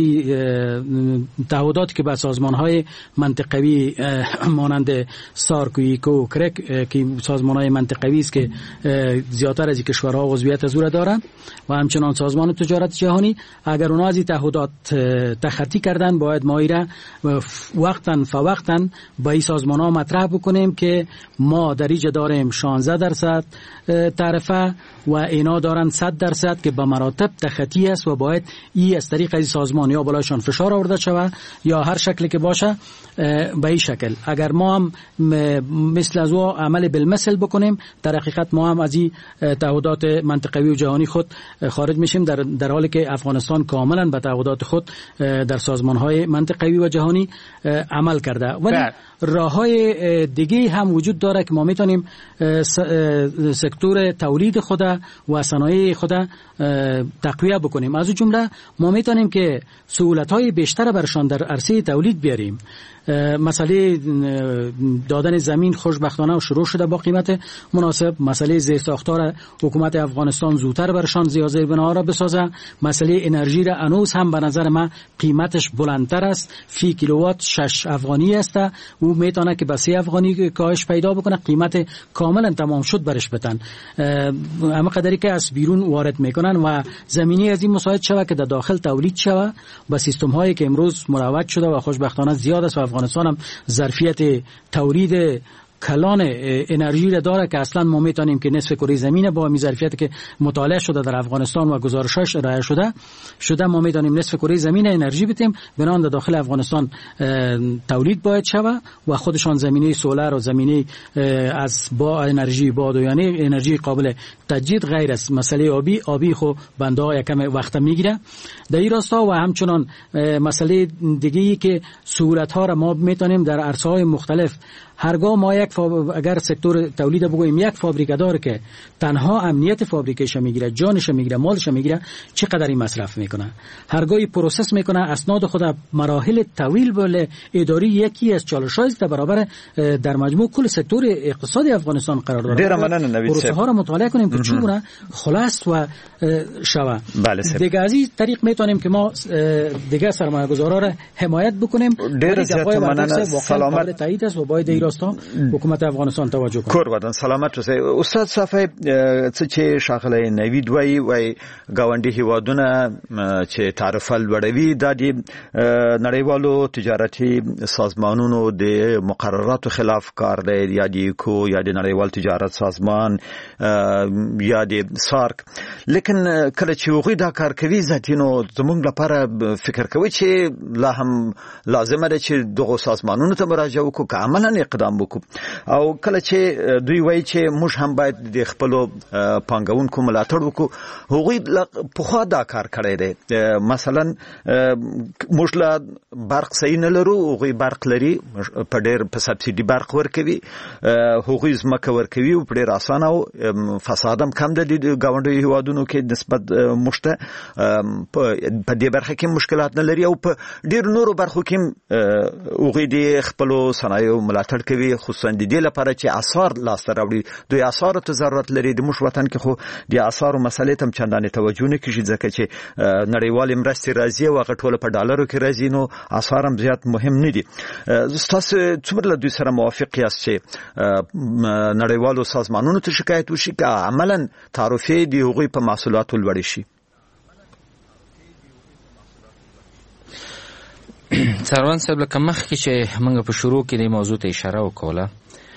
این تعهداتی که به سازمان‌های منطقوی مانند سارک و ایکو و کرک که سازمان‌های منطقوی است که زیادتر از این کشورها عضویت از او دارند و همچنان سازمان تجارت جهانی، اگر اونا از این تعهدات تخطی کردن باید ما ایرا وقتاً فوقتاً با این سازمان‌ها مطرح بکنیم که ما در اینجا داریم شانزده درصد تعرفه و اینا دارن صد درصد که به مراتب تخطی است و باید ای از طریق از سازمان یا بالایشان فشار آورده شود یا هر شکلی که باشه به این شکل. اگر ما هم مثل از او عمل بالمثل بکنیم در حقیقت ما هم از این تعهدات منطقوی و جهانی خود خارج میشیم، در در حالی که افغانستان کاملا به تعهدات خود در سازمان‌های منطقوی و جهانی عمل کرده. ولی راه‌های دیگه هم وجود داره که ما میتونیم سکتور تولید خود و صنایع خود تقویت بکنیم. از جمله ما میتونیم که سهولت‌های بیشتر برشان در عرصه تولید بیاریم. مسئله دادن زمین خوشبختانه شروع شده با قیمت مناسب. مسئله زیرساختار حکومت افغانستان زودتر برشان زیرزیر بناها را بسازه. مسئله انرژی را هنوز هم به نظر من قیمتش بلندتر است، فی کیلووات شش افغانی است، او میتونه که به سه افغانی کاهش پیدا بکنه، قیمت کاملا تمام شد برش بتن. اما قدری که از بیرون وارد میکنن و زمینی از این مساعد شوه که در داخل تولید شوه با سیستم هایی که امروز مروج شده و خوشبختانه زیاد است و افغانستان هم ظرفیت تولید کلان انرژی را داره که اصلا ما میتونیم که نصف کره زمین با می ظرفیتی که مطالعه شده در افغانستان و گزارشش ارائه شده شده ما میتونیم نصف کره زمین انرژی بدیم. بنان در داخل افغانستان تولید باید شود و خودشان زمینه سولر و زمینه از با انرژی باد و یعنی انرژی قابل تجدید غیر از مسئله آبی آبی خو بنده ها یکم وقت میگیره در این راستا و همچنان مسئله دیگه ای که سهولت ها را ما میتونیم در عرصه های مختلف هرگاه ما یک فاب... اگر سکتور تولید بگوییم یک فابریکه داره که تنها امنیت فابریکهش میگیره، جانش میگیره، مالش میگیره، چقدر این مصرف میکنه، هرگاهی پروسس میکنه اسناد خود مراحل طویل بله اداری یکی از چالش‌های است برابر در مجموع کل سکتور اقتصادی افغانستان قرار داره. ډیر مننه نوید صاحب. پروسه ها را مطالعه کنیم که چگونه خلاص و شوا. بله دیگه از این طریق میتونیم که ما دیگه سرمایه‌گذارا را حمایت بکنیم. ډیر زیات مننه. سلامت تایید است و باید راستا حکومت افغانستان توجه کنه. کور ودان سلامت اوسئ. استاد صافی څه چې شاغلی نوید وای وای گاونډي هیوادونه چې تعرفه لوړوي د نړیوالو تجارتي سازمانونو د مقرراتو خلاف کار دی، یا د کو یا د نړیوال تجارت سازمان یا د سارک. لیکن کله چې هغوی دا کار کوي ځاتینو زموږ لپاره فکر کوي چې لا هم لازمه ده چې دغه سازمانونو ته مراجعه وکړو که عملاً اقدام وکړو. او کله چې دوی وایي چې موږ هم باید د خپل پانګونکو ملاتړ وکړو هغوی په خوا دا کار کړی دی مثلا موږ لا برق صحیح نه لرو هغوی برق لري په ډېر په سبسیډي برق ورکوي هغوی ځمکه ورکوي او په ډېر اسانه او فساد هم کم دی د ګاونډیو هیوادونو کې نسبت موږ ته په دې برخه کې مشکلات نه لري او په ډېرو نورو برخو کې هغوی د خپلو صنایعو ملاتړ کوي خصوصا د دې لپاره چې اثار لاسته راوړي دوی اثارو ته ضرورت لري د موږ وطن کې خو د اثارو مسلې ته هم چندانې توجه نه کېږي ځکه چې نړیوالې مرستې راځي او هغه ټوله په ډالرو کې راځي نو اثار هم زیات مهم نه دي تاسو څومره له دوی سره موافق یاست چې نړیوالو سازمانونو ته شکایت وشي که عملا تعرفې د هغوی په محصولاتو لوړې شي؟ څاروان صاحب لکه مخکې چې موږ په شروع کې د موضوع ته اشاره وکوله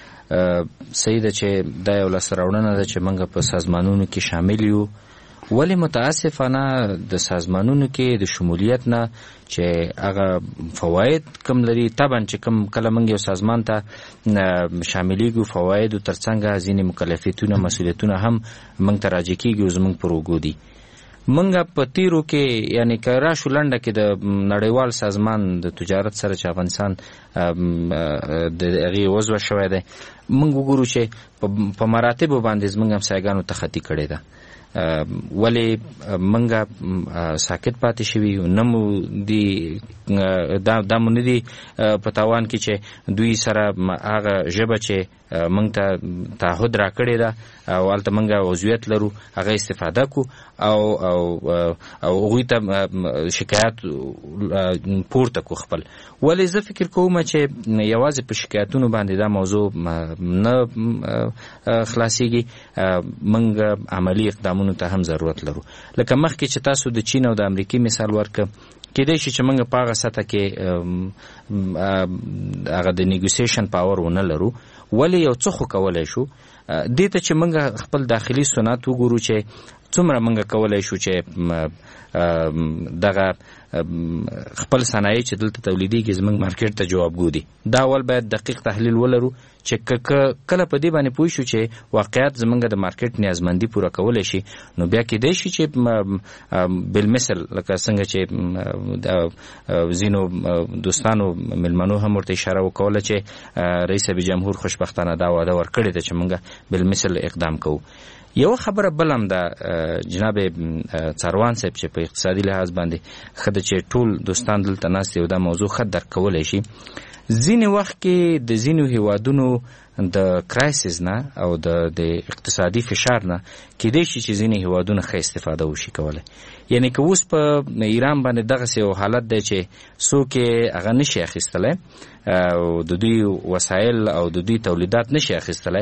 صحیح ده چې دا یو لاسته راوړنه ده چې موږ په سازمانونو کې شامل یو ولی متاسفانه د سازمانونو کې د شمولیت نه چې هغه فواید کم لري طبعا چې کم کله موږ یو سازمان ته شاملیږو فواید ترڅنګ ځینې مکلفیتونه مسؤلیتونه هم موږ ته راجع کیږي او زموږ پر اوږو دي منګه په تیرو کې یعنی که راشو لنډه کې د نړیوال سازمان د تجارت سره چې افغانستان د هغې عضو شوی دی موږ وګورو چې په مراتبو باندې زموږ همسایګانو تخطي کړې ده ولې موږ ساکت پاتې شوي نه مو دي دا مو نه دي په تاوان کې چې دوی سره هغه ژبه چې موږ ته تعهد را کړې ده او هلته موږ عضویت لرو هغه استفاده کو او او او هغوی ته شکایت پورته کو خپل ولې زه فکر کوم چې یوازې په شکایتونو باندې دا موضوع نه خلاصیږي موږ عملی اقدامونو ته هم ضرورت لرو لکه مخکې چې تاسو د چین او د امریکې مثال ورکړه کېدای شي چې موږ په هغه سطح کې هغه د نیګوسیشن پاور ونه لرو ولې یو څه خو کولی شو دې ته چې موږ خپل داخلي صنعت وګورو چې څومره موږ کولی شو چې دغه خپل صنایع چې دلته تولیدېږي زموږ مارکیټ ته جوابګو دي دا اول باید دقیق تحلیل ولرو چې کله په دې باندې پوه شو چې واقعیت زموږ د مارکیټ نیازمندي پوره کولی شي نو بیا کېدای شي چې بالمثل لکه څنګه چې ځینو دوستانو مېلمنو هم ورته اشاره وکوله چې رئیس جمهور خوشبختانه دا وعده ورکړې ده چې موږ بالمثل اقدام کوو یو خبره بل هم ده جناب څاروان صاحب چې په اقتصادي لحاظ باندې ښه ده چې ټول دوستان دلته ناست یو دا موضوع ښه درک کولی شي ځینې وخت کې د ځینو هیوادونو د کرایسیس نه او د اقتصادي فشار نه کېدای شي چې ځینې هیوادونه ښه استفاده وشي کولی یعنی که اوس په ایران باندې دغسې یو حالت دی چې څوک یې هغه نشي اخیستلی او د دوی وسایل او د دوی تولیدات نشي اخیستلی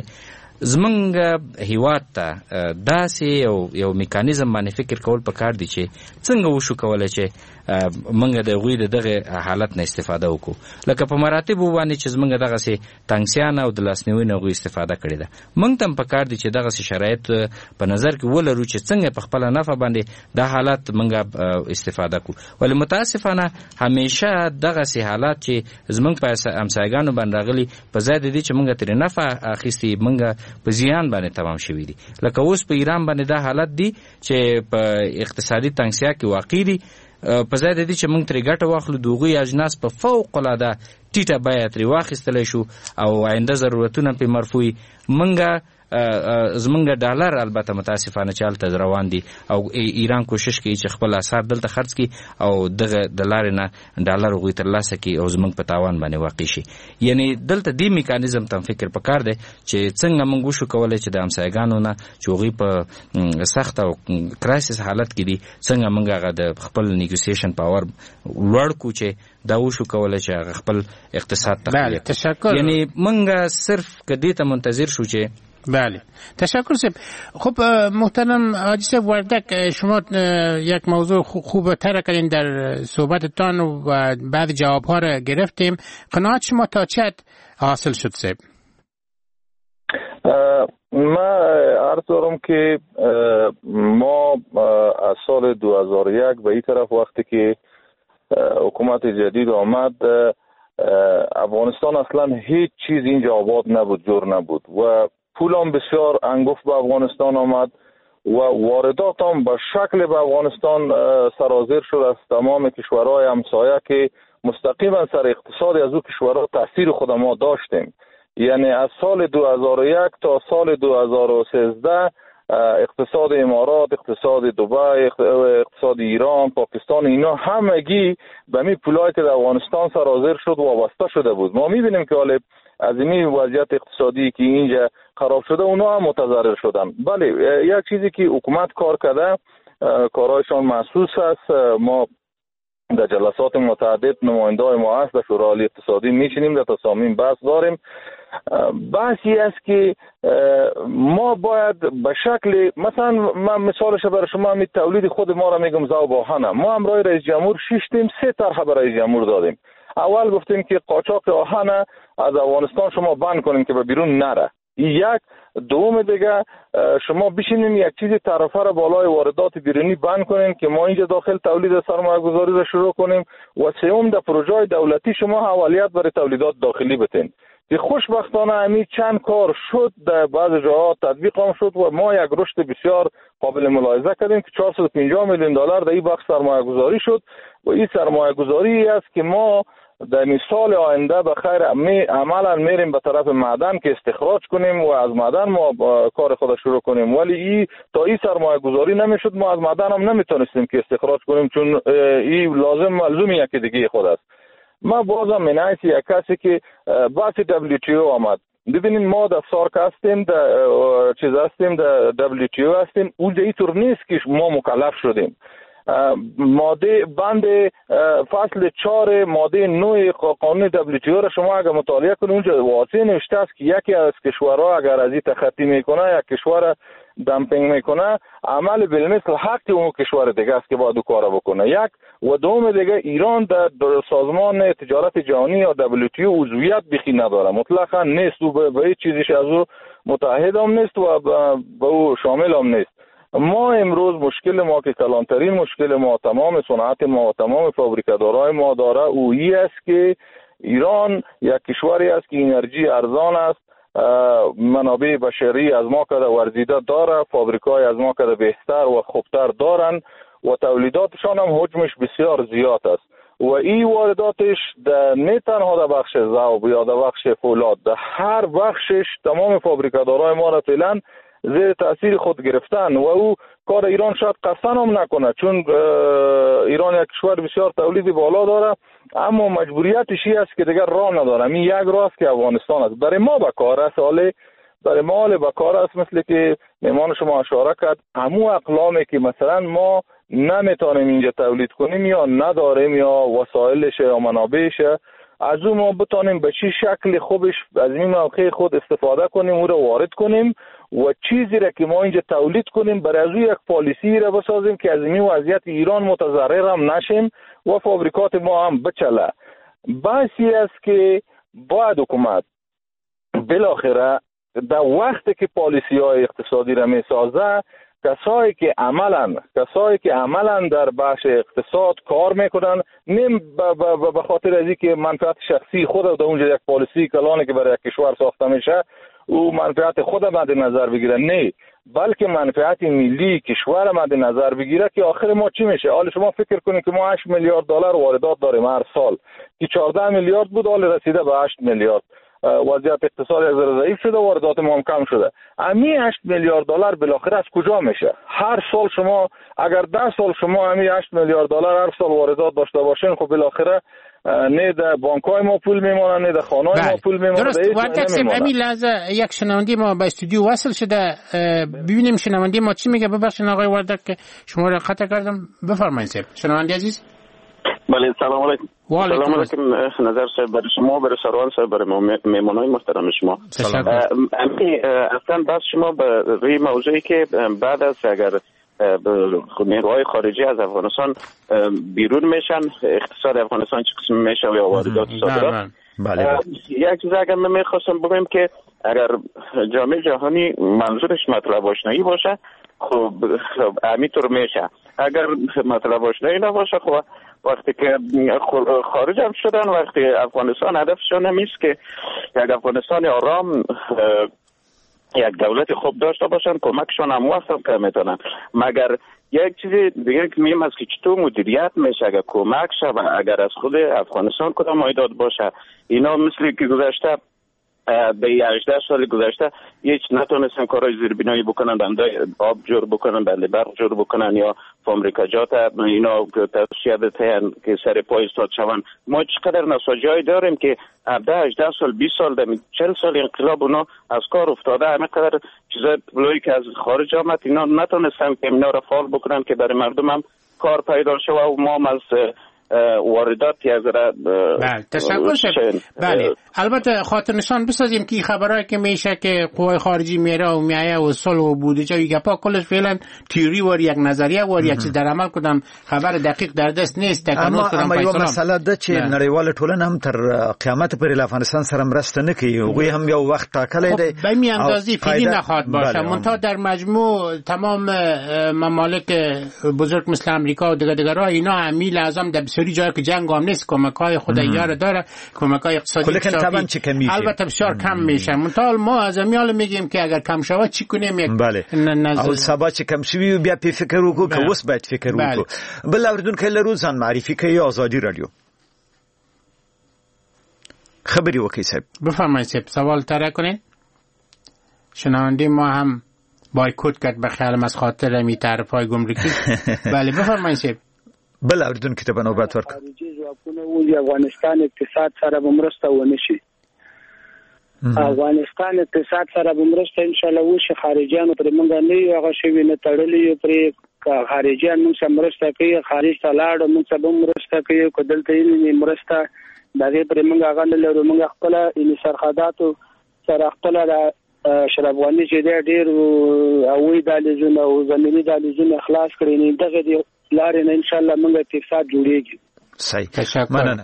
زمونږ هیواد ته داسې یو یو میکانیزم باندې فکر کول پکار دي چې څنګه وشو کولی چې موږ د هغوی د دغه حالت نه استفاده وکړو لکه په مراتبو باندې چې زموږ دغسې تنګسیان او د لاسنیوي نه هغوی استفاده کړې ده موږ ته هم پکار دي چې دغسې شرایط په نظر کې ولرو چې څنګه په خپله نفع باندې دا حالت موږ استفاده کړو ولې متاسفانه همیشه دغسې حالات چې زموږ په همسایګانو باندې راغلي په ځای د دې چې موږ ترې نفع اخیستې موږ په زیان باندې تمام شوي دي لکه اوس په ایران باندې دا حالت دی چې په اقتصادي تنګسیا کې واقع دي په ځای د دې چې موږ ترې ګټه واخلو د هغوی اجناس په فوق العاده ټیټه بیه ترې واخیستلی شو او آینده ضرورتونه پرې مرفوع وي موږ زمونږ ډالر البته متاسفانه چې هلته روان دي او ایران کوشش کوي چې خپل اثار دلته خرڅ کړي او دغه د لارې نه ډالر هغوی ترلاسه کړي او زمونږ په تاوان باندې واقع شي یعنی دلته دې میکانیزم ته فکر پکار دی چې څنګه موږ وشو کولی چې د همسایګانو نه چې هغوی په سخت او کرایسس حالت کې دي څنګه موږ هغه د خپل نیګوسیشن پاور لوړ کړو چې دا وشو کولی چې هغه خپل اقتصاد تقویه کړي یعنی موږ صرف که دې ته منتظر شو چې بله تشکر صاحب. خب محترم حاجی صاحب وردک شما یک موضوع خوب تر کردین در صحبتتان و بعد جوابها را گرفتیم. قناعت شما تا چه حاصل شد صاحب؟ ما عرض دارم که ما از سال دو هزار و یک به این طرف وقتی که حکومت جدید آمد افغانستان اصلا هیچ چیز اینجا آباد نبود، جور نبود و پول هم بسیار انگفت به افغانستان آمد و واردات هم به شکل به افغانستان سرازیر شد از تمام کشورهای همسایه که مستقیما سر اقتصاد از او کشورها تاثیر خود ما داشتیم. یعنی از سال دو هزار و یک تا سال دو هزار و سیزده اقتصاد امارات، اقتصاد دبی، اقتصاد ایران، پاکستان، اینا همگی به می پولایی که در افغانستان سرازیر شد وابسته شده بود. ما میبینیم که حالا از این وضعیت اقتصادی که اینجا خراب شده اونا هم متضرر شدن. بله، یک چیزی که حکومت کار کرده کارهایشان محسوس است. ما در جلسات متعدد نماینده‌های ما هست در شورای عالی اقتصادی میشینیم، در تصامیم بحث داریم. بحثی است که ما باید به شکل مثلا من مثالش برای شما می تولید خود ما را میگم زو باهنه. ما امروز رئیس جمهور شیشتیم سه طرح برای رئیس جمهور دادیم. اول گفتیم که قاچاق آهن از افغانستان شما بند کنیم که به بیرون نره. یک دوم دیگه شما بشینیم یک چیزی طرفه را بالای واردات بیرونی بند کنیم که ما اینجا داخل تولید سرمایه گذاری را شروع کنیم و سوم در پروژه دولتی شما حوالیت برای تولیدات داخلی بتین که خوشبختانه همین چند کار شد، در بعض جاها تطبیق هم شد و ما یک رشد بسیار قابل ملاحظه کردیم که چهارصد و پنجاه میلیون دلار در این بخش سرمایه گذاری شد و این سرمایه گذاری است که ما در سال آینده به خیر می عملا میریم به طرف معدن که استخراج کنیم و از معدن ما کار خود شروع کنیم. ولی این تا این سرمایه گذاری نمیشد ما از معدن هم نمیتونستیم که استخراج کنیم چون این لازم ملزوم یکی دیگه خود است. ما بازم منایت یک کسی که باسی دبلیو تی او آمد. ببینید ما در سارک هستیم، در چیز هستیم، در دبلیو تی او هستیم. اونجا اینطور نیست که ما مکلف شدیم. ماده بند فصل چهار ماده نه قانون دبلیو تی او را شما اگر مطالعه کنید اونجا واضح نوشته است که یکی از کشورها اگر از این تخطی میکنه یک کشور دمپینگ میکنه عمل بالمثل حق اون کشور دیگه است که باید کار بکنه. یک و دوم دیگه ایران در سازمان تجارت جهانی یا دبلیو تی او عضویت بخی نداره، مطلقا نیست و به هیچ چیزیش از او متحد هم نیست و به او شامل هم نیست. ما امروز مشکل ما که کلانترین مشکل ما تمام صنعت ما و تمام فابریکادارای ما داره اویی است که ایران یک کشوری است که انرژی ارزان است، منابع بشری از ما کده ورزیده داره، فابریکای از ما کده بهتر و خوبتر دارن و تولیداتشان هم حجمش بسیار زیاد است و این وارداتش نه تنها در بخش ذوب یا در بخش فولاد، در هر بخشش تمام فابریکادارای ما را فعلا زیر تاثیر خود گرفتن و او کار ایران شاید قصداً هم نکنه چون ایران یک کشور بسیار تولیدی بالا داره اما مجبوریتش این است که دیگر راه نداره. این یک راه است که افغانستان است. برای ما به کار است، حالا برای ما حالا به کار است مثل که مهمان شما اشاره کرد همو اقلامی که مثلا ما نمیتونیم اینجا تولید کنیم یا نداریم یا وسایلش یا منابعش از اون ما بتانیم به چی شکل خوبش از این موقع خود استفاده کنیم او را وارد کنیم و چیزی را که ما اینجا تولید کنیم برای از یک پالیسی را بسازیم که از این وضعیت ایران متضرر هم نشیم و فابریکات ما هم بچله. بحثی است که باید حکومت بالاخره در وقتی که پالیسی های اقتصادی را می سازه کسایی که عملاً کسایی که عملاً در بخش اقتصاد کار میکنن نیم به خاطر از اینکه منفعت شخصی خود در اونجا یک پالیسی کلانی که برای یک کشور ساخته میشه او منفعت خود مد نظر بگیره، نه بلکه منفعت ملی کشور مد نظر بگیره که آخر ما چی میشه. حالا شما فکر کنید که ما هشت میلیارد دلار واردات داریم هر سال که چهارده میلیارد بود حالا رسیده به هشت میلیارد. وضعیت اقتصادی از ضعیف شده و واردات ما هم کم شده. امی هشت میلیارد دلار بالاخره از کجا میشه؟ هر سال شما اگر ده سال شما امی هشت میلیارد دلار هر سال واردات داشته باشین خب بالاخره نه در بانک‌های ما پول میمونه نه در خانه‌های ما پول میمونه. درست. وقتی امی لحظه یک شنونده ما به استودیو وصل شده ببینیم شنونده ما چی میگه. ببخشید آقای وردک که شما را قطع کردم، بفرمایید سر شنونده عزیز. بله سلام علیکم. سلام علیکم نظر صاحب برای شما برای سروان صاحب برای مهمانای محترم شما. امی اصلا بس شما به روی موضوعی که بعد از اگر نیروهای خارجی از افغانستان بیرون میشن اقتصاد افغانستان چه قسم میشه و واردات صادرات. بله. یک چیز اگر من میخواستم بگم که اگر جامعه جهانی منظورش مطلب آشنایی باشه خب همینطور میشه. اگر مطلب آشنایی نباشه خب وقتی که خارج هم شدن، وقتی افغانستان هدفشون نیست که یک افغانستان آرام یک دولت خوب داشته باشن، کمکشون هم واسم که میتونن، مگر یک چیز دیگه که مهم است که چطور مدیریت میشه اگر کمک شد، اگر از خود افغانستان کدام مایداد باشه. اینا مثل که گذشته به هجده سال گذشته هیچ نتونستن کارهای زیربنایی بکنن، بنده آب جور بکنن، بنده برق جور بکنن، یا فابریکا جات اینا توصیه دادن که سر پای استاد شون. ما چقدر نساجی داریم که هفده هجده سال بیست سال دمی چهل سال انقلاب اونا از کار افتاده، همه قدر چیزای پلوی که از خارج آمد اینا نتونستن که اینا را فعال بکنن که برای مردم هم کار پیدا شه و ما هم از واردات از را بله تشکر شد. بله البته خاطر نشان بسازیم که خبرایی که میشه که قوای خارجی میره و میایه و صلح و بودجه و گپا کلش فعلا تئوری و یک نظریه و یک چیز در عمل کدام خبر دقیق در دست نیست. اما اما یو مسئله ده چې نړیواله ټولنه هم تر قیامت پورې افغانستان سره مرسته نه کوي، هغوی هم یو وخت ټاکلی دی به می اندازې فعلی نخواهد باشه. منتها در مجموع تمام ممالک بزرگ مثل امریکا و دیگر دیگرها اینا همی لازم در بسیاری جایی که جنگ هم نیست کمک‌های خداییار داره، کمک‌های اقتصادی البته بسیار کم میشه. منتها ما از امیال میگیم که اگر کم شود چی کنیم یک بله او سبا چې کم شوی بیا په فکر وکړو که اوس باید فکر وکړو. بل اوریدونکو لرو ځان معرفي کوي آزادی رادیو خبری وکړئ صاحب. بفرمایید صاحب سوال طرح کنین. شنونده ما هم بایکوت کرد به خیالم از خاطر می طرفای گمرکی. بله بفرمایید صاحب. بل اوریدونکو ته نوبت ورکړه. خارجي ځواکونه و افغانستان اقتصاد سره به مرسته ونه شي. افغانستان اقتصاد سره به مرسته ان شاء الله وشي. خارجيانو پر موږ نه یو هغه شی نه تړلې پر خارجيان موږ سره مرسته کوي، خارج ته لاړ موږ سره مرسته کوي، کدلته یې مرسته دغه پر موږ هغه نه لرو. موږ خپل ان سرحداتو سره خپل شرابواني چې ډېر اوې دالزونه او زمینی دالزونه خلاص کړي نه دغه دی لارې نه ان شاء الله موږ اقتصاد جوړیږي. صحیح مننه.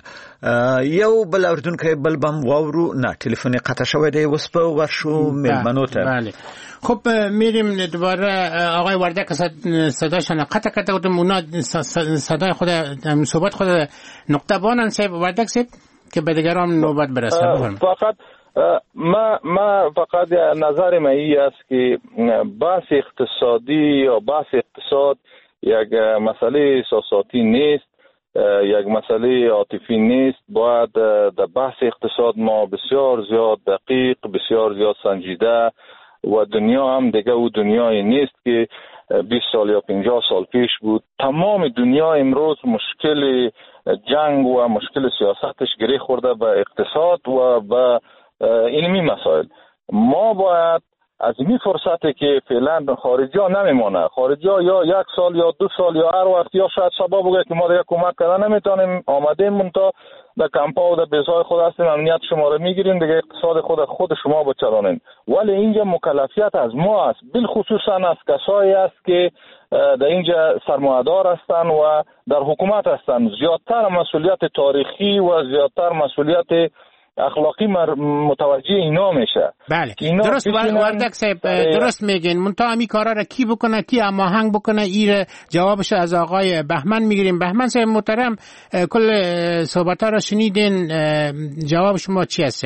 یو بل اوریدونکو بل بم واورو نه تلفن قطع شوی دی اوس په ورشو میلمنو ته. بله خب میریم دوباره آقای وردک صداشون قطع قطع و مونا صدای خود صحبت خود نقطه بانن صاحب وردک صاحب که به دیگران نوبت برسه. فقط ما ما فقط نظر من این است که بحث اقتصادی یا بحث اقتصاد یک مسئله احساساتی نیست، یک مسئله عاطفی نیست. باید در بحث اقتصاد ما بسیار زیاد دقیق، بسیار زیاد سنجیده و دنیا هم دیگه او دنیای نیست که بیست سال یا پنجاه سال پیش بود. تمام دنیا امروز مشکل جنگ و مشکل سیاستش گره خورده به اقتصاد و به علمی مسائل. ما باید از این فرصتی که فعلا خارجی ها نمیمانه، خارجی ها یا یک سال یا دو سال یا هر وقت یا شاید سبا بگه که ما دیگه کمک کردن نمیتونیم، آمدیم منتا در کمپا و در بیزهای خود هستیم، امنیت شما رو میگیریم دیگه، اقتصاد خود خود شما بچرانین. ولی اینجا مکلفیت از ما است، بالخصوصا از کسایی است که در اینجا سرمایه‌دار هستند و در حکومت هستند. زیادتر مسئولیت تاریخی و زیادتر مسئولیت اخلاقی متوجه اینا میشه. بله درست وردک صاحب درست میگین. منتها امی کارا را کی بکنه، کی هماهنگ بکنه، این جوابش از آقای بهمن میگیریم. بهمن صاحب محترم کل صحبت ها را شنیدین، جواب شما چی هست؟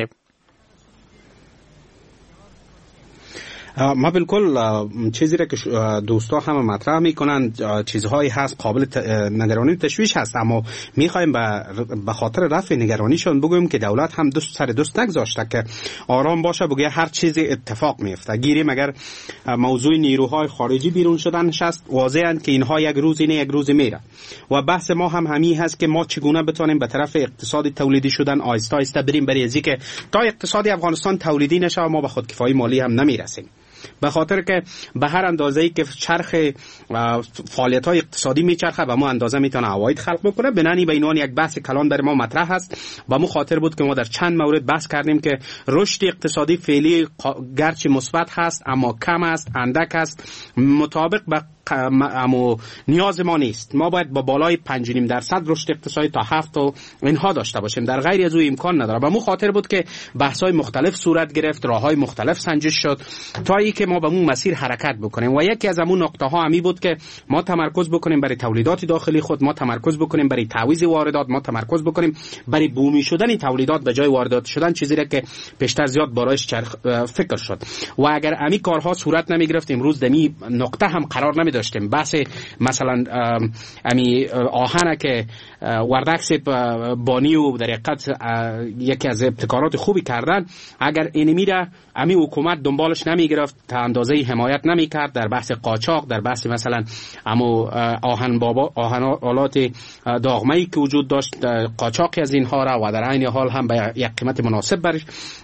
ما بالکل چیزی را که دوستا هم مطرح میکنن چیزهایی هست قابل نگرانی تشویش هست، اما میخوایم به خاطر رفع نگرانیشون بگویم که دولت هم دوست سر دوست نگذاشته که آرام باشه، بگه هر چیزی اتفاق میفته. گیریم اگر موضوع نیروهای خارجی بیرون شدن نشست، واضحه که اینها یک روزی نه یک روزی میره و بحث ما هم همین هست که ما چگونه بتونیم به طرف اقتصاد تولیدی شدن آهسته آهسته بریم، برای ازی که تا اقتصاد افغانستان تولیدی نشه ما به خودکفایی مالی هم نمیرسیم. به خاطر که به هر اندازه‌ای که چرخ فعالیت‌های اقتصادی میچرخه و ما اندازه میتونه عواید خلق بکنه. بنانی به عنوان یک بحث کلان در ما مطرح است و مو خاطر بود که ما در چند مورد بحث کردیم که رشد اقتصادی فعلی گرچه مثبت هست اما کم است، اندک است، مطابق به اما نیاز ما نیست. ما باید با بالای پنج و نیم درصد رشد اقتصادی تا هفت و اینها داشته باشیم. در غیر از او امکان نداره. به مو خاطر بود که بحث‌های مختلف صورت گرفت، راه‌های مختلف سنجش شد تا اینکه ما به اون مسیر حرکت بکنیم و یکی از اون نقطه‌ها همی بود که ما تمرکز بکنیم برای تولیدات داخلی خود، ما تمرکز بکنیم برای تعویض واردات، ما تمرکز بکنیم برای بومی شدن تولیدات به جای واردات شدن، چیزی را که پیشتر زیاد برایش فکر شد. و اگر امی کارها صورت نمی گرفت امروز دمی نقطه هم قرار نمی داشتیم. بحث مثلا امی آهن که وردکس بانی و در حقیقت یکی از ابتکارات خوبی کردن، اگر اینمی را امی حکومت دنبالش نمی گرفت، تا اندازه حمایت نمی کرد در بحث قاچاق، در بحث مثلا امو آهن بابا آهن آلات داغمه‌ای که وجود داشت، قاچاقی از اینها را و در عین حال هم به یک قیمت مناسب برش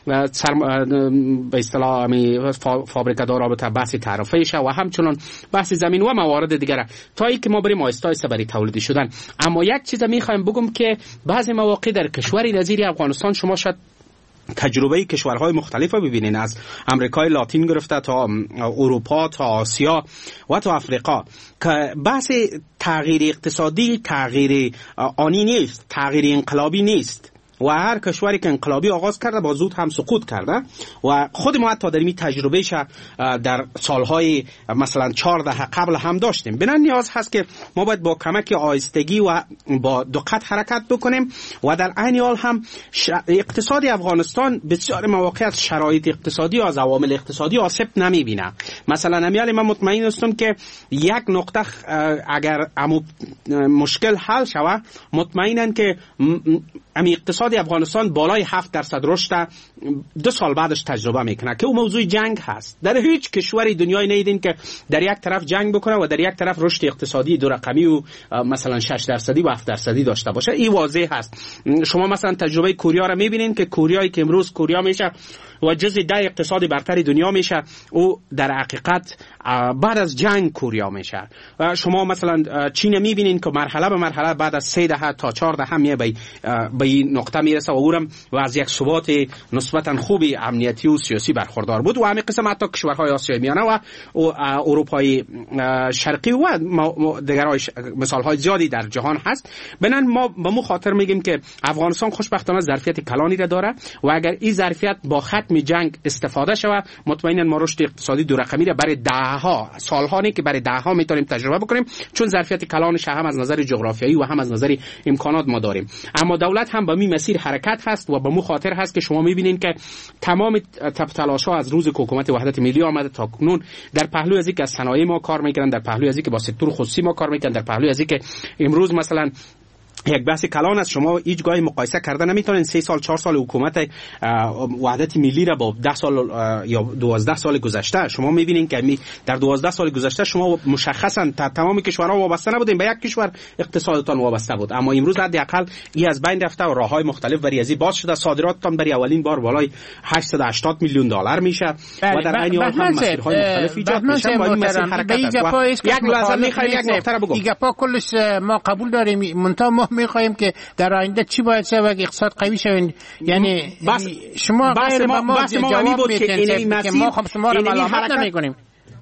به اصطلاح امی فابریکه دار رابطه بحث تعرفه‌اش و همچنان بحث زمین و موارد دیگر تا اینکه ما بریم آهسته آهسته برای تولید شدن. اما یک چیز میخوایم بگم که بعضی مواقع در کشوری نظیر افغانستان شما شاید تجربه کشورهای مختلف رو ببینین، از امریکای لاتین گرفته تا اروپا تا آسیا و تا افریقا، که بحث تغییر اقتصادی تغییر آنی نیست، تغییر انقلابی نیست و هر کشوری که انقلابی آغاز کرده با زود هم سقوط کرده و خود ما حتی در این تجربهش در سالهای مثلا چهارده قبل هم داشتیم. بنابراین نیاز هست که ما باید با کمک آهستگی و با دقت حرکت بکنیم و در عین حال هم اقتصاد افغانستان بسیار مواقع از شرایط اقتصادی و از عوامل اقتصادی آسیب نمیبینه. مثلا امیال من مطمئن هستم که یک نقطه اگر امو مشکل حل شود، مطمئنن که امی اقتصاد افغانستان بالای هفت درصد رشد دو سال بعدش تجربه میکنه که اون موضوع جنگ هست. در هیچ کشوری دنیای ندیدین که در یک طرف جنگ بکنه و در یک طرف رشد اقتصادی دو رقمی و مثلا شش درصدی و هفت درصدی داشته باشه. این واضح هست. شما مثلا تجربه کوریا رو میبینین که کوریایی که امروز کوریا میشه و جزء ده اقتصاد برتر دنیا میشه، او در حقیقت بعد از جنگ کوریا میشه. شما مثلا چین میبینین که مرحله به مرحله بعد از سه دهه تا چهار دهه میه به به این نقطه میرسه و اونم و از یک ثبات نسبتا خوبی امنیتی و سیاسی برخوردار بود. و همین قسم حتی کشورهای آسیای میانه و اروپای شرقی و دیگر مثالهای زیادی در جهان هست. بنان ما به مو خاطر میگیم که افغانستان خوشبختانه ظرفیت کلانی را داره و اگر این ظرفیت با ختم جنگ استفاده شود، مطمئنا ما رشد اقتصادی دو رقمی را برای دهها سالها نه که برای دهها میتونیم تجربه بکنیم، چون ظرفیت کلانش هم از نظر جغرافیایی و هم از نظر امکانات ما داریم. اما دولت هم به می مسیر حرکت هست و به مو خاطر هست که شما میبینین که تمام تلاش‌ها از روز حکومت وحدت ملی آمده تا کنون در پهلوی از اینکه از صنایع ما کار میکنن، در پهلوی از اینکه با سکتور خصوصی ما کار میکنن، در پهلوی از اینکه امروز مثلا یک بحث کلان است. شما هیچ گاهی مقایسه کردن نمیتونین سه سال چهار سال حکومت وحدت ملی را با ده سال یا دوازده سال گذشته. شما میبینین که در دوازده سال گذشته شما مشخصا تمام کشورها وابسته نبودین، به یک کشور اقتصادتان وابسته بود، اما امروز حداقل این از بین رفته و راههای مختلف برای ازی باز شده. صادراتتان برای اولین بار بالای هشتصد و هشتاد میلیون دلار میشه و در عین حال هم مسیرهای مختلف ایجاد میشه. با این مسیر حرکت است. یک لحظه میخوایم یک نکته رو بگم. ایگپا کلش ما قبول داریم، منتها ما میخوایم که در آینده چی باید شه و اقتصاد قوی شه. یعنی بس شما بس ما ما جواب میدین که ما خب شما رو ملامت نمیکنیم.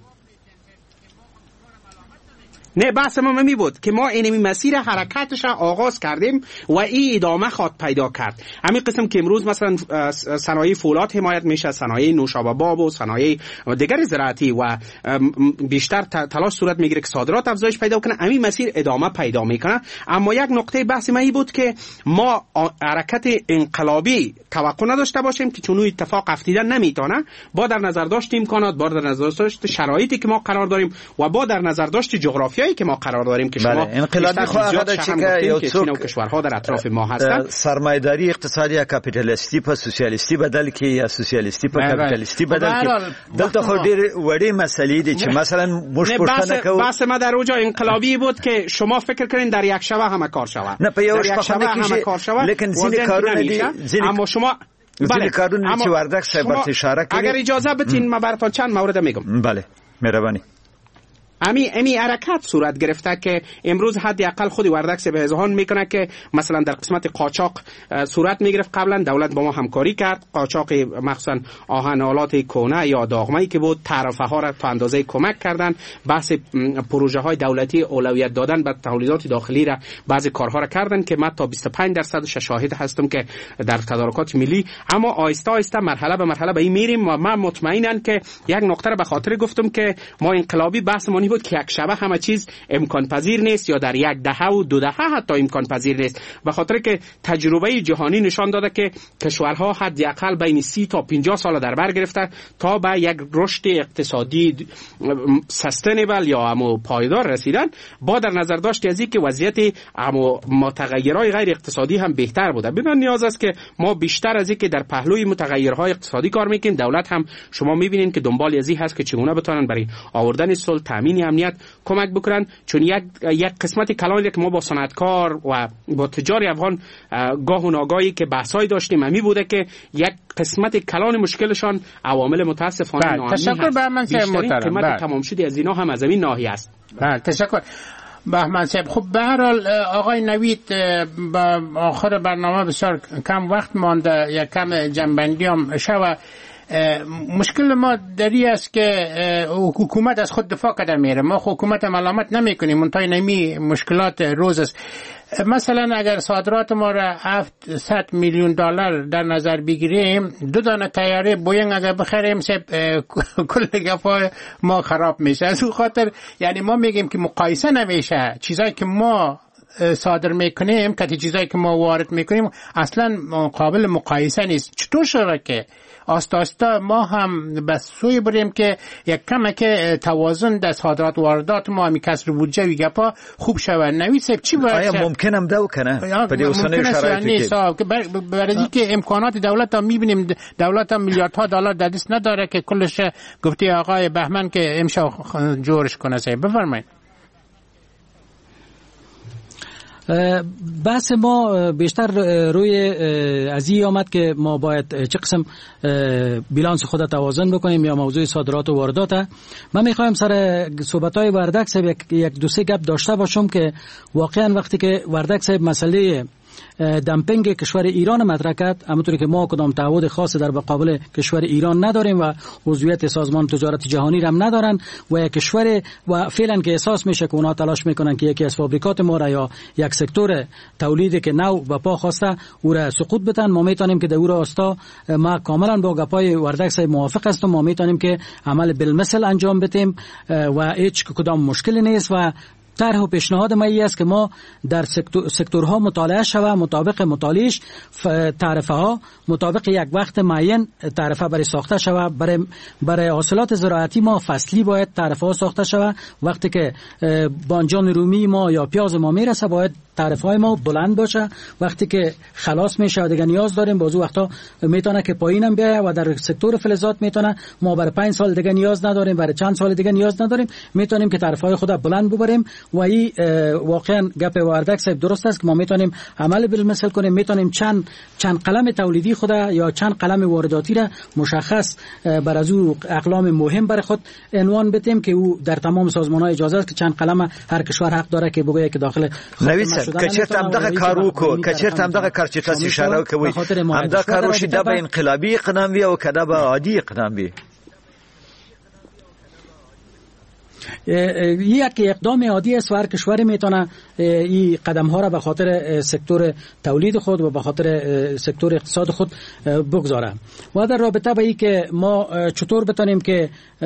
نه بحث ما می بود که ما اینمی مسیر حرکتش آغاز کردیم و این ادامه خواد پیدا کرد. همین قسم که امروز مثلا صنایع فولاد حمایت میشه، صنایع نوشابه باب و صنایع دیگر زراعتی و بیشتر تلاش صورت میگیره که صادرات افزایش پیدا کنه، همین مسیر ادامه پیدا میکنه. اما یک نقطه بحث ما این بود که ما حرکت انقلابی توقع نداشته باشیم که چون اتفاق افتیدن نمیتونه، با در نظر داشت امکانات، با در نظر داشت شرایطی که ما قرار داریم و با در نظر داشت جغرافی که ما قرار داریم که شما انقلابی خواهد چه که یو څوک کشورها در اطراف ما هستند، سرمایه‌داری اقتصادی یا کاپیتالیستی په سوسیالیستی بدل کې یا سوسیالیستی په کاپیتالیستی بدل کې، دلته خو ډېر وړې مسلې دي چې مثلا موږ پوښتنه کوو. بحث ما در اونجا انقلابی بود که شما فکر کنین در یک شبه همه کار شود، نه په یو شبه همه کار شود، لیکن ځینې کارونه دي، اما شما بله کارونه چې وردک صاحب اشاره کړی. اگر اجازه بدین ما براتون چند مورد میگم. بله مهربانی. امی امی حرکت صورت گرفته که امروز حداقل خود وردک صاحب اذعان میکنه که مثلا در قسمت قاچاق صورت میگرفت. قبلا دولت با ما همکاری کرد، قاچاق مخصوصا آهنالات کهنه یا داغمه‌ای که بود تعرفه ها را تا اندازه کمک کردن. بحث پروژه های دولتی اولویت دادن به تولیدات داخلی را بعضی کارها را کردن که من تا بیست و پنج درصد شاهد هستم که در تدارکات ملی. اما آیسته آیسته مرحله به مرحله به این میریم و من مطمئنم که یک نقطه را به خاطر گفتم که ما انقلابی بحث ما بود که یک شبه همه چیز امکان پذیر نیست یا در یک دهه و دو دهه حتی امکان پذیر نیست، به خاطر که تجربه جهانی نشان داده که کشورها حداقل بین سی تا پنجاه سال در بر گرفته تا به یک رشد اقتصادی سستینبل یا همو پایدار رسیدن، با در نظر داشت از اینکه وضعیت همو متغیرهای غیر اقتصادی هم بهتر بوده. بدون نیاز است که ما بیشتر از اینکه در پهلوی متغیرهای اقتصادی کار میکنیم، دولت هم شما میبینید که دنبال ازی هست که چگونه بتونن برای آوردن صلح، تامین امنیت کمک بکنن. چون یک یک قسمت کلانی که ما با صنعتکار و با تجار افغان گاه و ناگاهی که بحثای داشتیم همی بوده که یک قسمت کلان مشکلشان عوامل متاسفانه ناامنی هست. تشکر بهمن صاحب محترم. قیمت تمام شده از اینا هم از این ناحیه است. بله تشکر بهمن صاحب. خب به هر حال آقای نوید، با آخر برنامه بسیار کم وقت مانده، یک کم جنبندی هم شوه. مشکل ما دری است که حکومت از خود دفاع کرده میره، ما حکومت ملامت نمی کنیم، منتهای نمی مشکلات روز است. مثلا اگر صادرات ما را هفتصد میلیون دلار در نظر بگیریم، دو دانه طیاره بوینگ اگر بخریم سب کل گپای ما خراب میشه. از اون خاطر یعنی ما میگیم که مقایسه نمیشه، چیزایی که ما صادر میکنیم که چیزایی که ما وارد میکنیم اصلا قابل مقایسه نیست. چطور شده که آستا آستا ما هم بس سوی بریم که یک کمه که توازن در صادرات و واردات ما همی کسر بودجه و گپا خوب شود؟ نوید صاحب چی باید؟ آیا ممکنم دو کنه؟ ممکن است یعنی صاحب برای که امکانات دولت هم میبینیم دولت هم میلیاردها دلار در دست نداره که کلش گفتی آقای بهمن که امشب جورش کنه. صاحب بفرمایید. بحث ما بیشتر روی از این آمد که ما باید چه قسم بیلانس خود توازن بکنیم یا موضوع صادرات و واردات. من میخوایم سر صحبت‌های وردک صاحب یک دو سه گپ داشته باشم که واقعا وقتی که وردک صاحب مسئله دمپینگ کشور ایران مطرح کرد، همونطوری که ما کدام تعهد خاص در مقابل کشور ایران نداریم و عضویت سازمان تجارت جهانی را هم ندارن و یک کشور و فعلا که احساس میشه که اونا تلاش میکنن که یکی از فابریکات ما را یا یک سکتور تولیدی که نو و پا خواسته او را سقوط بدن، ما میتونیم که در او راستا ما کاملا با گپای وردک صاحب موافق هستم. ما میتونیم که عمل بالمثل انجام بدیم و هیچ کدام مشکلی نیست و طرح و پیشنهاد ما این است که ما در سکتور سکتورها مطالعه شوه، مطابق مطالعهش تعرفه ها مطابق یک وقت معین تعرفه برای ساخته شوه. برای برای حاصلات زراعتی ما فصلی باید تعرفه ها ساخته شوه. وقتی که بانجان رومی ما یا پیاز ما میرسه باید تعرفه های ما بلند باشه. وقتی که خلاص میشه دیگه نیاز داریم بازو وقتا میتونه که پایینم بیایه و در سکتور فلزات میتونه ما برای پنج سال دیگه نیاز نداریم، برای چند سال دیگه نیاز نداریم، میتونیم که تعرفه های خود بلند ببریم و این واقعا گپ وردک صاحب درست است که ما میتونیم عمل بالمثل کنیم، میتونیم چند چند قلم تولیدی خود یا چند قلم وارداتی را مشخص بر از او اقلام مهم بر خود عنوان بدیم که او در تمام سازمان ها اجازه است که چند قلم هر کشور حق داره که بگه که داخل کچرت هم دغه کارو کو کچرت هم دغه کار چې تاسو اشاره کوي هم دا کارو شي د به انقلابي اقدام وي او کدا به عادي اقدام وي. یک اقدام عادی است و هر کشوری میتونه این قدم ها را به خاطر سکتور تولید خود و به خاطر سکتور اقتصاد خود بگذاره. و در رابطه با این که ما چطور بتونیم که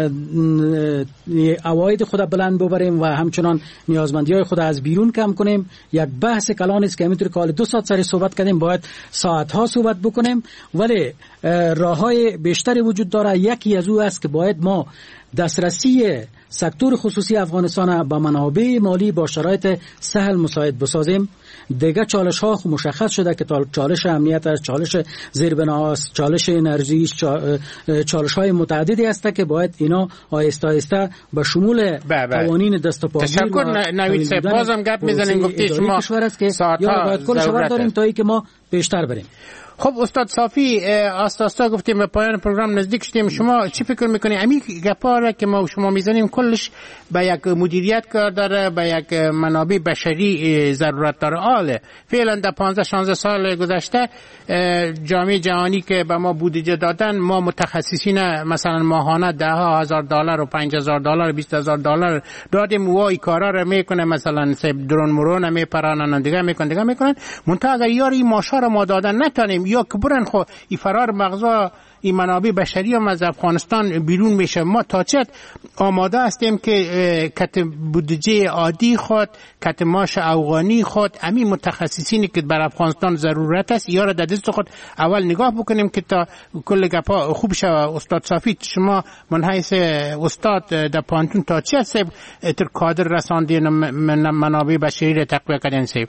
عواید خود بلند ببریم و همچنان نیازمندی های خود از بیرون کم کنیم، یک بحث کلان است که همینطور که حال دو ساعت سر صحبت کردیم باید ساعت ها صحبت بکنیم، ولی راه های بیشتری وجود داره. یکی از او است که باید ما دسترسی سکتور خصوصی افغانستان با منابع مالی با شرایط سهل مساعد بسازیم. دیگه چالش ها مشخص شده که چالش امنیت است، چالش زیربنا است، چالش انرژی، چالش های متعددی است که باید اینا آهسته آهسته به شمول قوانین دستوپاگیر. تشکر نوید صاحب. بازم گپ میزنیم گفتی شما کشور است که یا باید کل شور داریم تا ای که ما بیشتر بریم. خب استاد صافی، آستا آستا گفتیم به پایان پروگرام نزدیک شدیم. شما چی فکر میکنید امی گپا که ما شما میزنیم کلش به یک مدیریت کار داره، به یک منابع بشری ضرورت داره؟ آله فعلا در پانزده شانزده سال گذشته جامعه جهانی که به ما بودجه دادن، ما متخصصین مثلا ماهانه ده ها هزار دلار و پنج هزار دلار بیست هزار دلار دادیم و این کارا رو میکنه، مثلا سب درون مرون میپرانن دیگه میکنن دیگه میکنن منتها اگر یاری ماشا رو ما دادن نتونیم یا که برن خو ای فرار مغزا این منابع بشری هم از افغانستان بیرون میشه. ما تا چت آماده هستیم که کت بودجه عادی خود، کت ماش افغانی خود، همین متخصصینی که بر افغانستان ضرورت است یا را در دست خود اول نگاه بکنیم که تا کل گپا خوب شه. استاد صافی، شما من حیث استاد در پانتون تا چه سب تر کادر رساندین منابع بشری را تقویه کردن سب؟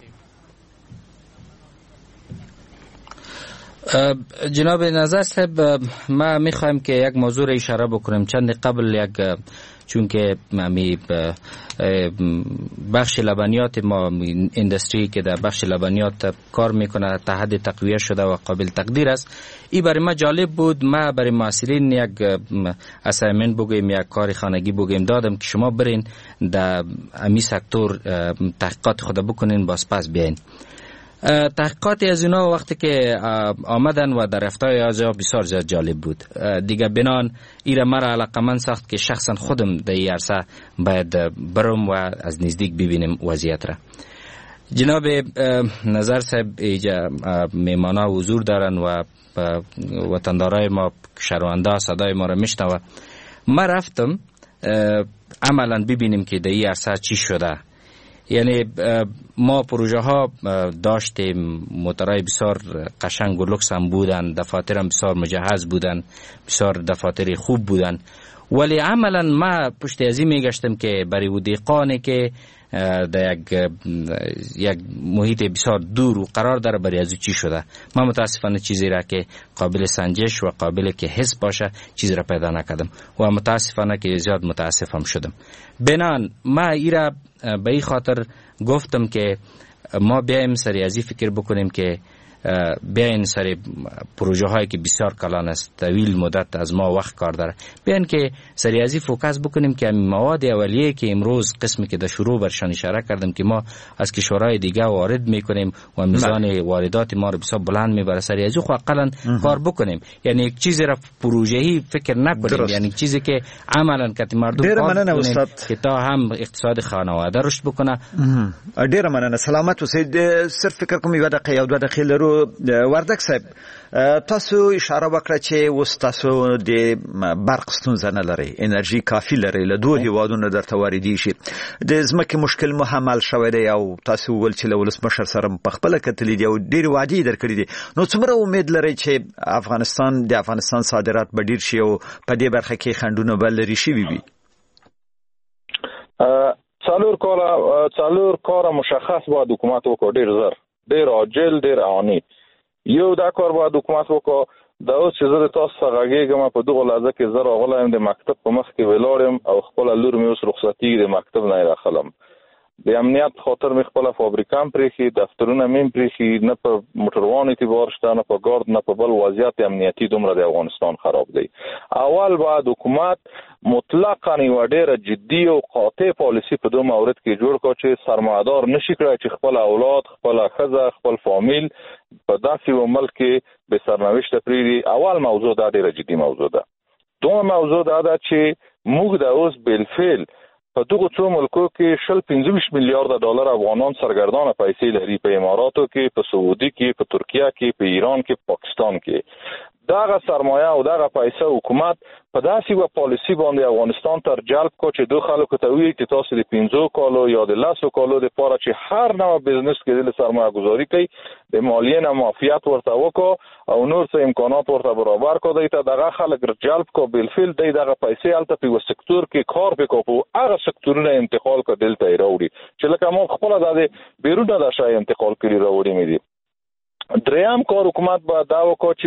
جناب نظر صاحب، ما میخوایم که یک موضوع را اشاره بکنیم. چند قبل یک چون که می بخش لبنیات ما اندستری که در بخش لبنیات کار میکنه تا حد تقویه شده و قابل تقدیر است. این برای ما جالب بود. ما برای معاصرین یک اسایمنت بگویم، یک کار خانگی بگویم دادم که شما برین در امی سکتور تحقیقات خود بکنین، باز پس بیاین. تحقیقات از اونا وقتی که آمدن و در رفتای از بسیار زیاد جالب بود. دیگه بنان ایره مرا علاقمند ساخت که شخصا خودم در این عرصه باید برم و از نزدیک ببینیم وضعیت را. جناب نظر صاحب ایجا میمانا حضور دارن و وطندارای ما شهروندا صدای ما را میشنوه. ما رفتم عملا ببینیم که در این عرصه چی شده. یعنی ما پروژه ها داشتیم، موترهای بسیار قشنگ و لکس هم بودن، دفاتر هم بسیار مجهز بودن، بسیار دفاتر خوب بودن، ولی عملا ما پشت ازی میگشتم که برای و دیقانی که در یک یک محیط بسیار دور و قرار داره برای ازو چی شده. ما متاسفانه چیزی را که قابل سنجش و قابل که حس باشه چیزی را پیدا نکردم و متاسفانه که زیاد متاسفم شدم. بنان ما ایرا به این خاطر گفتم که ما بیایم سری ازی فکر بکنیم که بیاین سری پروژه هایی که بسیار کلان است، طویل مدت از ما وقت کار داره، بیاین که سری ازی فوکس بکنیم که مواد اولیه که امروز قسمی که در شروع برشان اشاره کردم که ما از کشورهای دیگه وارد میکنیم و میزان واردات ما رو بسیار بلند میبره، سری ازی خو اقلا کار بکنیم. یعنی یک چیزی را پروژه‌ای فکر نکنیم، یعنی چیزی که عملا کتی مردم کار بکنیم که تا هم اقتصاد خانواده رشد بکنه. ډیر مننه. سلامت اوسئ. صرف فکر کوم یو دقیقه یو دوه دقیقې لرو. وردک صاحب، تاسو اشاره وکړه چې اوس تاسو د برق ستونزه نه لرئ، انرژي کافي لرئ، له دوه هیوادونو درته واردی شي، د ځمکې مشکل مو هم حل شوی دی او تاسو وویل چې له ولسمشر سره په خپله کتلي دي او ډېرې وعدې یې درکړي دي. نو څومره امید لرئ چې افغانستان د افغانستان صادرات به ډېر شي او په دې برخه کې خنډونه به لرې شوي وي؟ څلور کاله څلور کاره مشخص باید حکومت وکړي، ډېر زر، ډېر عاجل، ډېر اعاني. یو دا کار باید حکومت وکړي. دا اوس چې زه د تاسو څخه غږېږم په دغه لحظه کې زه راغلی یم، د مکتب په مخ کې ولاړ یم او خپله لور مې اوس رخصتېږي، د مکتب نه یې راخلم. د امنیت خاطر مې خپله فابریکه هم پرېښي، دفترونه مې هم پرېښي، نه په موټروان اعتبار شته، نه په ګارد، نه په بل. وضعیت امنیتي دومره د افغانستان خراب دی. اول باید حکومت مطلقاً یوه ډېره جدي او قاطع پالیسي په دو مورد کې جوړ کړه چې سرمایه‌دار نشي کړی چې خپل اولاد، خپله ښځه، خپل فامیل په داسې یو ملک کې بې سرنوشته پرېږدي. اول موضوع دا ډېره جدي موضوع ده. دومره موضوع دا ده چې موږ د اوس بالفعل په دغو څو ملکو کې شل پنځه ویشت میلیارده ډالر افغانان سرګردانه پیسې لري، په اماراتو کې، په سعودي کې، په ترکیه کې، په ایران کې، په پاکستان کې. دغه سرمایه او دغه پیسې حکومت په داسې یوه پالیسي باندې افغانستان ته جلب کړو چې دو خلکو ته ووایي چې تاسو د پنځو کالو یا د لسو کالو دپاره چې هر نوع بزنس کې دلته سرمایه ګذاري کوي، د مالیې نه معافیت ورته وکړو او نور څه امکانات ورته برابر کړو، دی ته دغه خلک جلب کړو، بالفعل دی دغه پیسې هلته په یوه سکتور کې کار پرې کړو، په هغه سکتورونه انتقال کړه دلته یې راوړي چې لکه ما خپله دا د بیرونه دا شی انتقال کړي راوړي مې دي. دریم کار حکومت باید دا وکړو چې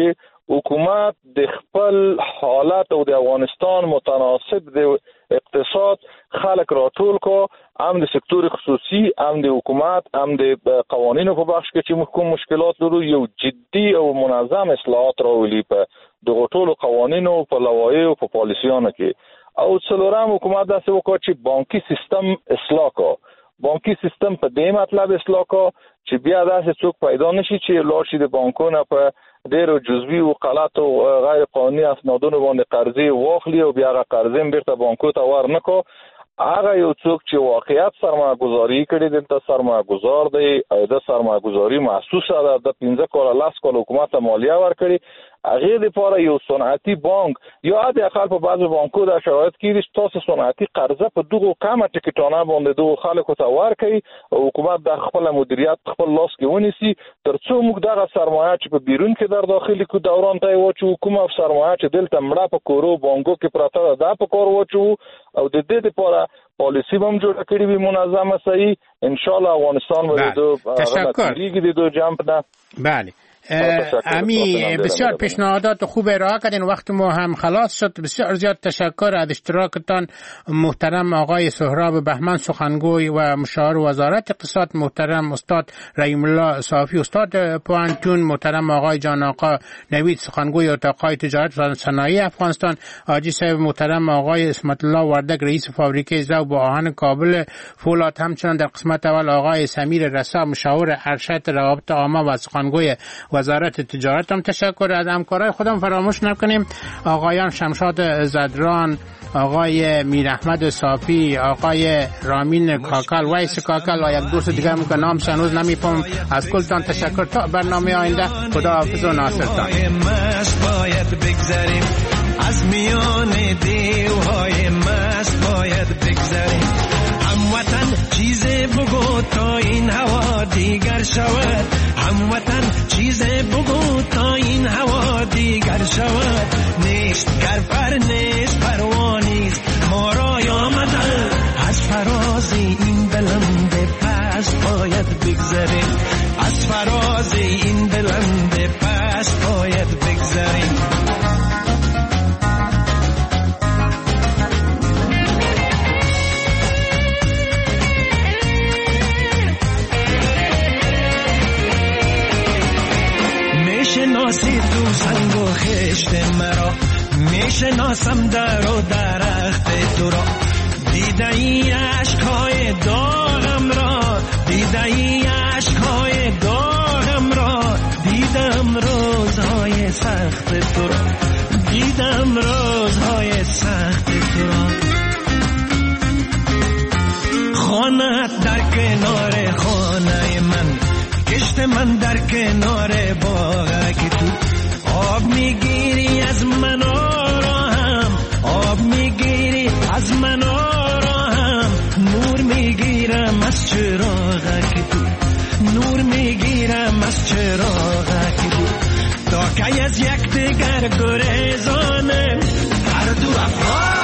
حکومت د خپل حالت او د افغانستان متناسب د اقتصاد خلق را ټول کو، هم د سکتور خصوصي، هم د حکومت، هم د قوانینو په بخش کې چې کوم مشکلات لرو، یو جدي او منظم اصلاحات راولي په دغه ټولو قوانینو، په لوایحو، په پالیسیانو کې. او څلورم حکومت داسې وکړ چې بانکي سیستم اصلاح کو. بانکي سیستم په دې مطلب اصلاح کو چې بیا داسې څوک پیدا نشي چې لاړ شي د بانکونو په ډېرو جزوي او غلط او غیر قانوني اسنادونو باندې قرضې واخلي او بیا هغه قرضې بیرته بانکو ته ورنکړي. هغه یو څوک چې واقعیت سرمایه گذاري کړي دلته سرمایه گذار دی او د سرمایه گذاري محسوسه ده، د پنځه کاله لاس کاله حکومت مالیه ورکړي، هغه لپاره یو صنعتي بانک یا د اقل په بعضو بانکو د شرایط کې چې تاسو صنعتي قرضه په دغه کمه ټکټونه باندې دغه خلکو ته ورکړي او حکومت د خپل مدیریت خپل لاس کې ونیسي، ترڅو موږ دغه سرمایه چې په بیرون کې در داخلي کو دوران ته واچو، حکومت سرمایه چې دلته مړه په کورو بانکو کې پراته ده دا په کار واچو او د دې لپاره پالیسی هم جوړ کړی وي منظمه صحیح. ان شاء الله افغانستان به دو تشکر دی دو جمپ نه. بله امی بسیار پیشنهادات خوب ارائه کردین، وقت ما هم خلاص شد. بسیار زیاد تشکر از اشتراکتان محترم آقای سهراب بهمن سخنگوی و مشاور وزارت اقتصاد، محترم استاد رحیم الله صافی استاد پوهنتون، محترم آقای جان آقا نوید سخنگوی اتاقهای تجارت و صنایع افغانستان، حاجی صاحب محترم آقای اسمت الله وردک رئیس فابریکه ذوب آهن کابل فولاد، همچنان در قسمت اول آقای سمیر رسا مشاور ارشد روابط عامه و سخنگوی وزارت تجارت. هم تشکر از همکارای خودم فراموش نکنیم آقایان شمشاد زدران، آقای میر احمد صافی، آقای رامین کاکل، ویس کاکل و یک دوست دیگه هم که نام شنوز نمیپم. از کلتان تشکر. تا برنامه آینده خدا حافظ و ناصرتان. از میان دیوهای مست باید بگذریم، هموطن چیز بگو تا این هوا دیگر شود، هموطن چیز بگو تا این هوا دیگر شود. نیست گر پر نیست پروانیست ما را آمدن، از فراز این بلند پست باید بگذریم، از فراز این بلند پست باید بگذریم. میشناسی تو سنگ و خشت مرا، میشناسم در و درخت تو را، دیده ای عشقهای داغم را، دیده ای عشقهای داغم را، دیدم روزهای سخت تو را، دیدم روزهای سخت تو را. خانه‌ات در کنار خانه من، کشت من در کنار باغ که تو آب میگیری از من آراهم، آب میگیری از من آراهم، نور میگیرم از چراغ که تو، نور میگیرم از چراغ که تو. تا که از یک دیگر گریزانه هر دو افغان